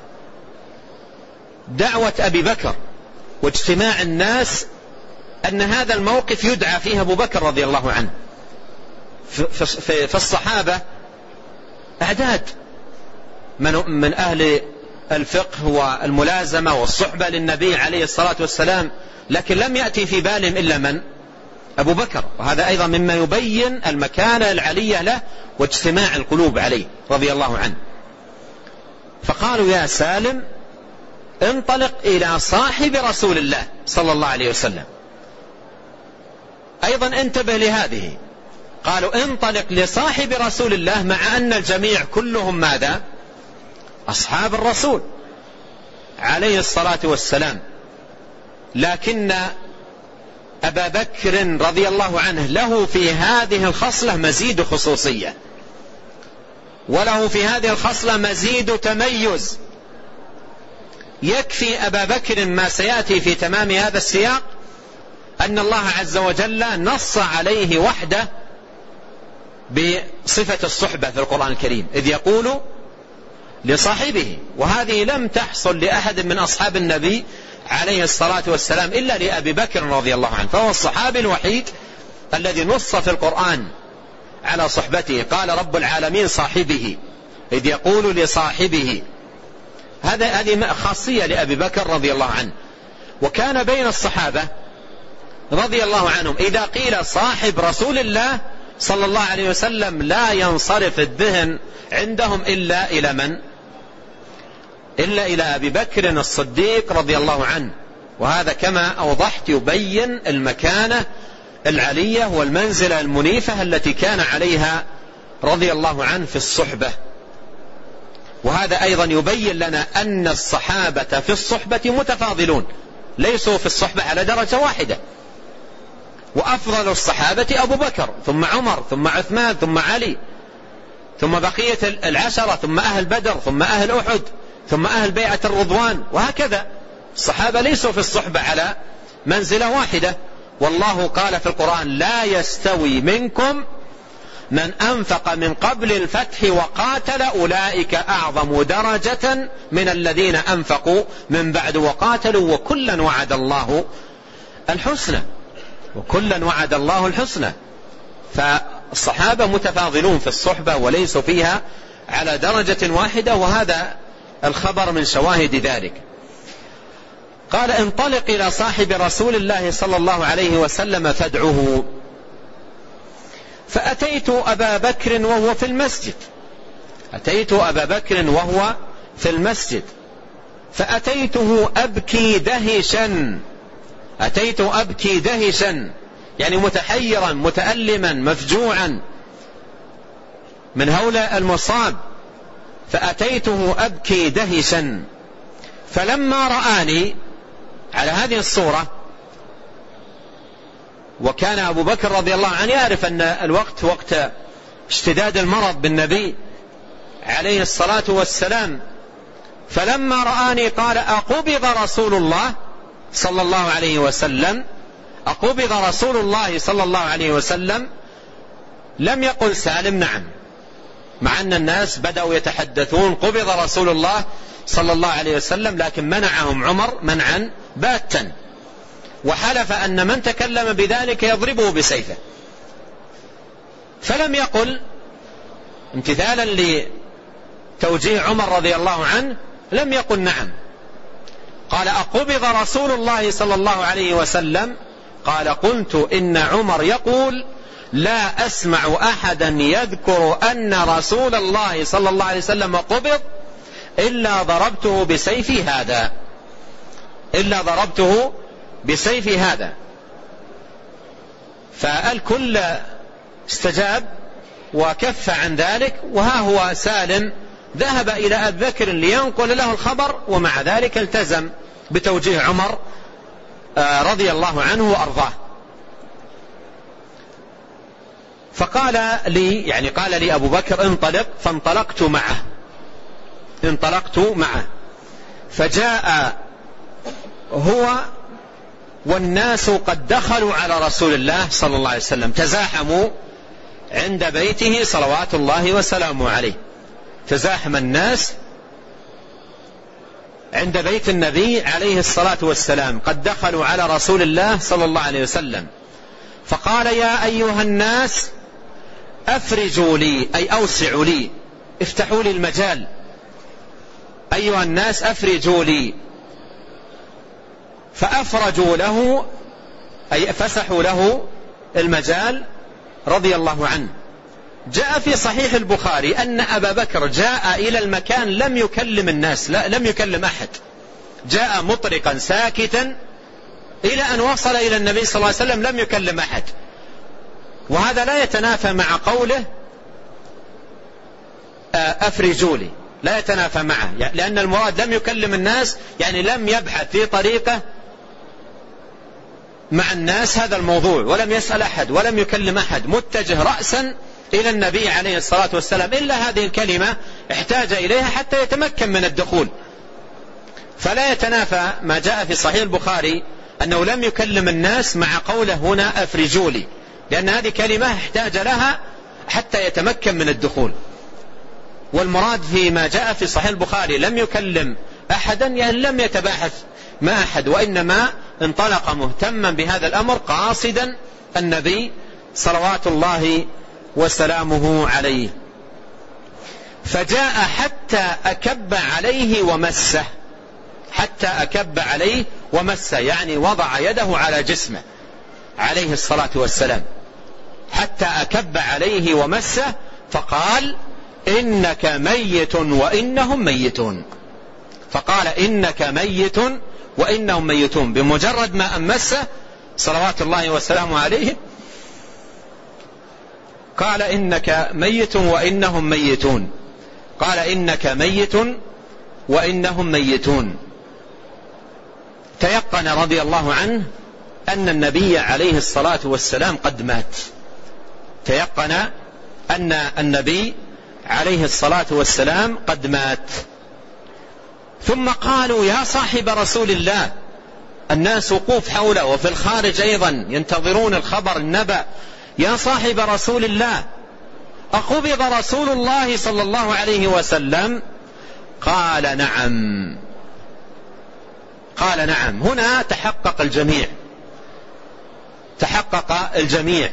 دعوة أبي بكر واجتماع الناس، أن هذا الموقف يدعى فيه أبو بكر رضي الله عنه. في الصحابة أعداد من أهل الفقه والملازمة والصحبة للنبي عليه الصلاة والسلام، لكن لم يأتي في بالهم إلا من؟ أبو بكر. وهذا أيضا مما يبين المكانة العلية له واجتماع القلوب عليه رضي الله عنه. فقالوا: يا سالم انطلق إلى صاحب رسول الله صلى الله عليه وسلم. أيضا انتبه لهذه، قالوا انطلق لصاحب رسول الله، مع أن الجميع كلهم ماذا؟ أصحاب الرسول عليه الصلاة والسلام، لكن أبا بكر رضي الله عنه له في هذه الخصلة مزيد خصوصية، وله في هذه الخصلة مزيد تميز. يكفي أبا بكر ما سيأتي في تمام هذا السياق أن الله عز وجل نص عليه وحده بصفة الصحبة في القرآن الكريم، إذ يقول لصاحبه، وهذه لم تحصل لأحد من أصحاب النبي عليه الصلاة والسلام إلا لأبي بكر رضي الله عنه، فهو الصحابي الوحيد الذي نص في القرآن على صحبته. قال رب العالمين صاحبه، إذ يقول لصاحبه. هذا هذه خاصية لأبي بكر رضي الله عنه. وكان بين الصحابة رضي الله عنهم إذا قيل صاحب رسول الله صلى الله عليه وسلم لا ينصرف الذهن عندهم إلا إلى من؟ إلا إلى أبي بكر الصديق رضي الله عنه. وهذا كما أوضحت يبين المكانة العلية والمنزلة المنيفة التي كان عليها رضي الله عنه في الصحبة. وهذا أيضا يبين لنا أن الصحابة في الصحبة متفاضلون، ليسوا في الصحبة على درجة واحدة. وأفضل الصحابة أبو بكر، ثم عمر، ثم عثمان، ثم علي، ثم بقية العشرة، ثم أهل بدر، ثم أهل أحد، ثم أهل بيعة الرضوان، وهكذا. الصحابة ليسوا في الصحبة على منزلة واحدة. والله قال في القرآن: لا يستوي منكم من أنفق من قبل الفتح وقاتل أولئك أعظم درجة من الذين أنفقوا من بعد وقاتلوا وكلا وعد الله الحسنى، وكلا وعد الله الحسنى. فالصحابة متفاضلون في الصحبة وليسوا فيها على درجة واحدة، وهذا الخبر من شواهد ذلك. قال: انطلق إلى صاحب رسول الله صلى الله عليه وسلم فادعه. فأتيت أبا بكر وهو في المسجد، أتيت أبا بكر وهو في المسجد فأتيته أبكي دهشا، أتيت أبكي دهشا، يعني متحيرا متألما مفجوعا من هول المصاب، فأتيته أبكي دهشا، فلما رآني على هذه الصورة، وكان أبو بكر رضي الله عنه يعرف أن الوقت وقت اشتداد المرض بالنبي عليه الصلاة والسلام، فلما رآني قال: أقبض رسول الله صلى الله عليه وسلم، أقبض رسول الله صلى الله عليه وسلم. لم يقل سالم نعم، مع أن الناس بدأوا يتحدثون قبض رسول الله صلى الله عليه وسلم، لكن منعهم عمر منعا باتا، وحلف أن من تكلم بذلك يضربه بسيفه، فلم يقل امتثالا لتوجيه عمر رضي الله عنه، لم يقل نعم. قال: أقبض رسول الله صلى الله عليه وسلم؟ قال: قلت إن عمر يقول: لا أسمع أحدا يذكر أن رسول الله صلى الله عليه وسلم قبض إلا ضربته بسيفي هذا، إلا ضربته بسيفي هذا. فالكل استجاب وكف عن ذلك، وها هو سالم ذهب إلى أبي بكر لينقل له الخبر، ومع ذلك التزم بتوجيه عمر رضي الله عنه وأرضاه. فقال لي، يعني قال لي أبو بكر: انطلق، فانطلقت معه انطلقت معه فجاء هو والناس قد دخلوا على رسول الله صلى الله عليه وسلم، تزاحموا عند بيته صلوات الله وسلامه عليه، تزاحم الناس عند بيت النبي عليه الصلاة والسلام، قد دخلوا على رسول الله صلى الله عليه وسلم. فقال: يا أيها الناس أفرجوا لي، أي أوسعوا لي، افتحوا لي المجال، أيها الناس أفرجوا لي. فأفرجوا له، أي فسحوا له المجال رضي الله عنه. جاء في صحيح البخاري أن أبا بكر جاء إلى المكان لم يكلم الناس، لا لم يكلم أحد، جاء مطرقا ساكتا إلى أن وصل إلى النبي صلى الله عليه وسلم لم يكلم أحد. وهذا لا يتنافى مع قوله أفرجوا لي، لا يتنافى معه، لأن المراد لم يكلم الناس، يعني لم يبحث في طريقة مع الناس هذا الموضوع، ولم يسأل أحد ولم يكلم أحد، متجه رأسا إلى النبي عليه الصلاة والسلام، إلا هذه الكلمة احتاج إليها حتى يتمكن من الدخول. فلا يتنافى ما جاء في صحيح البخاري أنه لم يكلم الناس مع قوله هنا أفرجوا لي، لأن هذه كلمة احتاج لها حتى يتمكن من الدخول. والمراد فيما جاء في صحيح البخاري لم يكلم أحدا، يعني لم يتباحث مع أحد، وإنما انطلق مهتما بهذا الأمر قاصدا النبي صلوات الله وسلامه عليه. فجاء حتى أكب عليه ومسه، حتى أكب عليه ومسه، يعني وضع يده على جسمه عليه الصلاة والسلام، حتى أكب عليه ومسه، فقال: إنك ميت وإنهم ميتون. فقال: إنك ميت وإنهم ميتون. بمجرد ما أمسه صلوات الله وسلامه عليه قال: إنك ميت وإنهم ميتون. قال: إنك ميت وإنهم ميتون. تيقن رضي الله عنه أن النبي عليه الصلاة والسلام قد مات، تيقن أن النبي عليه الصلاة والسلام قد مات. ثم قالوا: يا صاحب رسول الله، الناس وقوف حوله وفي الخارج أيضا ينتظرون الخبر النبأ، يا صاحب رسول الله، أقبض رسول الله صلى الله عليه وسلم؟ قال: نعم. قال: نعم. هنا تحقق الجميع، تحقق الجميع.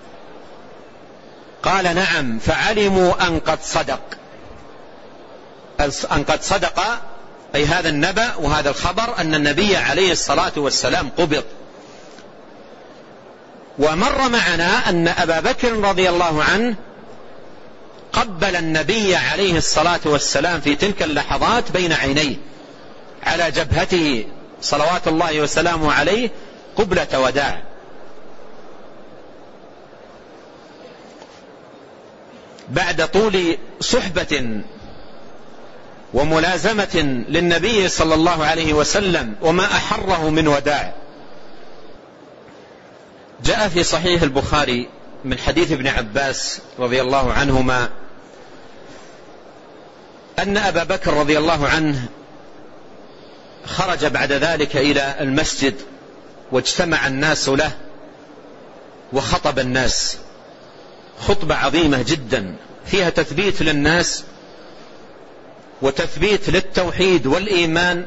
قال: نعم. فعلموا أن قد صدق، أن قد صدق، أي هذا النبأ وهذا الخبر أن النبي عليه الصلاة والسلام قبض. ومر معنا أن أبا بكر رضي الله عنه قبل النبي عليه الصلاة والسلام في تلك اللحظات بين عينيه على جبهته صلوات الله وسلامه عليه قبلة وداع. بعد طول صحبة وملازمة للنبي صلى الله عليه وسلم وما أحره من وداع. جاء في صحيح البخاري من حديث ابن عباس رضي الله عنهما أن أبا بكر رضي الله عنه خرج بعد ذلك إلى المسجد واجتمع الناس له وخطب الناس خطبة عظيمة جدا فيها تثبيت للناس وتثبيت للتوحيد والإيمان،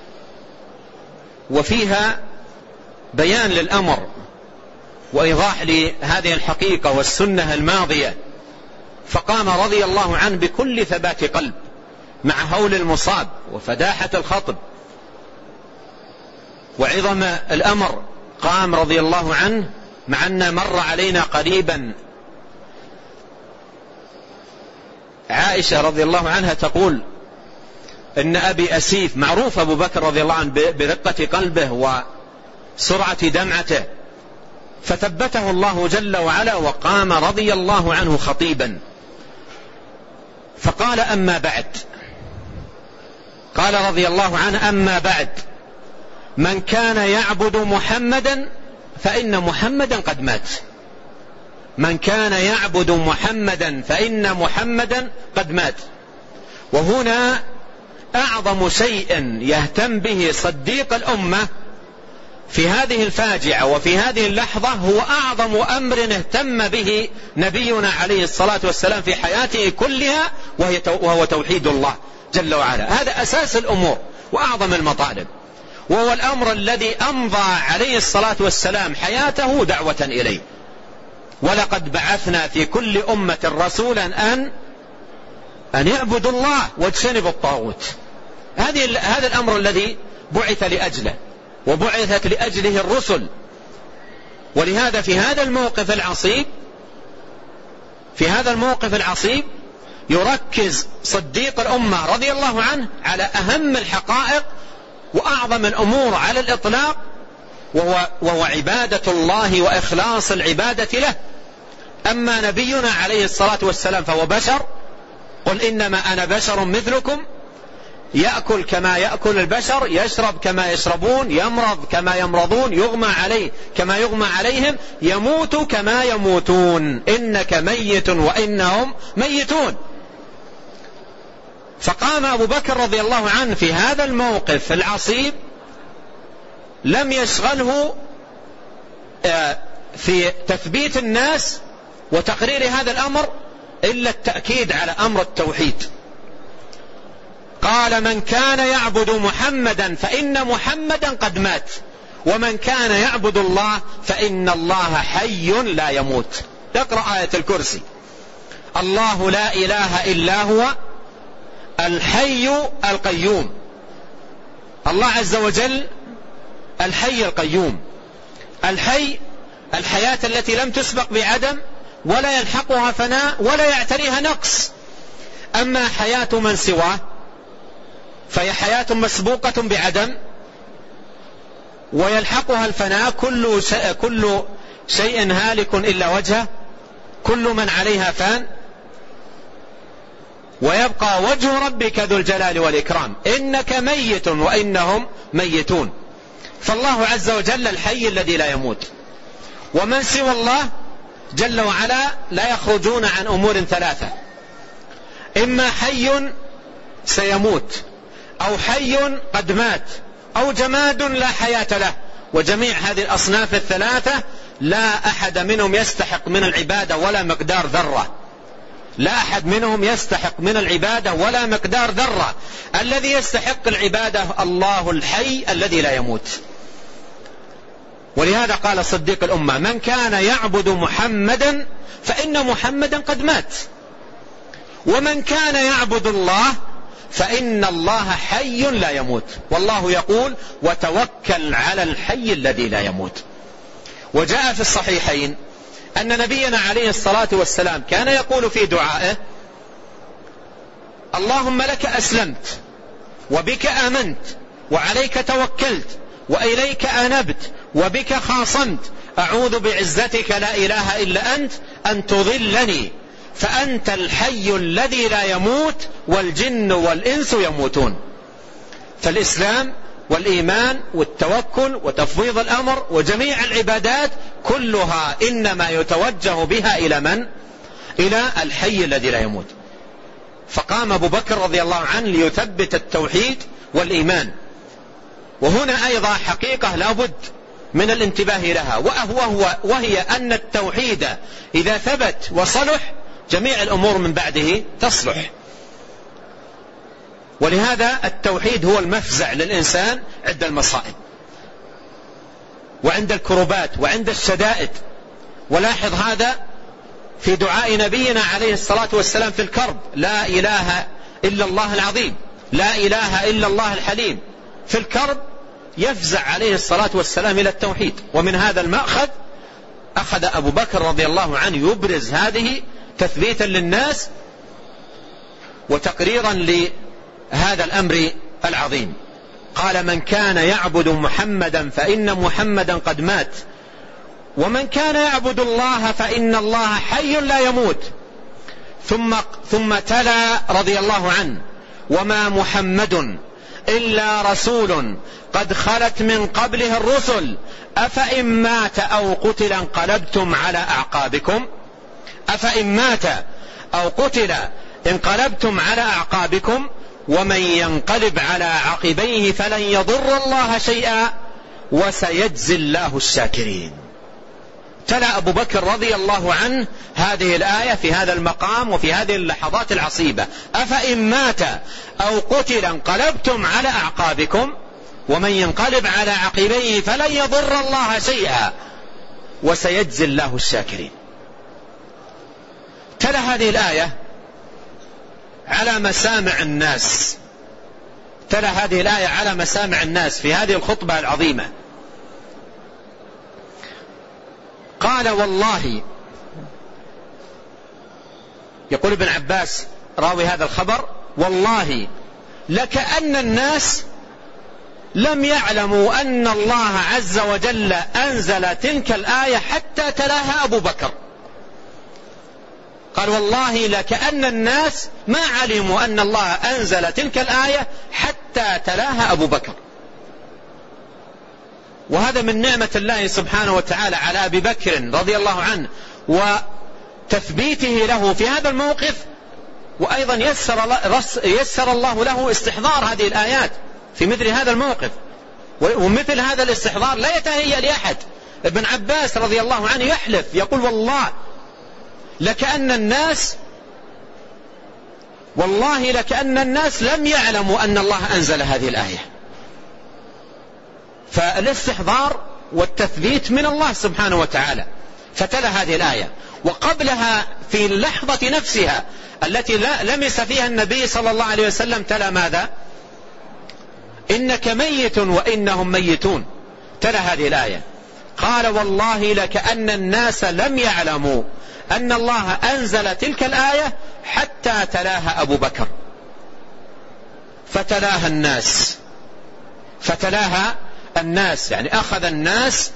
وفيها بيان للأمر وإيضاح لهذه الحقيقة والسنة الماضية. فقام رضي الله عنه بكل ثبات قلب مع هول المصاب وفداحة الخطب وعظم الأمر. قام رضي الله عنه مع أن مر علينا قريبا عائشة رضي الله عنها تقول إن أبي أسيف، معروف أبو بكر رضي الله عنه برقة قلبه وسرعة دمعته، فثبته الله جل وعلا وقام رضي الله عنه خطيبا فقال: أما بعد. قال رضي الله عنه: أما بعد، من كان يعبد محمدا فإن محمدا قد مات. من كان يعبد محمدا فإن محمدا قد مات. وهنا أعظم شيء يهتم به صديق الأمة في هذه الفاجعة وفي هذه اللحظة هو أعظم أمر اهتم به نبينا عليه الصلاة والسلام في حياته كلها، وهو توحيد الله جل وعلا. هذا أساس الأمور وأعظم المطالب، وهو الأمر الذي أمضى عليه الصلاة والسلام حياته دعوة إليه. ولقد بعثنا في كل أمة رسولا أن أن يعبدوا الله واجتنبوا الطاغوت. هذه هذا الأمر الذي بعث لأجله وبعثت لأجله الرسل. ولهذا في هذا الموقف العصيب في هذا الموقف العصيب يركز صديق الأمة رضي الله عنه على أهم الحقائق وأعظم الأمور على الإطلاق، وهو, وهو عبادة الله وإخلاص العبادة له. أما نبينا عليه الصلاة والسلام فهو بشر، قل إنما أنا بشر مثلكم يأكل كما يأكل البشر، يشرب كما يشربون، يمرض كما يمرضون، يغمى عليه كما يغمى عليهم، يموت كما يموتون، إنك ميت وإنهم ميتون. فقام أبو بكر رضي الله عنه في هذا الموقف العصيب لم يشغله في تثبيت الناس وتقرير هذا الأمر إلا التأكيد على أمر التوحيد. قال: من كان يعبد محمدا فإن محمدا قد مات، ومن كان يعبد الله فإن الله حي لا يموت. تقرأ آية الكرسي: الله لا إله إلا هو الحي القيوم. الله عز وجل الحي القيوم. الحي الحياة التي لم تسبق بعدم ولا يلحقها فناء ولا يعتريها نقص. أما حياة من سواه فهي حياة مسبوقة بعدم ويلحقها الفناء. كل شيء, كل شيء هالك إلا وجهه، كل من عليها فان، ويبقى وجه ربك ذو الجلال والإكرام، إنك ميت وإنهم ميتون. فالله عز وجل الحي الذي لا يموت. ومن سوى الله جل وعلا لا يخرجون عن أمور ثلاثة: إما حي سيموت، أو حي قد مات، أو جماد لا حياة له. وجميع هذه الأصناف الثلاثة لا أحد منهم يستحق من العبادة ولا مقدار ذرة. لا أحد منهم يستحق من العبادة ولا مقدار ذرة. الذي يستحق العبادة الله الحي الذي لا يموت. ولهذا قال صديق الأمة: من كان يعبد محمدا فإن محمدا قد مات، ومن كان يعبد الله فإن الله حي لا يموت. والله يقول: وتوكل على الحي الذي لا يموت. وجاء في الصحيحين أن نبينا عليه الصلاة والسلام كان يقول في دعائه: اللهم لك أسلمت وبك آمنت وعليك توكلت وإليك أنبت وبك خاصمت، أعوذ بعزتك لا إله إلا أنت أن تضلني فأنت الحي الذي لا يموت والجن والإنس يموتون. فالإسلام والإيمان والتوكل وتفويض الأمر وجميع العبادات كلها إنما يتوجه بها إلى من؟ إلى الحي الذي لا يموت. فقام أبو بكر رضي الله عنه ليثبت التوحيد والإيمان. وهنا أيضا حقيقة لابد من الانتباه لها، وهو وهي أن التوحيد إذا ثبت وصلح جميع الأمور من بعده تصلح. ولهذا التوحيد هو المفزع للإنسان عند المصائب وعند الكربات وعند الشدائد. ولاحظ هذا في دعاء نبينا عليه الصلاة والسلام في الكرب: لا إله إلا الله العظيم، لا إله إلا الله الحليم. في الكرب يفزع عليه الصلاة والسلام إلى التوحيد. ومن هذا المأخذ أخذ أبو بكر رضي الله عنه يبرز هذه تثبيتا للناس وتقريرا لهذا الأمر العظيم. قال: من كان يعبد محمدا فإن محمدا قد مات، ومن كان يعبد الله فإن الله حي لا يموت. ثم, ثم تلا رضي الله عنه: وما محمد إلا رسول قد خلت من قبله الرسل أفإن مات أو قتل انقلبتم على أعقابكم أفإن مات أو قتل انقلبتم على أعقابكم ومن ينقلب على عقبيه فلن يضر الله شيئا وسيجزي الله الشاكرين. تلا أبو بكر رضي الله عنه هذه الآية في هذا المقام وفي هذه اللحظات العصيبة: أفإن مات أو قتل انقلبتم على أعقابكم ومن ينقلب على عقبيه فلن يضر الله شيئا وسيجزي الله الشاكرين. تلا هذه الآية على مسامع الناس، تلا هذه الآية على مسامع الناس في هذه الخطبة العظيمة. قال: والله، يقول ابن عباس راوي هذا الخبر: والله لكأن الناس لم يعلموا أن الله عز وجل أنزل تلك الآية حتى تلاها أبو بكر. قال: والله لكأن الناس ما علموا أن الله أنزل تلك الآية حتى تلاها أبو بكر. وهذا من نعمة الله سبحانه وتعالى على أبي بكر رضي الله عنه وتثبيته له في هذا الموقف. وأيضا يسر, يسر الله له استحضار هذه الآيات في مثل هذا الموقف. ومثل هذا الاستحضار لا يتهيأ لأحد. ابن عباس رضي الله عنه يحلف يقول: والله لكأن الناس والله لكأن الناس لم يعلموا أن الله أنزل هذه الآية. فالاستحضار والتثبيت من الله سبحانه وتعالى. فتلا هذه الآية، وقبلها في اللحظة نفسها التي لمس فيها النبي صلى الله عليه وسلم تلا ماذا؟ إنك ميت وإنهم ميتون. تلا هذه الآية: قال: والله لكأن الناس لم يعلموا أن الله أنزل تلك الآية حتى تلاها أبو بكر. فتلاها الناس فتلاها الناس يعني أخذ الناس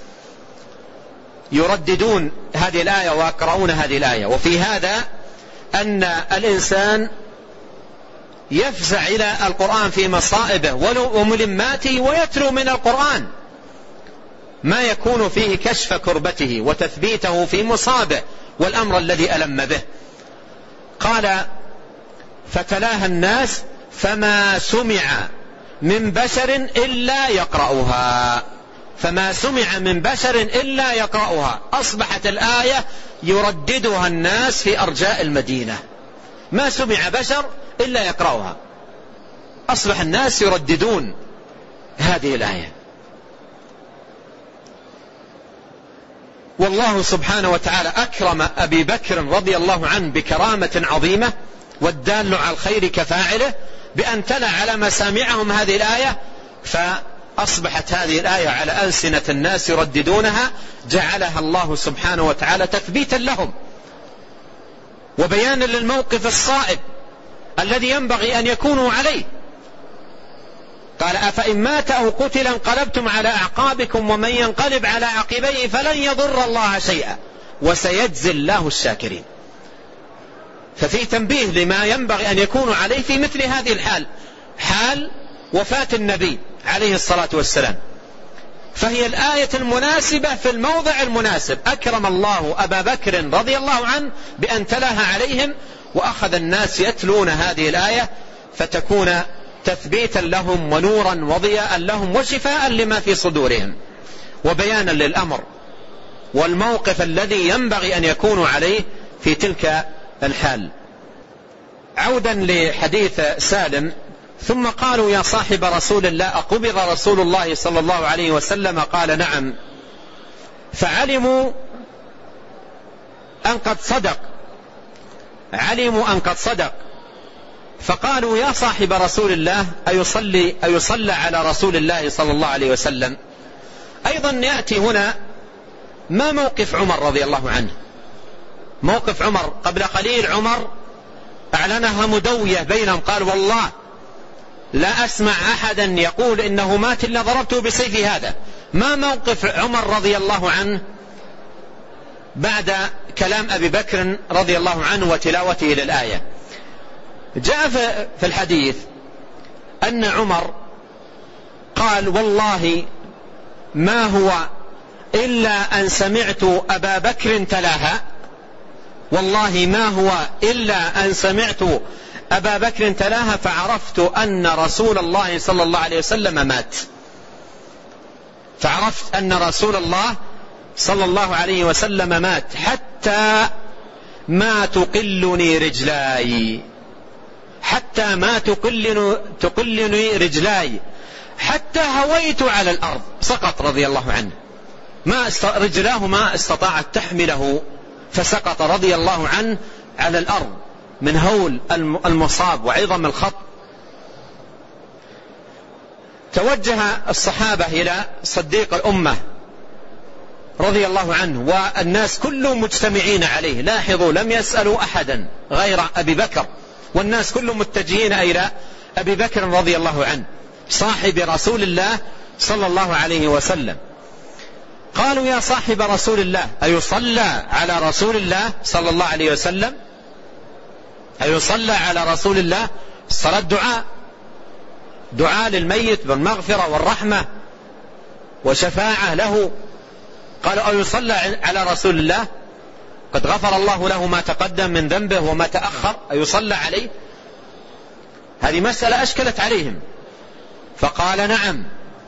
يرددون هذه الآية ويقرؤون هذه الآية. وفي هذا أن الإنسان يفزع إلى القرآن في مصائبه وملماته ويتلو من القرآن ما يكون فيه كشف كربته وتثبيته في مصابه والأمر الذي ألم به. قال: فتلاها الناس فما سمع من بشر إلا يقرأها فما سمع من بشر إلا يقرأها. أصبحت الآية يرددها الناس في أرجاء المدينة، ما سمع بشر إلا يقرأها. أصبح الناس يرددون هذه الآية. والله سبحانه وتعالى أكرم أبي بكر رضي الله عنه بكرامة عظيمة، والدال على الخير كفاعله، بأن تلا على مسامعهم هذه الآية، فأصبحت هذه الآية على ألسنة الناس يرددونها. جعلها الله سبحانه وتعالى تثبيتا لهم وبيانا للموقف الصائب الذي ينبغي أن يكونوا عليه. قال: أفإن مات أو قتل انقلبتم على أعقابكم ومن ينقلب على عقبيه فلن يضر الله شيئا وسيجزي الله الشاكرين. ففي تنبيه لما ينبغي أن يكون عليه في مثل هذه الحال، حال وفاة النبي عليه الصلاة والسلام. فهي الآية المناسبة في الموضع المناسب. أكرم الله أبا بكر رضي الله عنه بأن تلاها عليهم، وأخذ الناس يتلون هذه الآية فتكون تثبيتا لهم ونورا وضياء لهم وشفاء لما في صدورهم وبيانا للأمر والموقف الذي ينبغي أن يكونوا عليه في تلك الحال. عودا لحديث سالم: ثم قالوا يا صاحب رسول الله أقبض رسول الله صلى الله عليه وسلم؟ قال نعم. فعلموا أن قد صدق علموا أن قد صدق فقالوا يا صاحب رسول الله أيصلي أيصلى على رسول الله صلى الله عليه وسلم؟ أيضا يأتي هنا ما موقف عمر رضي الله عنه. موقف عمر قبل قليل عمر أعلنها مدوية بينهم، قال والله لا أسمع أحدا يقول إنه مات إلا ضربته بسيفي هذا. ما موقف عمر رضي الله عنه بعد كلام أبي بكر رضي الله عنه وتلاوته للآية؟ جاء في الحديث أن عمر قال والله ما هو إلا أن سمعت أبا بكر تلاها، والله ما هو إلا أن سمعت أبا بكر تلاها فعرفت أن رسول الله صلى الله عليه وسلم مات. فعرفت أن رسول الله صلى الله عليه وسلم مات حتى ما تقلني رجلاي حتى ما تقلني, تقلني رجلاي حتى هويت على الأرض. سقط رضي الله عنه، ما رجلاه ما استطاعت تحمله فسقط رضي الله عنه على الأرض من هول المصاب وعظم الخط. توجه الصحابة إلى صديق الأمة رضي الله عنه والناس كلهم مجتمعين عليه. لاحظوا لم يسألوا أحدا غير أبي بكر، والناس كلهم متجهين إلى أبي بكر رضي الله عنه صاحب رسول الله صلى الله عليه وسلم. قالوا يا صاحب رسول الله أيصلى على رسول الله صلى الله عليه وسلم؟ أيصلى على رسول الله؟ الصلاة دعاء دعاء للميت بالمغفرة والرحمة وشفاعة له. قالوا أيصلى على رسول الله قد غفر الله له ما تقدم من ذنبه وما تأخر، أيصلى عليه؟ هذه مسألة أشكلت عليهم. فقال نعم.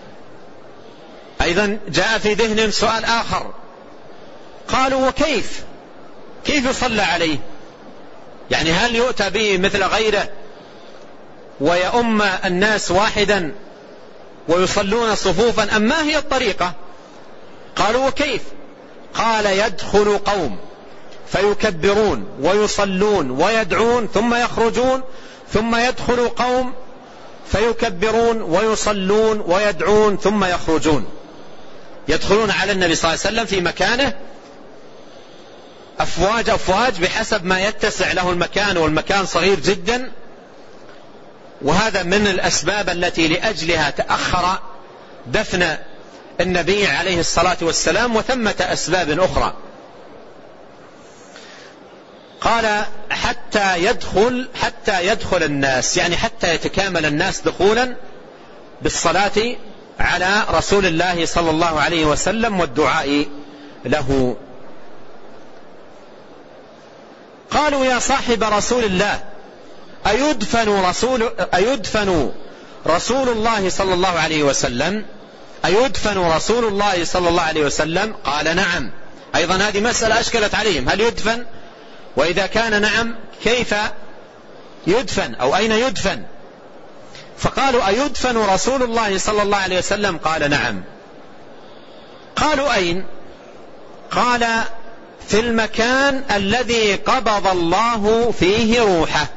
أيضا جاء في ذهنهم سؤال آخر، قالوا وكيف كيف يصلى عليه؟ يعني هل يؤتى به مثل غيره ويؤم الناس واحدا ويصلون صفوفا، أم ما هي الطريقة؟ قالوا وكيف؟ قال يدخل قوم فيكبرون ويصلون ويدعون ثم يخرجون، ثم يدخل قوم فيكبرون ويصلون ويدعون ثم يخرجون. يدخلون على النبي صلى الله عليه وسلم في مكانه أفواج أفواج بحسب ما يتسع له المكان، والمكان صغير جدا، وهذا من الأسباب التي لأجلها تأخر دفن النبي عليه الصلاة والسلام، وثمة أسباب أخرى. قال حتى يدخل حتى يدخل الناس، يعني حتى يتكامل الناس دخولا بالصلاة على رسول الله صلى الله عليه وسلم والدعاء له. قالوا يا صاحب رسول الله أيدفن رسول, أيدفن رسول الله صلى الله عليه وسلم أيدفن رسول الله صلى الله عليه وسلم؟ قال نعم. أيضا هذه مسألة أشكلت عليهم، هل يدفن؟ وإذا كان نعم كيف يدفن أو أين يدفن؟ فقالوا أيدفن رسول الله صلى الله عليه وسلم؟ قال نعم. قالوا أين؟ قال في المكان الذي قبض الله فيه روحه.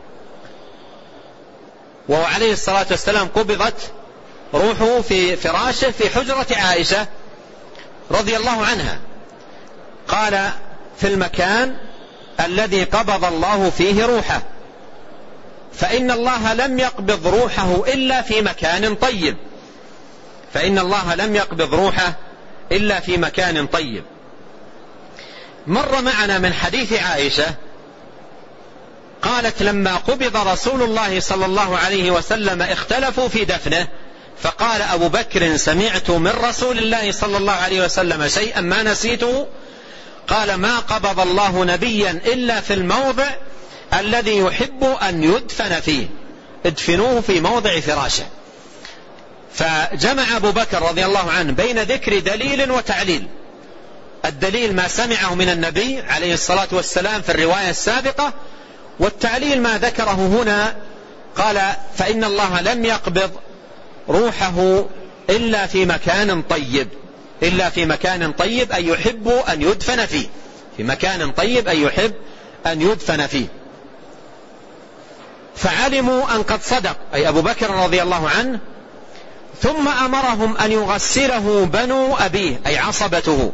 وهو عليه الصلاة والسلام قبضت روحه في فراشه في حجرة عائشة رضي الله عنها. قال في المكان الذي قبض الله فيه روحه، فإن الله لم يقبض روحه إلا في مكان طيب فإن الله لم يقبض روحه إلا في مكان طيب. مر معنا من حديث عائشة قالت لما قبض رسول الله صلى الله عليه وسلم اختلفوا في دفنه، فقال أبو بكر سمعت من رسول الله صلى الله عليه وسلم شيئا ما نسيته، قال ما قبض الله نبيا إلا في الموضع الذي يحب أن يدفن فيه، ادفنوه في موضع فراشه. فجمع أبو بكر رضي الله عنه بين ذكر دليل وتعليل. الدليل ما سمعه من النبي عليه الصلاة والسلام في الرواية السابقة، والتعليل ما ذكره هنا، قال فإن الله لم يقبض روحه إلا في مكان طيب، إلا في مكان طيب أن يحب أن يدفن فيه، في مكان طيب أن يحب أن يدفن فيه. فعلموا أن قد صدق، أي أبو بكر رضي الله عنه، ثم أمرهم أن يغسله بنو أبيه أي عصبته،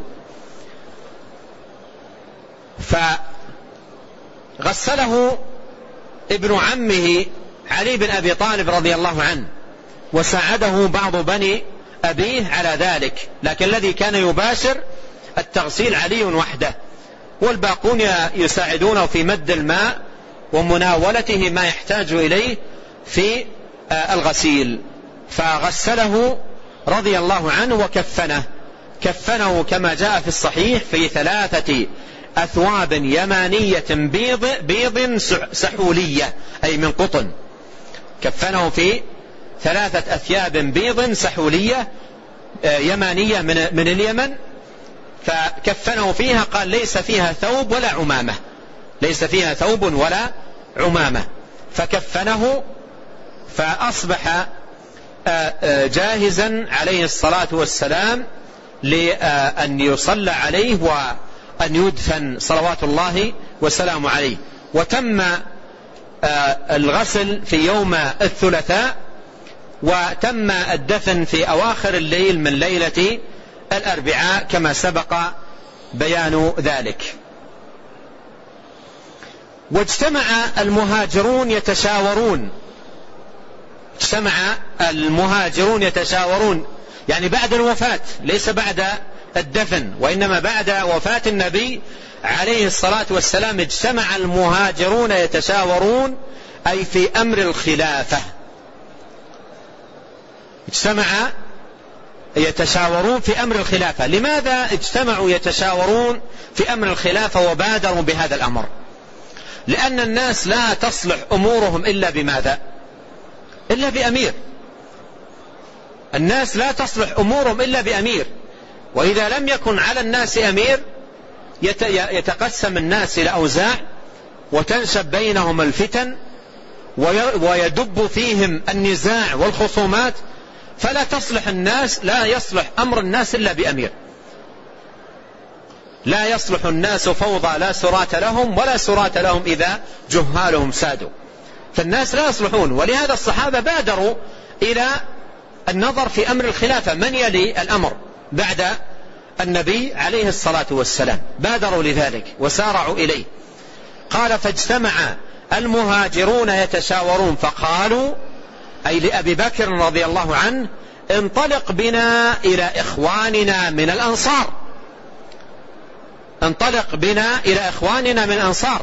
فغسله ابن عمه علي بن أبي طالب رضي الله عنه، وساعده بعض بني أبيه على ذلك، لكن الذي كان يباشر التغسيل علي وحده، والباقون يساعدونه في مد الماء ومناولته ما يحتاج إليه في الغسيل. فغسله رضي الله عنه وكفنه، كفنه كما جاء في الصحيح في ثلاثة أثواب يمانية بيض بيض سحولية أي من قطن، كفنه في ثلاثة أثياب بيض سحولية يمانية من, من اليمن، فكفنه فيها، قال ليس فيها ثوب ولا عمامة، ليس فيها ثوب ولا عمامة، فكفنه فأصبح جاهزا عليه الصلاة والسلام لأن يصلى عليه وأن يدفن صلوات الله وسلامه عليه. وتم الغسل في يوم الثلاثاء، وتم الدفن في أواخر الليل من ليلة الأربعاء كما سبق بيان ذلك. واجتمع المهاجرون يتشاورون، اجتمع المهاجرون يتشاورون يعني بعد الوفاة، ليس بعد الدفن، وإنما بعد وفاة النبي عليه الصلاة والسلام اجتمع المهاجرون يتشاورون أي في أمر الخلافة، اجتمع يتشاورون في أمر الخلافة. لماذا اجتمعوا يتشاورون في أمر الخلافة وبادروا بهذا الأمر؟ لأن الناس لا تصلح أمورهم إلا بماذا؟ إلا بأمير. الناس لا تصلح أمورهم إلا بأمير، وإذا لم يكن على الناس أمير يتقسم الناس إلى أوزاع، وتنشب بينهم الفتن، ويدب فيهم النزاع والخصومات، فلا تصلح الناس، لا يصلح أمر الناس إلا بأمير. لا يصلح الناس فوضى لا سرات لهم ولا سرات لهم إذا جهالهم سادوا، فالناس لا يصلحون. ولهذا الصحابة بادروا إلى النظر في أمر الخلافة، من يلي الأمر بعد النبي عليه الصلاة والسلام، بادروا لذلك وسارعوا إليه. قال فاجتمع المهاجرون يتشاورون فقالوا أي لأبي بكر رضي الله عنه انطلق بنا إلى إخواننا من الأنصار، انطلق بنا إلى إخواننا من الأنصار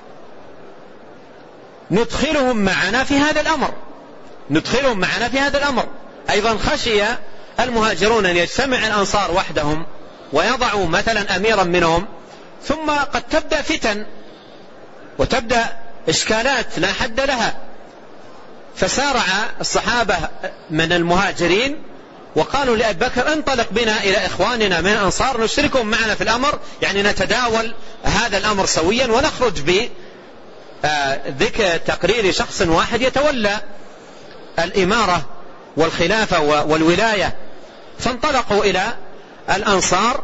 ندخلهم معنا في هذا الأمر، ندخلهم معنا في هذا الأمر. أيضا خشي المهاجرون أن يجتمع الأنصار وحدهم ويضعوا مثلا أميرا منهم، ثم قد تبدأ فتن وتبدأ إشكالات لا حد لها. فسارع الصحابة من المهاجرين وقالوا لأبي بكر انطلق بنا إلى إخواننا من الأنصار نشركهم معنا في الأمر، يعني نتداول هذا الأمر سويا ونخرج بذكر تقرير شخص واحد يتولى الإمارة والخلافة والولاية. فانطلقوا إلى الأنصار،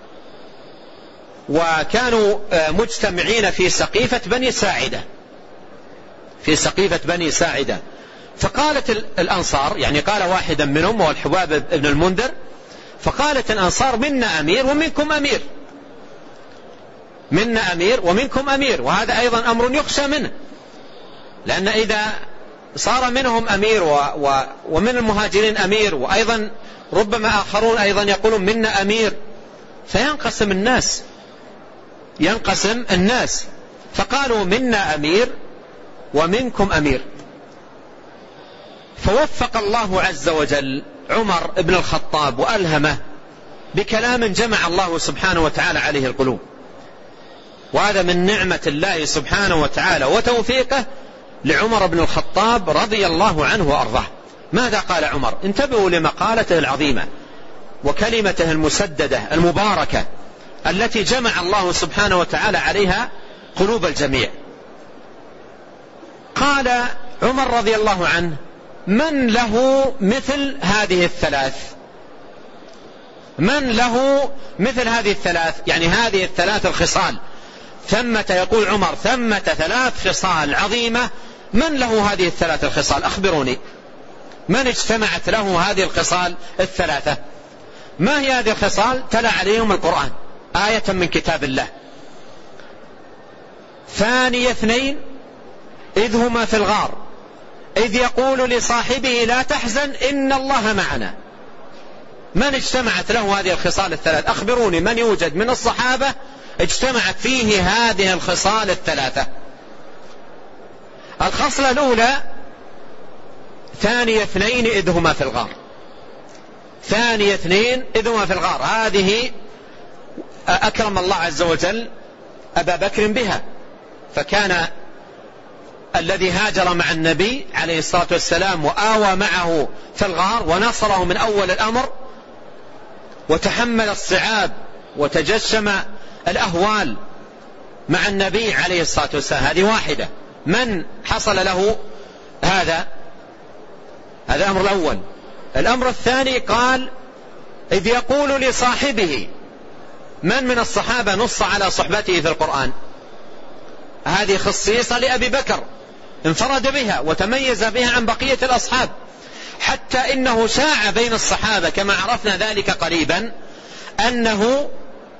وكانوا مجتمعين في سقيفة بني ساعدة، في سقيفة بني ساعدة. فقالت الأنصار، يعني قال واحدا منهم هو الحباب بن المنذر، فقالت الأنصار منا أمير ومنكم أمير، منا أمير ومنكم أمير. وهذا أيضا أمر يخشى منه، لأن إذا صار منهم أمير و و ومن المهاجرين أمير، وأيضا ربما آخرون أيضا يقولون منا أمير، فينقسم الناس، ينقسم الناس. فقالوا منا أمير ومنكم أمير. فوفق الله عز وجل عمر بن الخطاب وألهمه بكلام جمع الله سبحانه وتعالى عليه القلوب، وهذا من نعمة الله سبحانه وتعالى وتوفيقه لعمر بن الخطاب رضي الله عنه وأرضاه. ماذا قال عمر؟ انتبهوا لمقالته العظيمة وكلمته المسددة المباركة التي جمع الله سبحانه وتعالى عليها قلوب الجميع. قال عمر رضي الله عنه: من له مثل هذه الثلاث؟ من له مثل هذه الثلاث؟ يعني هذه الثلاث الخصال. ثمة، يقول عمر، ثمة ثلاث خصال عظيمة، من له هذه الثلاث الخصال؟ أخبروني، من اجتمعت له هذه الخصال الثلاثة؟ ما هي هذه الخصال؟ تلا عليهم القرآن آية من كتاب الله. ثاني اثنين إذ هما في الغار إذ يقول لصاحبه لا تحزن إن الله معنا. من اجتمعت له هذه الخصال الثلاث؟ أخبروني من يوجد من الصحابة اجتمعت فيه هذه الخصال الثلاثة. الخصلة الأولى ثاني اثنين إذ هما في الغار. ثاني اثنين إذ هما في الغار، هذه أكرم الله عز وجل أبا بكر بها، فكان الذي هاجر مع النبي عليه الصلاة والسلام وآوى معه في الغار ونصره من أول الأمر وتحمل الصعاب وتجشم الأهوال مع النبي عليه الصلاة والسلام، هذه واحدة. من حصل له هذا؟ هذا الأمر الأول. الأمر الثاني قال إذ يقول لصاحبه، من من الصحابة نص على صحبته في القرآن؟ هذه خصيصة لأبي بكر، انفرد بها وتميز بها عن بقية الأصحاب، حتى إنه شاع بين الصحابة كما عرفنا ذلك قريبا أنه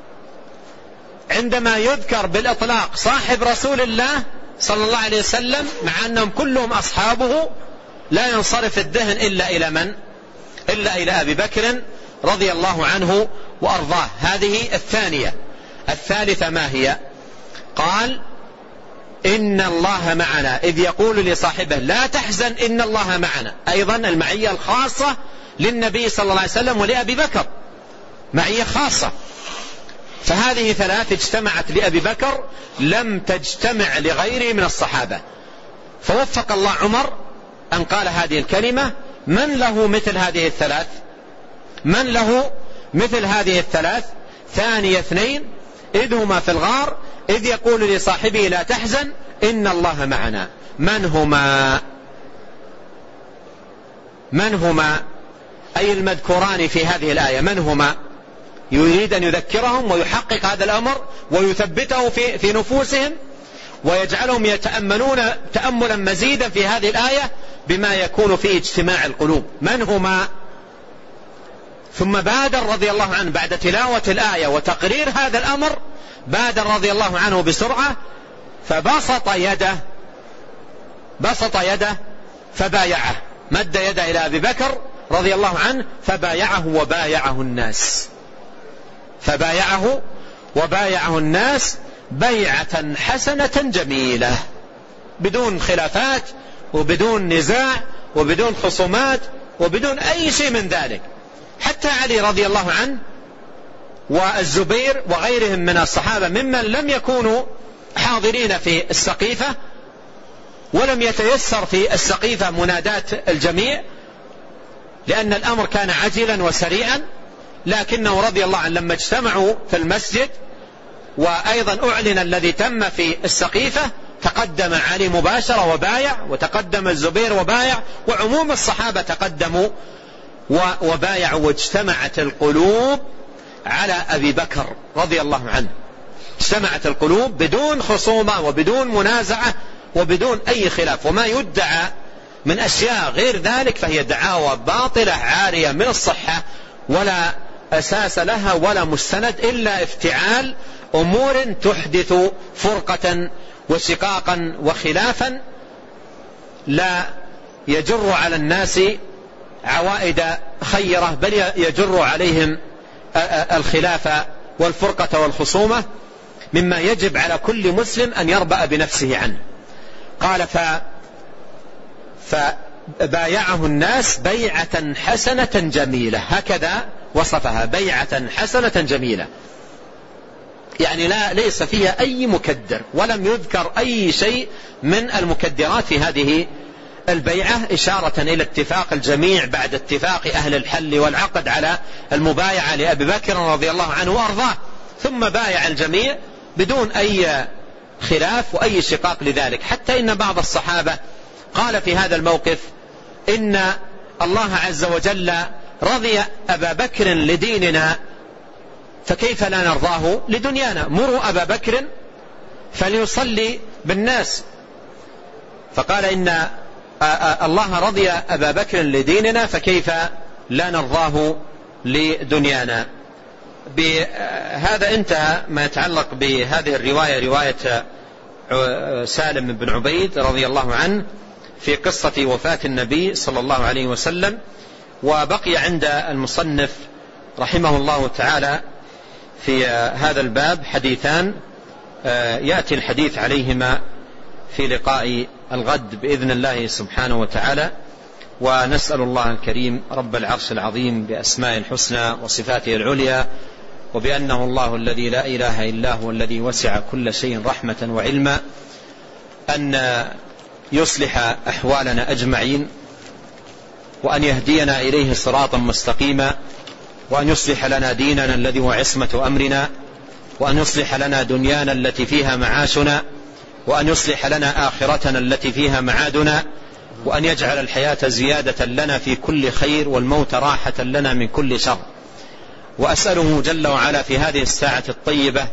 عندما يذكر بالإطلاق صاحب رسول الله صلى الله عليه وسلم مع أنهم كلهم أصحابه لا ينصرف الذهن إلا إلى من؟ إلا إلى أبي بكر رضي الله عنه وأرضاه. هذه الثانية. الثالثة ما هي؟ قال إن الله معنا إذ يقول لصاحبه لا تحزن إن الله معنا، أيضا المعية الخاصة للنبي صلى الله عليه وسلم ولأبي بكر، معية خاصة. فهذه ثلاث اجتمعت لأبي بكر لم تجتمع لغيره من الصحابة. فوفق الله عمر أن قال هذه الكلمة: من له مثل هذه الثلاث؟ من له مثل هذه الثلاث؟ ثاني اثنين إذ هما في الغار إذ يقول لصاحبه لا تحزن إن الله معنا. من هما؟ من هما أي المذكوران في هذه الآية؟ من هما؟ يريد أن يذكرهم ويحقق هذا الأمر ويثبته في, في نفوسهم ويجعلهم يتأملون تأملا مزيدا في هذه الآية بما يكون في اجتماع القلوب. من هما؟ ثم بادر رضي الله عنه بعد تلاوة الآية وتقرير هذا الأمر، بادر رضي الله عنه بسرعة فبسط يده بسط يده فبايعه، مد يده إلى أبي بكر رضي الله عنه فبايعه وبايعه الناس فبايعه وبايعه الناس بيعة حسنة جميلة بدون خلافات وبدون نزاع وبدون خصومات وبدون أي شيء من ذلك. حتى علي رضي الله عنه والزبير وغيرهم من الصحابة ممن لم يكونوا حاضرين في السقيفة ولم يتيسر في السقيفة منادات الجميع لأن الأمر كان عاجلا وسريعا، لكنه رضي الله عنه لما اجتمعوا في المسجد وأيضا أعلن الذي تم في السقيفة تقدم علي مباشرة وبايع، وتقدم الزبير وبايع، وعموم الصحابة تقدموا وبايعوا، واجتمعت القلوب على أبي بكر رضي الله عنه. اجتمعت القلوب بدون خصومة وبدون منازعة وبدون أي خلاف، وما يدعى من أشياء غير ذلك فهي دعاوى باطلة عارية من الصحة ولا أساس لها ولا مستند إلا افتعال أمور تحدث فرقة وشقاقا وخلافا لا يجر على الناس عوائد خيرة بل يجر عليهم الخلاف والفرقة والخصومة، مما يجب على كل مسلم أن يربأ بنفسه عنه. قال ف فبايعه الناس بيعة حسنة جميلة، هكذا وصفها، بيعة حسنة جميلة، يعني لا ليس فيها أي مكدر، ولم يذكر أي شيء من المكدرات في هذه البيعة، إشارة إلى اتفاق الجميع بعد اتفاق أهل الحل والعقد على المبايعة لأبي بكر رضي الله عنه وأرضاه، ثم بايع الجميع بدون أي خلاف وأي شقاق لذلك. حتى إن بعض الصحابة قال في هذا الموقف إن الله عز وجل رضي أبا بكر لديننا فكيف لا نرضاه لدنيانا، مروا أبا بكر فليصلي بالناس. فقال إن الله رضي أبا بكر لديننا فكيف لا نرضاه لدنيانا. بهذا انتهى ما يتعلق بهذه الرواية، رواية سالم بن عبيد رضي الله عنه في قصة وفاة النبي صلى الله عليه وسلم. وبقي عند المصنف رحمه الله تعالى في هذا الباب حديثان يأتي الحديث عليهما في لقاء الغد بإذن الله سبحانه وتعالى. ونسأل الله الكريم رب العرش العظيم بأسماء الحسنى وصفاته العليا وبأنه الله الذي لا إله إلا هو الذي وسع كل شيء رحمة وعلما أن يصلح أحوالنا أجمعين، وأن يهدينا إليه صراطا مستقيما، وأن يصلح لنا ديننا الذي هو عصمة أمرنا، وأن يصلح لنا دنيانا التي فيها معاشنا، وأن يصلح لنا آخرتنا التي فيها معادنا، وأن يجعل الحياة زيادة لنا في كل خير والموت راحة لنا من كل شر. وأسأله جل وعلا في هذه الساعة الطيبة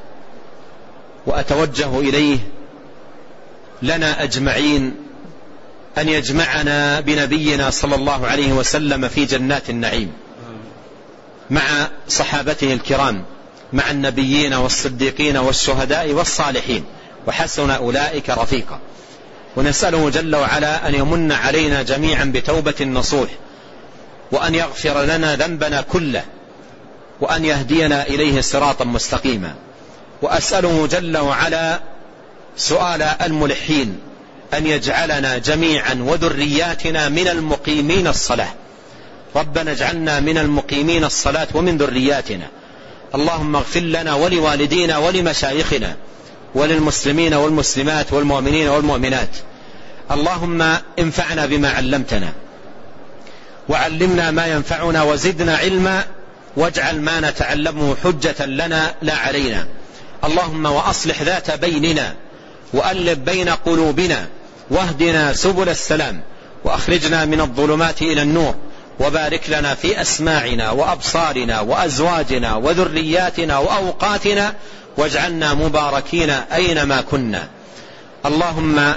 وأتوجه إليه لنا أجمعين أن يجمعنا بنبينا صلى الله عليه وسلم في جنات النعيم مع صحابته الكرام، مع النبيين والصديقين والشهداء والصالحين، وحسن أولئك رفيقا. ونسأله جل وعلا أن يمن علينا جميعا بتوبة نصوح، وأن يغفر لنا ذنبنا كله، وأن يهدينا إليه صراطا مستقيما. وأسأله جل وعلا سؤال الملحين أن يجعلنا جميعا وذرياتنا من المقيمين الصلاة. ربنا اجعلنا من المقيمين الصلاة ومن ذرياتنا. اللهم اغفر لنا ولوالدينا ولمشايخنا وللمسلمين والمسلمات والمؤمنين والمؤمنات. اللهم انفعنا بما علمتنا، وعلمنا ما ينفعنا، وزدنا علما، واجعل ما نتعلمه حجة لنا لا علينا. اللهم وأصلح ذات بيننا، وألف بين قلوبنا، واهدنا سبل السلام، وأخرجنا من الظلمات إلى النور، وبارك لنا في أسماعنا وأبصارنا وأزواجنا وذرياتنا وأوقاتنا، واجعلنا مباركين أينما كنا. اللهم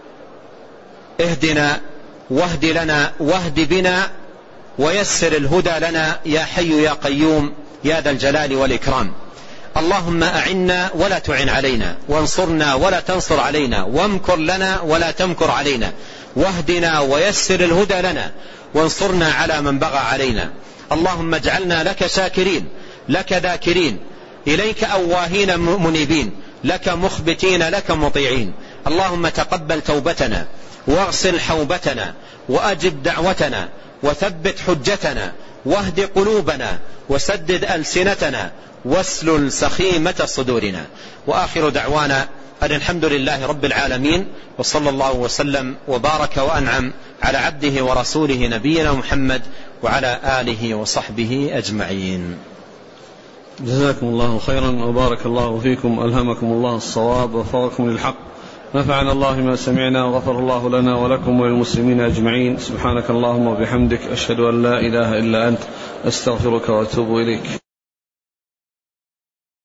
اهدنا واهد لنا واهد بنا ويسر الهدى لنا يا حي يا قيوم يا ذا الجلال والإكرام. اللهم أعنا ولا تعن علينا، وانصرنا ولا تنصر علينا، وامكر لنا ولا تمكر علينا، واهدنا ويسر الهدى لنا، وانصرنا على من بغى علينا. اللهم اجعلنا لك شاكرين، لك ذاكرين، إليك أواهين منيبين، لك مخبتين، لك مطيعين. اللهم تقبل توبتنا، واغسل حوبتنا، وأجب دعوتنا، وثبت حجتنا، واهد قلوبنا، وسدد ألسنتنا، واسلل سخيمة صدورنا. وآخر دعوانا أن الحمد لله رب العالمين، وصلى الله وسلم وبارك وأنعم على عبده ورسوله نبينا محمد وعلى آله وصحبه أجمعين. جزاكم الله خيرا وبارك الله فيكم، ألهمكم الله الصواب ووفقكم للحق، نفعنا الله ما سمعنا، وغفر الله لنا ولكم وللمسلمين أجمعين. سبحانك اللهم وبحمدك، أشهد أن لا إله إلا أنت، أستغفرك وأتوب إليك.